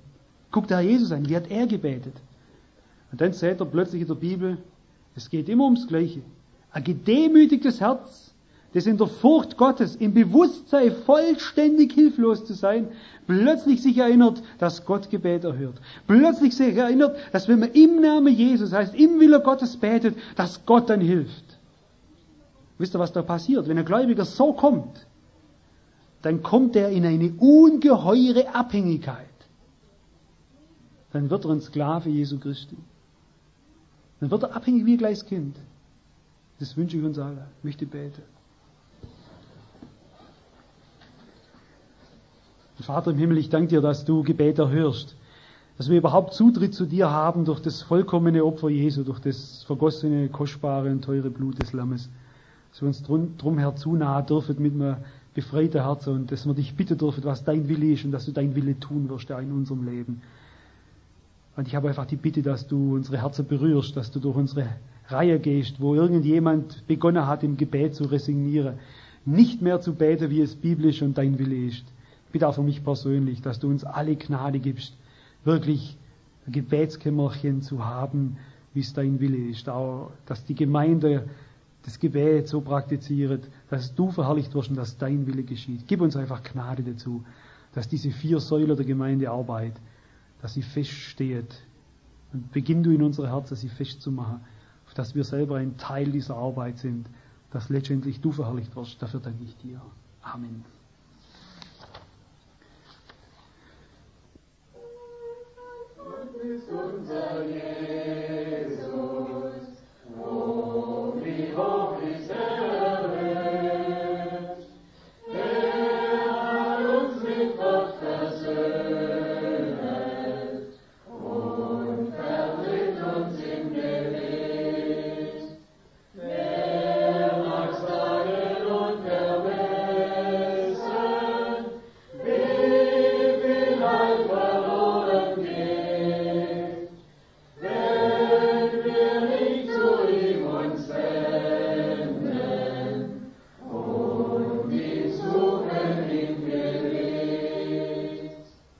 Guck der Herr Jesus an, wie hat er gebetet? Und dann seht ihr plötzlich in der Bibel, es geht immer ums Gleiche. Ein gedemütigtes Herz, das in der Furcht Gottes, im Bewusstsein vollständig hilflos zu sein, plötzlich sich erinnert, dass Gott Gebet erhört. Plötzlich sich erinnert, dass wenn man im Namen Jesus, heißt im Willen Gottes betet, dass Gott dann hilft. Wisst ihr, was da passiert? Wenn ein Gläubiger so kommt, dann kommt er in eine ungeheure Abhängigkeit. Dann wird er ein Sklave Jesu Christi. Dann wird er abhängig wie ein kleines Kind. Das wünsche ich uns alle. Ich möchte beten. Vater im Himmel, ich danke dir, dass du Gebet erhörst. Dass wir überhaupt Zutritt zu dir haben durch das vollkommene Opfer Jesu, durch das vergossene, kostbare und teure Blut des Lammes. Dass wir uns drum, drum herzunahen dürfen mit einem befreiten Herzen und dass wir dich bitten dürfen, was dein Wille ist und dass du dein Wille tun wirst in unserem Leben. Und ich habe einfach die Bitte, dass du unsere Herzen berührst, dass du durch unsere Reihe gehst, wo irgendjemand begonnen hat, im Gebet zu resignieren, nicht mehr zu beten, wie es biblisch und dein Wille ist. Ich bitte auch für mich persönlich, dass du uns alle Gnade gibst, wirklich ein Gebetskämmerchen zu haben, wie es dein Wille ist. Auch, dass die Gemeinde das Gebet so praktiziert, dass du verherrlicht wirst und dass dein Wille geschieht. Gib uns einfach Gnade dazu, dass diese vier Säulen der Gemeindearbeit, dass sie feststeht. Und beginn du in unsere Herzen, sie festzumachen, dass wir selber ein Teil dieser Arbeit sind, dass letztendlich du verherrlicht wirst. Dafür danke ich dir. Amen. Ist unser Jesus, oh, wie hoch ist er erhöht, der hat uns mit Gott versöhnt und vertritt uns im Gebet. Der mag sagen und ermessen, wie viel Leid verloren geht. Wenn wir nicht zu ihm uns wenden und ihn suchen im Gebet.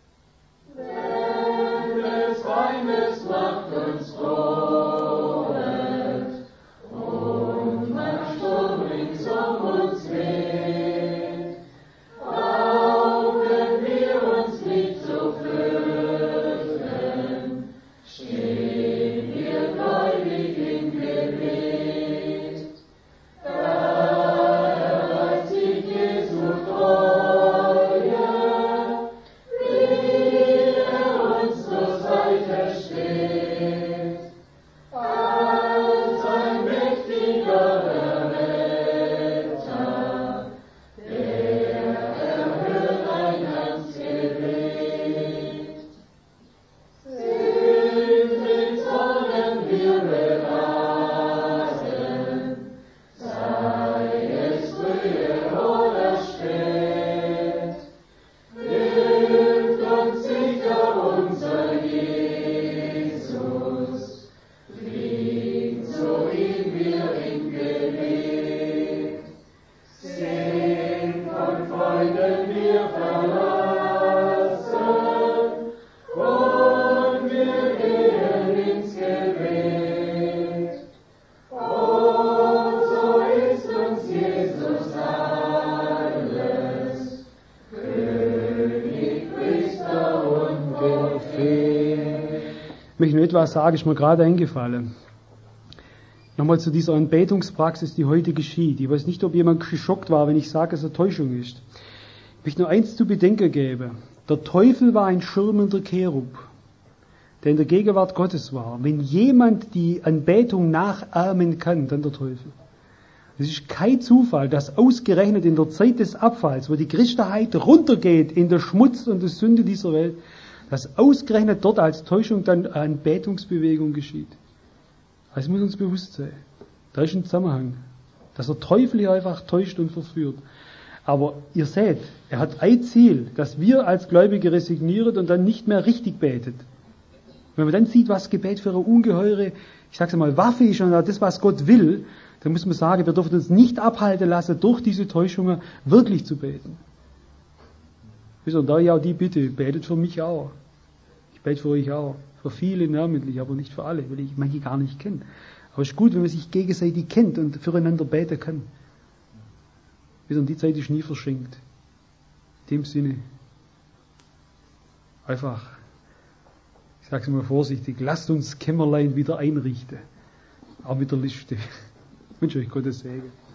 Denn des Feindes Macht uns droht und man Sturm rings um uns weht, brauchen wir uns nicht zu fürchten, stehen wir gläubig im Gebet. Da erweist sich Jesu Treue, wie er uns zur Seite steht, als ein mächtiger Erretter, der erhört ein Herzgebet. Siegfried sollen wir beraten, sei es früher oder spät. Hilft uns sicher unser Jesus, fliegen zu ihm wir im Gebet. Sind von Freunden wir verlassen, und wir gehen ins Gebet. Und so ist uns Jesus alles, König, Priester und Prophet. Ich möchte noch etwas sagen, ist mir gerade eingefallen. Nochmal zu dieser Anbetungspraxis, die heute geschieht. Ich weiß nicht, ob jemand geschockt war, wenn ich sage, dass es eine Täuschung ist. Ich möchte nur eins zu bedenken geben. Der Teufel war ein schirmender Cherub, der in der Gegenwart Gottes war. Wenn jemand die Anbetung nachahmen kann, dann der Teufel. Es ist kein Zufall, dass ausgerechnet in der Zeit des Abfalls, wo die Christenheit runtergeht in der Schmutz und der Sünde dieser Welt, dass ausgerechnet dort als Täuschung dann eine Anbetungsbewegung geschieht. Das muss uns bewusst sein. Da ist ein Zusammenhang. Dass der Teufel hier einfach täuscht und verführt. Aber ihr seht, er hat ein Ziel, dass wir als Gläubige resignieren und dann nicht mehr richtig betet. Wenn man dann sieht, was Gebet für eine ungeheure, ich sag's mal, Waffe ist und das, was Gott will, dann muss man sagen, wir dürfen uns nicht abhalten lassen, durch diese Täuschungen wirklich zu beten. Und da ja auch die Bitte, betet für mich auch. Ich bete für euch auch. Für viele namentlich, aber nicht für alle, weil ich manche gar nicht kenne. Aber es ist gut, wenn man sich gegenseitig kennt und füreinander beten kann. Wieder die Zeit ist nie verschenkt. In dem Sinne, einfach, ich sage es mal vorsichtig, lasst uns Kämmerlein wieder einrichten. Auch mit der Liste. Ich wünsche euch Gottes Segen.